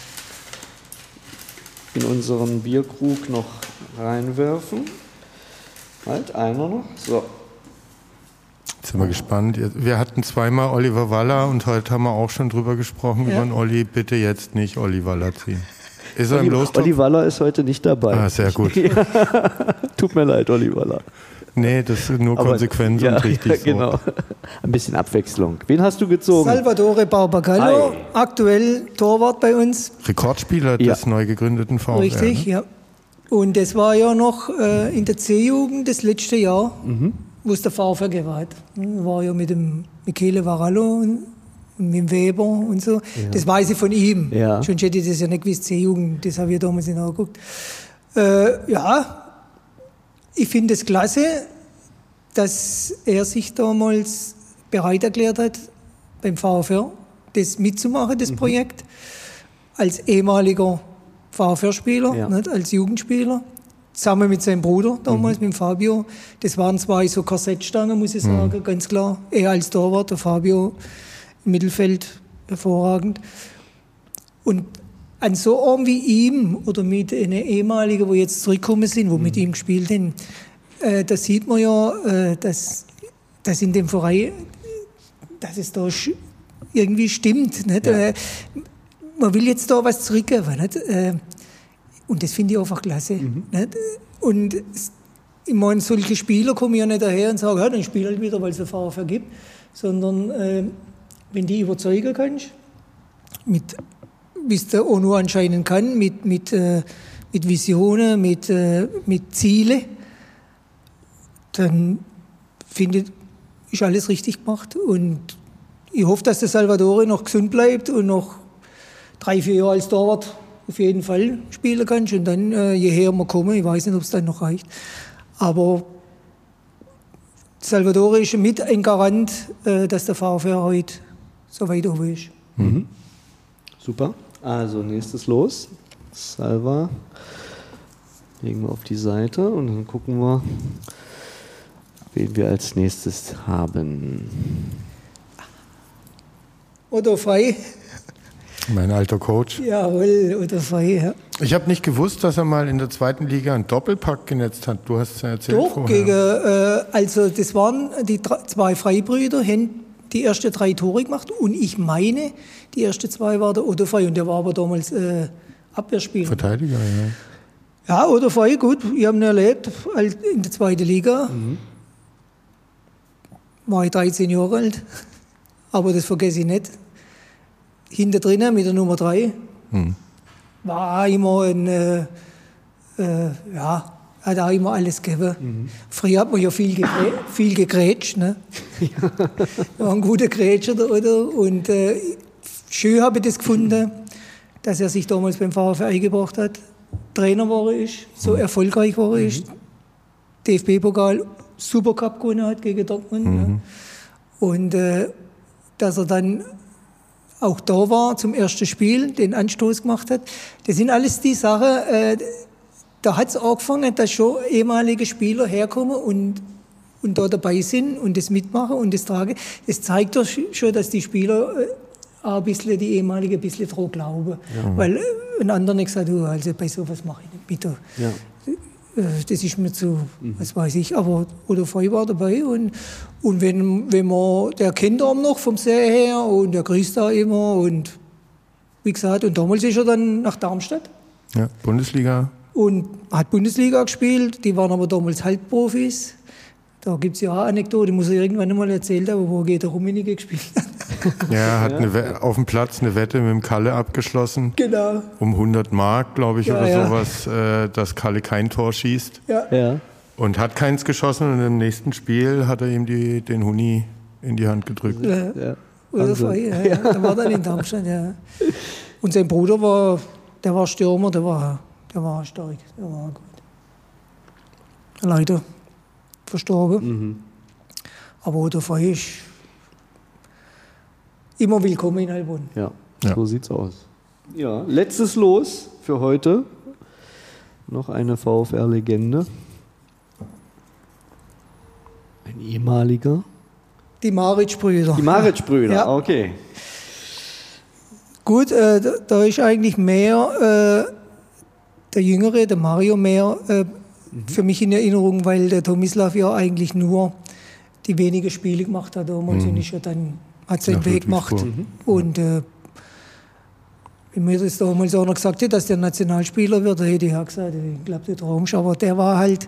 Speaker 2: in unseren Bierkrug noch reinwerfen. Halt, einer noch. So.
Speaker 1: Jetzt sind wir gespannt. Wir hatten zweimal Oliver Waller und heute haben wir auch schon drüber gesprochen, über den Olli. Bitte jetzt nicht Olli Waller ziehen. Ist er im Lostopf?
Speaker 2: Olli Waller ist heute nicht dabei.
Speaker 1: Ah, sehr gut.
Speaker 2: Tut mir leid, Olli Waller.
Speaker 1: Nee, das ist nur Konsequenz und richtig
Speaker 2: genau.
Speaker 1: so.
Speaker 2: Ein bisschen Abwechslung. Wen hast du gezogen?
Speaker 3: Salvatore Barbagallo, aktuell Torwart bei uns.
Speaker 1: Rekordspieler des neu gegründeten VfR.
Speaker 3: Richtig, ja. Und das war ja noch in der C-Jugend das letzte Jahr, wo es der VfR gewahrt. War ja mit dem Michele Varallo und mit dem Weber und so. Ja. Das weiß ich von ihm.
Speaker 2: Ja.
Speaker 3: Schon hätte ich das ja nicht gewusst, C-Jugend, das habe ich damals nicht angeguckt. Ich finde es klasse, dass er sich damals bereit erklärt hat, beim VfR das mitzumachen, das Projekt, als ehemaliger VfR-Spieler, nicht, als Jugendspieler, zusammen mit seinem Bruder damals, mit dem Fabio. Das waren 2 so Korsettstangen, muss ich sagen, ganz klar. Er als Torwart, der Fabio im Mittelfeld, hervorragend. Und an so einem wie ihm oder mit einem ehemaligen, wo jetzt zurückgekommen sind, wo mit ihm gespielt haben, da sieht man ja, dass in dem Verein, dass es da irgendwie stimmt. Nicht? Ja. Man will jetzt da was zurückgeben. Nicht? Und das finde ich einfach klasse. Nicht? Und ich meine, solche Spieler kommen ja nicht daher und sagen, ja, dann spiel halt wieder, weil es einen VfR gibt, sondern wenn die überzeugen kannst, wie es der ONU anscheinend kann, mit Visionen, mit Zielen, dann finde ich, ist alles richtig gemacht. Und ich hoffe, dass der Salvatore noch gesund bleibt und noch 3-4 Jahre als Torwart auf jeden Fall spielen kann. Und dann, je höher wir kommen, ich weiß nicht, ob es dann noch reicht. Aber Salvatore ist mit ein Garant, dass der VfR heute so weit oben ist.
Speaker 2: Mhm. Super. Also nächstes Los. Salva. Legen wir auf die Seite und dann gucken wir, wen wir als nächstes haben.
Speaker 3: Otto Frei.
Speaker 1: Mein alter Coach.
Speaker 3: Jawohl, Otto Frei, ja.
Speaker 1: Ich habe nicht gewusst, dass er mal in der 2. Liga einen Doppelpack genetzt hat. Du hast es ja erzählt
Speaker 3: Doch,
Speaker 1: vorher.
Speaker 3: also das waren die 2 Freibrüder, haben die ersten 3 Tore gemacht und ich meine, die ersten 2 war der Otto Frei und der war aber damals Abwehrspieler.
Speaker 1: Verteidiger, ja.
Speaker 3: Ja, Otto Frei, gut, ich habe ihn erlebt in der 2. Liga. War ich 13 Jahre alt, aber das vergesse ich nicht. Hinter drinnen mit der Nummer 3 war auch immer hat auch immer alles gegeben. Früher hat man ja viel gegrätscht. Ne? War ein guter Grätscher, oder? Und schön habe ich das gefunden, dass er sich damals beim VfR eingebracht hat. Trainer war er ist, so erfolgreich war er ist. DFB-Pokal, Supercup gewonnen hat gegen Dortmund. Ne? Und dass er dann auch da war zum ersten Spiel, den Anstoß gemacht hat. Das sind alles die Sachen, da hat es angefangen, dass schon ehemalige Spieler herkommen und da dabei sind und das mitmachen und das tragen. Das zeigt doch schon, dass die Spieler auch ein bisschen, die ehemaligen ein bisschen dran glauben. Ja. Weil ein anderer nicht sagt, also bei sowas mache ich nicht, bitte. Ja. Das ist mir zu, was weiß ich, aber Otto Frei war dabei und wenn man, der kennt ihn noch vom See her und der grüßt da immer und wie gesagt, und damals ist er dann nach Darmstadt.
Speaker 1: Ja, Bundesliga.
Speaker 3: Und hat Bundesliga gespielt, die waren aber damals Halbprofis. Da gibt es ja auch eine Anekdote, die muss er irgendwann einmal erzählt haben, wo er gegen Rummenigge gespielt hat.
Speaker 1: Ja, er hat auf dem Platz eine Wette mit dem Kalle abgeschlossen.
Speaker 3: Genau.
Speaker 1: Um 100 Mark, glaube ich, oder sowas, dass Kalle kein Tor schießt.
Speaker 2: Ja.
Speaker 1: Und hat keins geschossen und im nächsten Spiel hat er ihm den Huni in die Hand gedrückt.
Speaker 3: Ja. Oder Frei, der war dann in Darmstadt, ja. Und sein Bruder der war Stürmer, der war stark, der war gut. Leider verstorben. Aber Otto Frei ist immer willkommen in Heilbronn.
Speaker 2: Ja, so sieht's aus. Ja, letztes Los für heute. Noch eine VfR-Legende. Ein ehemaliger.
Speaker 3: Die Maric-Brüder.
Speaker 2: Die Maric-Brüder, ja. Okay.
Speaker 3: Gut, da ist eigentlich mehr der Jüngere, der Mario mehr für mich in Erinnerung, weil der Tomislav ja eigentlich nur die wenigen Spiele gemacht hat damals und ist ja dann hat seinen Weg gemacht. Und wenn mir das damals auch noch gesagt hätte, dass der Nationalspieler wird, da hätte ich auch gesagt, ich glaube, der Traumsch, aber der war halt,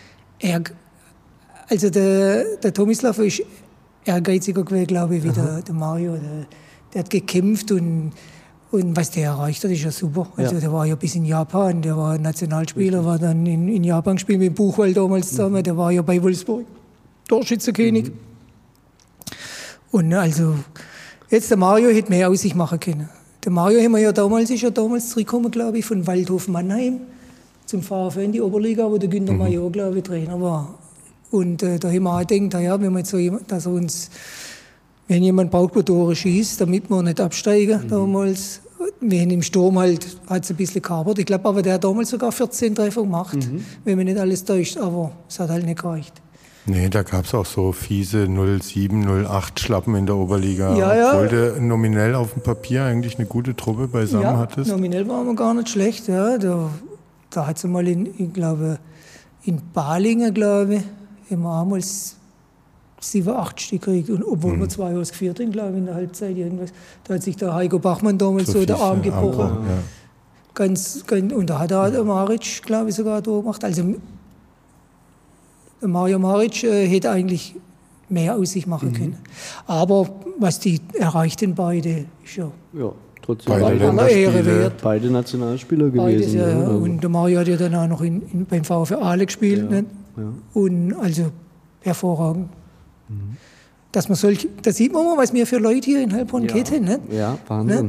Speaker 3: also der Tomislav ist ehrgeiziger gewesen, glaube ich, wie der Mario. Der hat gekämpft und was der erreicht hat, ist ja super. Also der war ja bis in Japan, der war Nationalspieler, war dann in Japan gespielt mit Buchwald damals zusammen, der war ja bei Wolfsburg Torschützenkönig. Und also, jetzt der Mario hätte mehr aus sich machen können. Der Mario ist ja damals zurückgekommen, glaube ich, von Waldhof Mannheim zum VfL in die Oberliga, wo der Günter Major, glaube ich, Trainer war. Und da haben wir auch gedacht, wenn man jetzt so jemand, dass er uns, wenn jemand braucht, der Tore schießt, damit wir nicht absteigen damals. Wir haben im Sturm hat es ein bisschen gehapert. Ich glaube aber, der hat damals sogar 14 Treffer gemacht, wenn man nicht alles täuscht, aber es hat halt nicht gereicht. Nee,
Speaker 1: da gab es auch so fiese 07, 08 Schlappen in der Oberliga. Obwohl du nominell auf dem Papier eigentlich eine gute Truppe beisammen hattest.
Speaker 3: Nominell waren wir gar nicht schlecht. Ja. Da hat es mal in Balingen, glaube ich, haben wir damals 7, 8 Stück gekriegt. Und obwohl wir 2 ausgeführt haben, glaube ich, in der Halbzeit irgendwas. Da hat sich der Heiko Bachmann damals so den Arm gebrochen. Und da hat der Maric, glaube ich, sogar da gemacht. Also der Mario Maric hätte eigentlich mehr aus sich machen können. Aber was die erreichten beide, ist ja
Speaker 2: trotzdem beide Nationalspieler
Speaker 3: beides,
Speaker 2: gewesen.
Speaker 3: Ja. Und der Mario hat ja dann auch noch beim VfR Aale gespielt. Ja. Und also hervorragend. dass man da sieht man mal, was wir für Leute hier in Heilbronn kennen. Nicht?
Speaker 2: Ja, Wahnsinn.
Speaker 3: Nicht?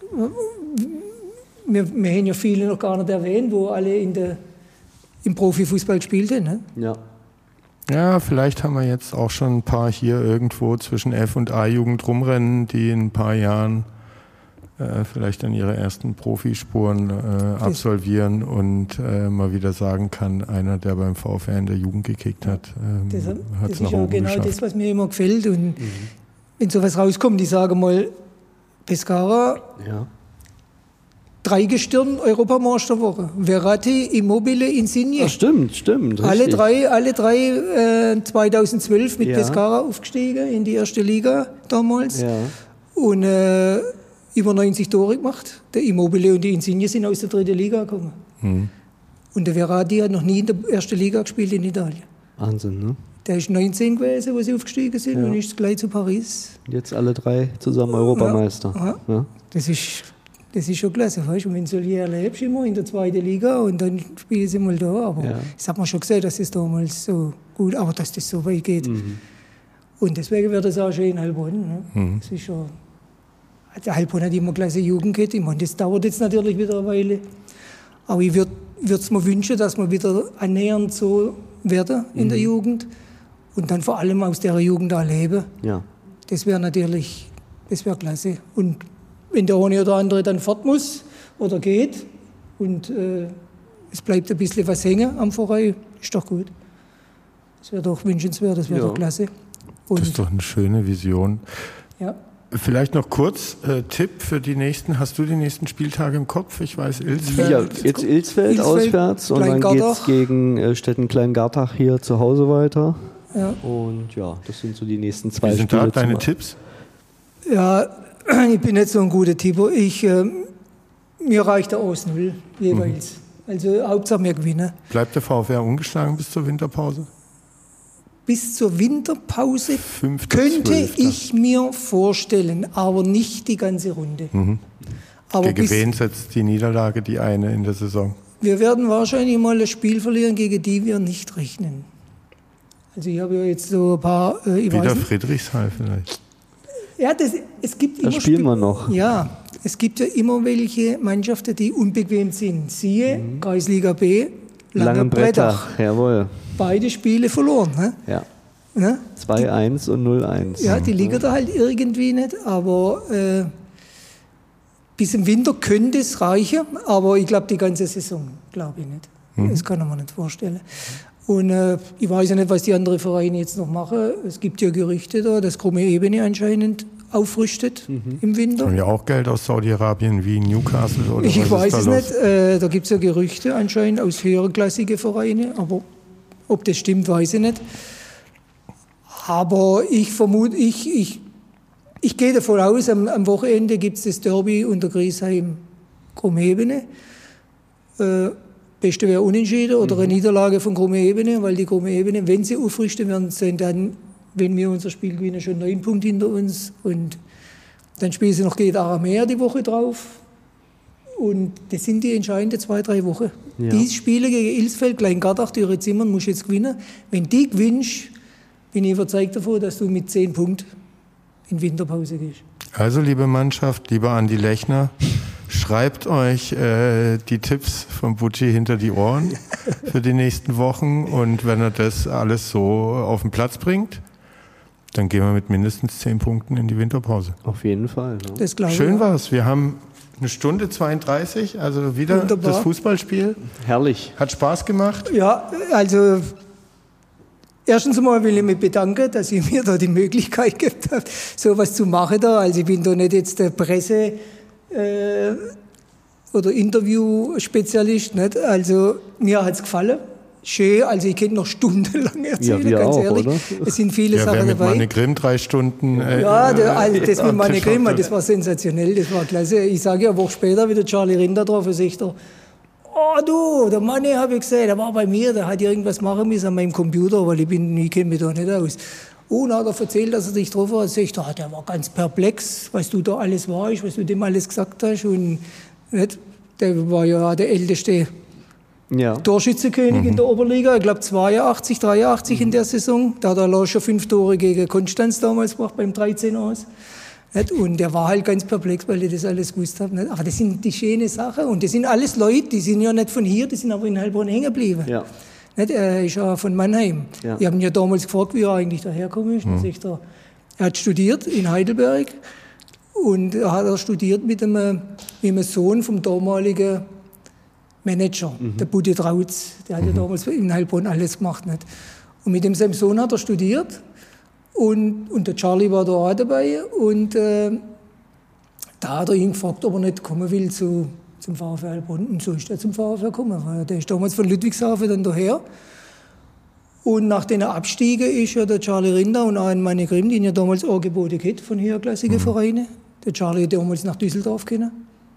Speaker 3: Wir haben ja viele noch gar nicht erwähnt, wo alle im Profifußball spielten. Ne?
Speaker 2: Ja.
Speaker 1: Ja, vielleicht haben wir jetzt auch schon ein paar hier irgendwo zwischen F- und A-Jugend rumrennen, die in ein paar Jahren vielleicht dann ihre ersten Profispuren absolvieren und mal wieder sagen kann, einer, der beim VfR in der Jugend gekickt hat, hat es nach oben
Speaker 3: genau
Speaker 1: geschafft.
Speaker 3: Das, was mir immer gefällt. Und wenn sowas rauskommt, ich sage mal, Pescara,
Speaker 2: Ja.
Speaker 3: 3 Gestirn Europameisterwoche. Verratti, Immobile, Insigne.
Speaker 2: Ja, stimmt.
Speaker 3: Alle
Speaker 2: richtig.
Speaker 3: drei 2012 mit
Speaker 2: Ja.
Speaker 3: Pescara aufgestiegen in die erste Liga damals.
Speaker 2: Ja.
Speaker 3: Und über 90 Tore gemacht. Der Immobile und die Insigne sind aus der 3. Liga gekommen. Und der Verratti hat noch nie in der ersten Liga gespielt in Italien.
Speaker 2: Wahnsinn, ne?
Speaker 3: Der ist 19 gewesen, wo sie aufgestiegen sind, und ist gleich zu Paris.
Speaker 2: Jetzt alle 3 zusammen Europameister.
Speaker 3: Ja.
Speaker 2: Ja.
Speaker 3: Das ist schon klasse, weißt du? Und wenn du so hier erlebst, immer in der 2. Liga und dann spielen sie mal da. Aber das hat man schon gesehen, dass es damals so gut, aber dass das so weit geht. Und deswegen wird das auch schön in Heilbronn. Ne? Das ist schon, also Heilbronn hat immer klasse Jugend gehabt. Ich meine, das dauert jetzt natürlich wieder eine Weile. Aber ich würde es mir wünschen, dass wir wieder annähernd so werden in der Jugend und dann vor allem aus der Jugend auch leben.
Speaker 2: Ja.
Speaker 3: Das wäre klasse. Und wenn der eine oder andere dann fort muss oder geht und es bleibt ein bisschen was hängen am Verein, ist doch gut. Das wäre doch wünschenswert, das wäre doch klasse. Und,
Speaker 1: Das ist doch eine schöne Vision.
Speaker 3: ja.
Speaker 1: Vielleicht noch kurz Tipp für die nächsten. Hast du die nächsten Spieltage im Kopf? Ich weiß, Ilsfeld.
Speaker 2: Ja, jetzt Ilsfeld auswärts und dann geht es gegen Stetten-Kleingartach hier zu Hause weiter.
Speaker 3: Ja.
Speaker 2: Und ja, das sind so die nächsten 2
Speaker 1: Wie sind
Speaker 2: Spiele.
Speaker 1: da deine Tipps?
Speaker 3: Ja, ich bin nicht so ein guter Tipper. Mir reicht der 1-0 jeweils. Also Hauptsache wir gewinnen.
Speaker 1: Bleibt der VfR ungeschlagen bis zur Winterpause?
Speaker 3: Bis zur Winterpause
Speaker 1: 5.,
Speaker 3: könnte
Speaker 1: 12..
Speaker 3: ich mir vorstellen, aber nicht die ganze Runde. Aber
Speaker 1: Gegen wen setzt die Niederlage die eine in der Saison?
Speaker 3: wir werden wahrscheinlich mal ein Spiel verlieren, gegen die wir nicht rechnen. Also ich habe ja jetzt so ein paar...
Speaker 1: Wieder Friedrichshall vielleicht.
Speaker 3: Ja, es gibt
Speaker 2: Da
Speaker 3: immer
Speaker 2: spielen wir noch.
Speaker 3: Ja, es gibt ja immer welche Mannschaften, die unbequem sind. Siehe, Kreisliga B, Langenbrettach.
Speaker 2: Jawohl.
Speaker 3: Beide Spiele verloren. Ne?
Speaker 2: Ja.
Speaker 3: Ne?
Speaker 2: 2-1 und 0-1.
Speaker 3: Ja, die liegen da halt irgendwie nicht, aber bis im Winter könnte es reichen, aber ich glaube die ganze Saison, glaube ich nicht. Das kann man nicht vorstellen. Und ich weiß ja nicht, was die anderen Vereine jetzt noch machen. Es gibt ja Gerüchte da, dass Krumme Ebene anscheinend aufrüstet im Winter.
Speaker 1: Haben ja auch Geld aus Saudi-Arabien wie Newcastle oder was
Speaker 3: Ich weiß
Speaker 1: ist
Speaker 3: es
Speaker 1: da
Speaker 3: nicht.
Speaker 1: los?
Speaker 3: Da gibt es ja Gerüchte anscheinend aus höherklassigen Vereinen, aber ob das stimmt, weiß ich nicht. Aber ich vermute, ich gehe davon aus, am Wochenende gibt es das Derby unter Griesheim-Krumme-Ebene. Beste wäre unentschieden oder eine Niederlage von Krumme-Ebene, weil die Krumme-Ebene, wenn sie aufrichten werden, sind dann, wenn wir unser Spiel gewinnen, schon 9 Punkte hinter uns. Und dann spielen sie noch gegen Aramea die Woche drauf. Und das sind die entscheidenden 2-3 Wochen.
Speaker 2: Ja.
Speaker 3: Die Spiele gegen Ilsfeld, Kleingartach, Dürre-Zimmern, musst du jetzt gewinnen. Wenn die gewinnst, bin ich überzeugt davon, dass du mit 10 Punkten in Winterpause gehst.
Speaker 1: Also, liebe Mannschaft, lieber Andi Lechner, schreibt euch die Tipps von Bucci hinter die Ohren für die nächsten Wochen. Und wenn er das alles so auf den Platz bringt, dann gehen wir mit mindestens 10 Punkten in die Winterpause.
Speaker 2: Auf jeden Fall. Ne?
Speaker 3: Das glaube ich.
Speaker 1: Schön war's. Wir haben 1 Stunde 32, also wieder
Speaker 3: Wunderbar.
Speaker 1: das Fußballspiel.
Speaker 2: Herrlich.
Speaker 1: Hat Spaß gemacht.
Speaker 3: Ja, also erstens einmal will ich mich bedanken, dass ihr mir da die Möglichkeit gehabt habt, sowas zu machen da. Also ich bin da nicht jetzt der Presse- oder Interviewspezialist, nicht? Also mir hat's gefallen. Schön, also ich könnte noch stundenlang erzählen,
Speaker 2: wir
Speaker 3: ganz
Speaker 2: auch,
Speaker 3: ehrlich.
Speaker 2: oder?
Speaker 3: Es sind viele
Speaker 1: Ja, wer
Speaker 3: Sachen
Speaker 1: mit
Speaker 3: dabei.
Speaker 1: Manne Grimm 3 Stunden.
Speaker 3: Ja, das mit Manne Grimm,
Speaker 1: geschaut hat.
Speaker 3: das war sensationell, das war klasse. Ich sage ja, eine Woche später wieder Charlie Rinder drauf und sagt er, oh du, der Manne habe ich gesehen, der war bei mir, der hat irgendwas machen müssen an meinem Computer, weil ich kenne mich da nicht aus. Und dann hat er erzählt, dass er dich getroffen hat, sagt er, der war ganz perplex, was du da alles warst, was du dem alles gesagt hast. Und nicht? Der war ja der älteste Torschützenkönig in der Oberliga, ich glaube 82, 83 in der Saison. Da hat er schon 5 Tore gegen Konstanz damals gemacht, beim 13 aus. Und der war halt ganz perplex, weil ich das alles gewusst habe. Aber das sind die schöne Sachen. Und das sind alles Leute, die sind ja nicht von hier, die sind aber in Heilbronn hängen geblieben. Ja. Er ist ja von Mannheim. Ja. Ich habe ihn ja damals gefragt, wie er eigentlich daherkommt. Er hat studiert in Heidelberg und er hat studiert mit einem Sohn vom damaligen Manager, der Buddy Trautz. Der hat ja damals in Heilbronn alles gemacht. Nicht? Und mit seinem Sohn hat er studiert und der Charlie war da auch dabei. Und da hat er ihn gefragt, ob er nicht kommen will zum VfL Heilbronn. Und so ist er zum VfL gekommen. Weil der ist damals von Ludwigshafen dann daher. Und nach den Abstiegen ist ja der Charlie Rinder und auch ein Manni Grimm, den ja damals angeboten hat von höherklassigen Vereinen. Der Charlie hat damals nach Düsseldorf gekommen.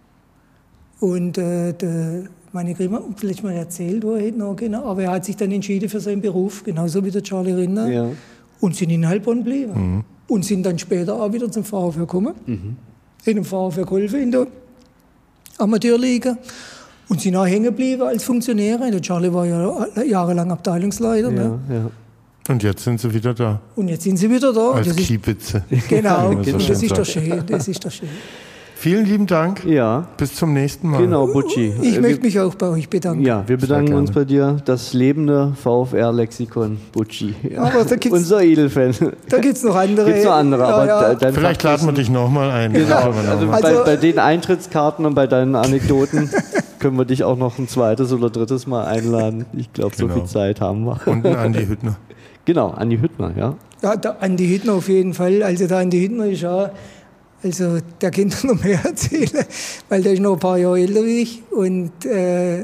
Speaker 3: Und der Manni Grimm hat vielleicht mal erzählt, wo er hätte noch gehen. Aber er hat sich dann entschieden für seinen Beruf, genauso wie der Charlie Rinder. Ja. Und sind in Heilbronn geblieben. Und sind dann später auch wieder zum VfL gekommen. In dem VfL geholfen in der Amateurliga. Und sind auch hängen geblieben als Funktionäre. Der Charlie war ja jahrelang Abteilungsleiter. Ne?
Speaker 1: Ja. Und jetzt sind sie wieder da. Als Kiebitze.
Speaker 3: Genau, das ist doch schön. Das ist doch schön.
Speaker 1: Vielen lieben Dank.
Speaker 2: Ja.
Speaker 1: Bis zum nächsten Mal.
Speaker 2: Genau, Butschi.
Speaker 3: Ich möchte mich auch bei euch bedanken.
Speaker 2: Ja, wir bedanken uns bei dir. Das lebende VfR-Lexikon, Butschi. Ja.
Speaker 3: Aber da gibt's,
Speaker 2: unser Edelfan.
Speaker 3: Da gibt es noch andere.
Speaker 1: Vielleicht laden wir dich nochmal ein.
Speaker 2: Genau. Bei den Eintrittskarten und bei deinen Anekdoten können wir dich auch noch ein zweites oder drittes Mal einladen. Ich glaube, so viel Zeit haben wir.
Speaker 1: Und Andi Hüttner.
Speaker 2: Genau, Andi Hüttner, ja.
Speaker 3: Ja, der Andi Hüttner auf jeden Fall. Also der Andi Hüttner ist auch... Also der kann noch mehr erzählen, weil der ist noch ein paar Jahre älter wie ich und das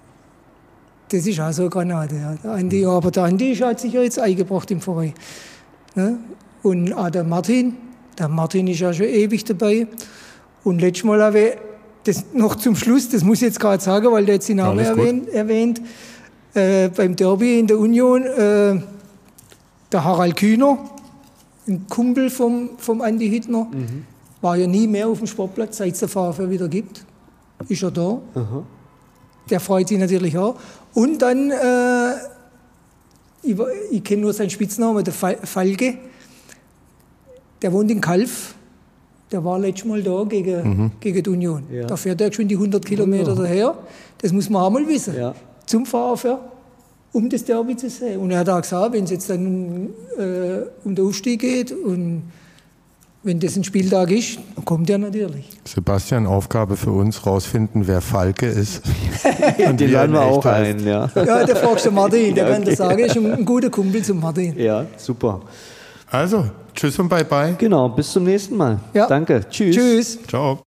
Speaker 3: ist auch so eine Granate. Ja. Aber der Andi hat sich ja jetzt eingebracht im Verein. Ne? Und auch der Martin ist ja schon ewig dabei. Und letztes Mal habe ich das noch zum Schluss, das muss ich jetzt gerade sagen, weil der jetzt den Namen erwähnt, beim Derby in der Union, der Harald Kühner, ein Kumpel vom Andi Hüttner, war ja nie mehr auf dem Sportplatz, seit es der VfL wieder gibt. Ist er da. Der freut sich natürlich auch. Und dann, ich kenne nur seinen Spitznamen, der Falke. Der wohnt in Kalf. Der war letztes Mal da gegen die Union. Ja. Da fährt er schon die 100 Kilometer daher. Das muss man auch mal wissen. Ja. Zum VfL, um das Derby zu sehen. Und er hat auch gesagt, wenn es jetzt dann um den Aufstieg geht und wenn das ein Spieltag ist, dann kommt er natürlich.
Speaker 1: Sebastian, Aufgabe für uns, rausfinden, wer Falke ist.
Speaker 2: Und den laden wir auch ein. Ja,
Speaker 3: der fragst du Martin, der kann das sagen. Er ist ein guter Kumpel zum Martin.
Speaker 2: Ja, super.
Speaker 1: Also, tschüss und bye-bye.
Speaker 2: Genau, bis zum nächsten Mal.
Speaker 3: Ja.
Speaker 2: Danke, tschüss.
Speaker 3: Tschüss.
Speaker 1: Ciao.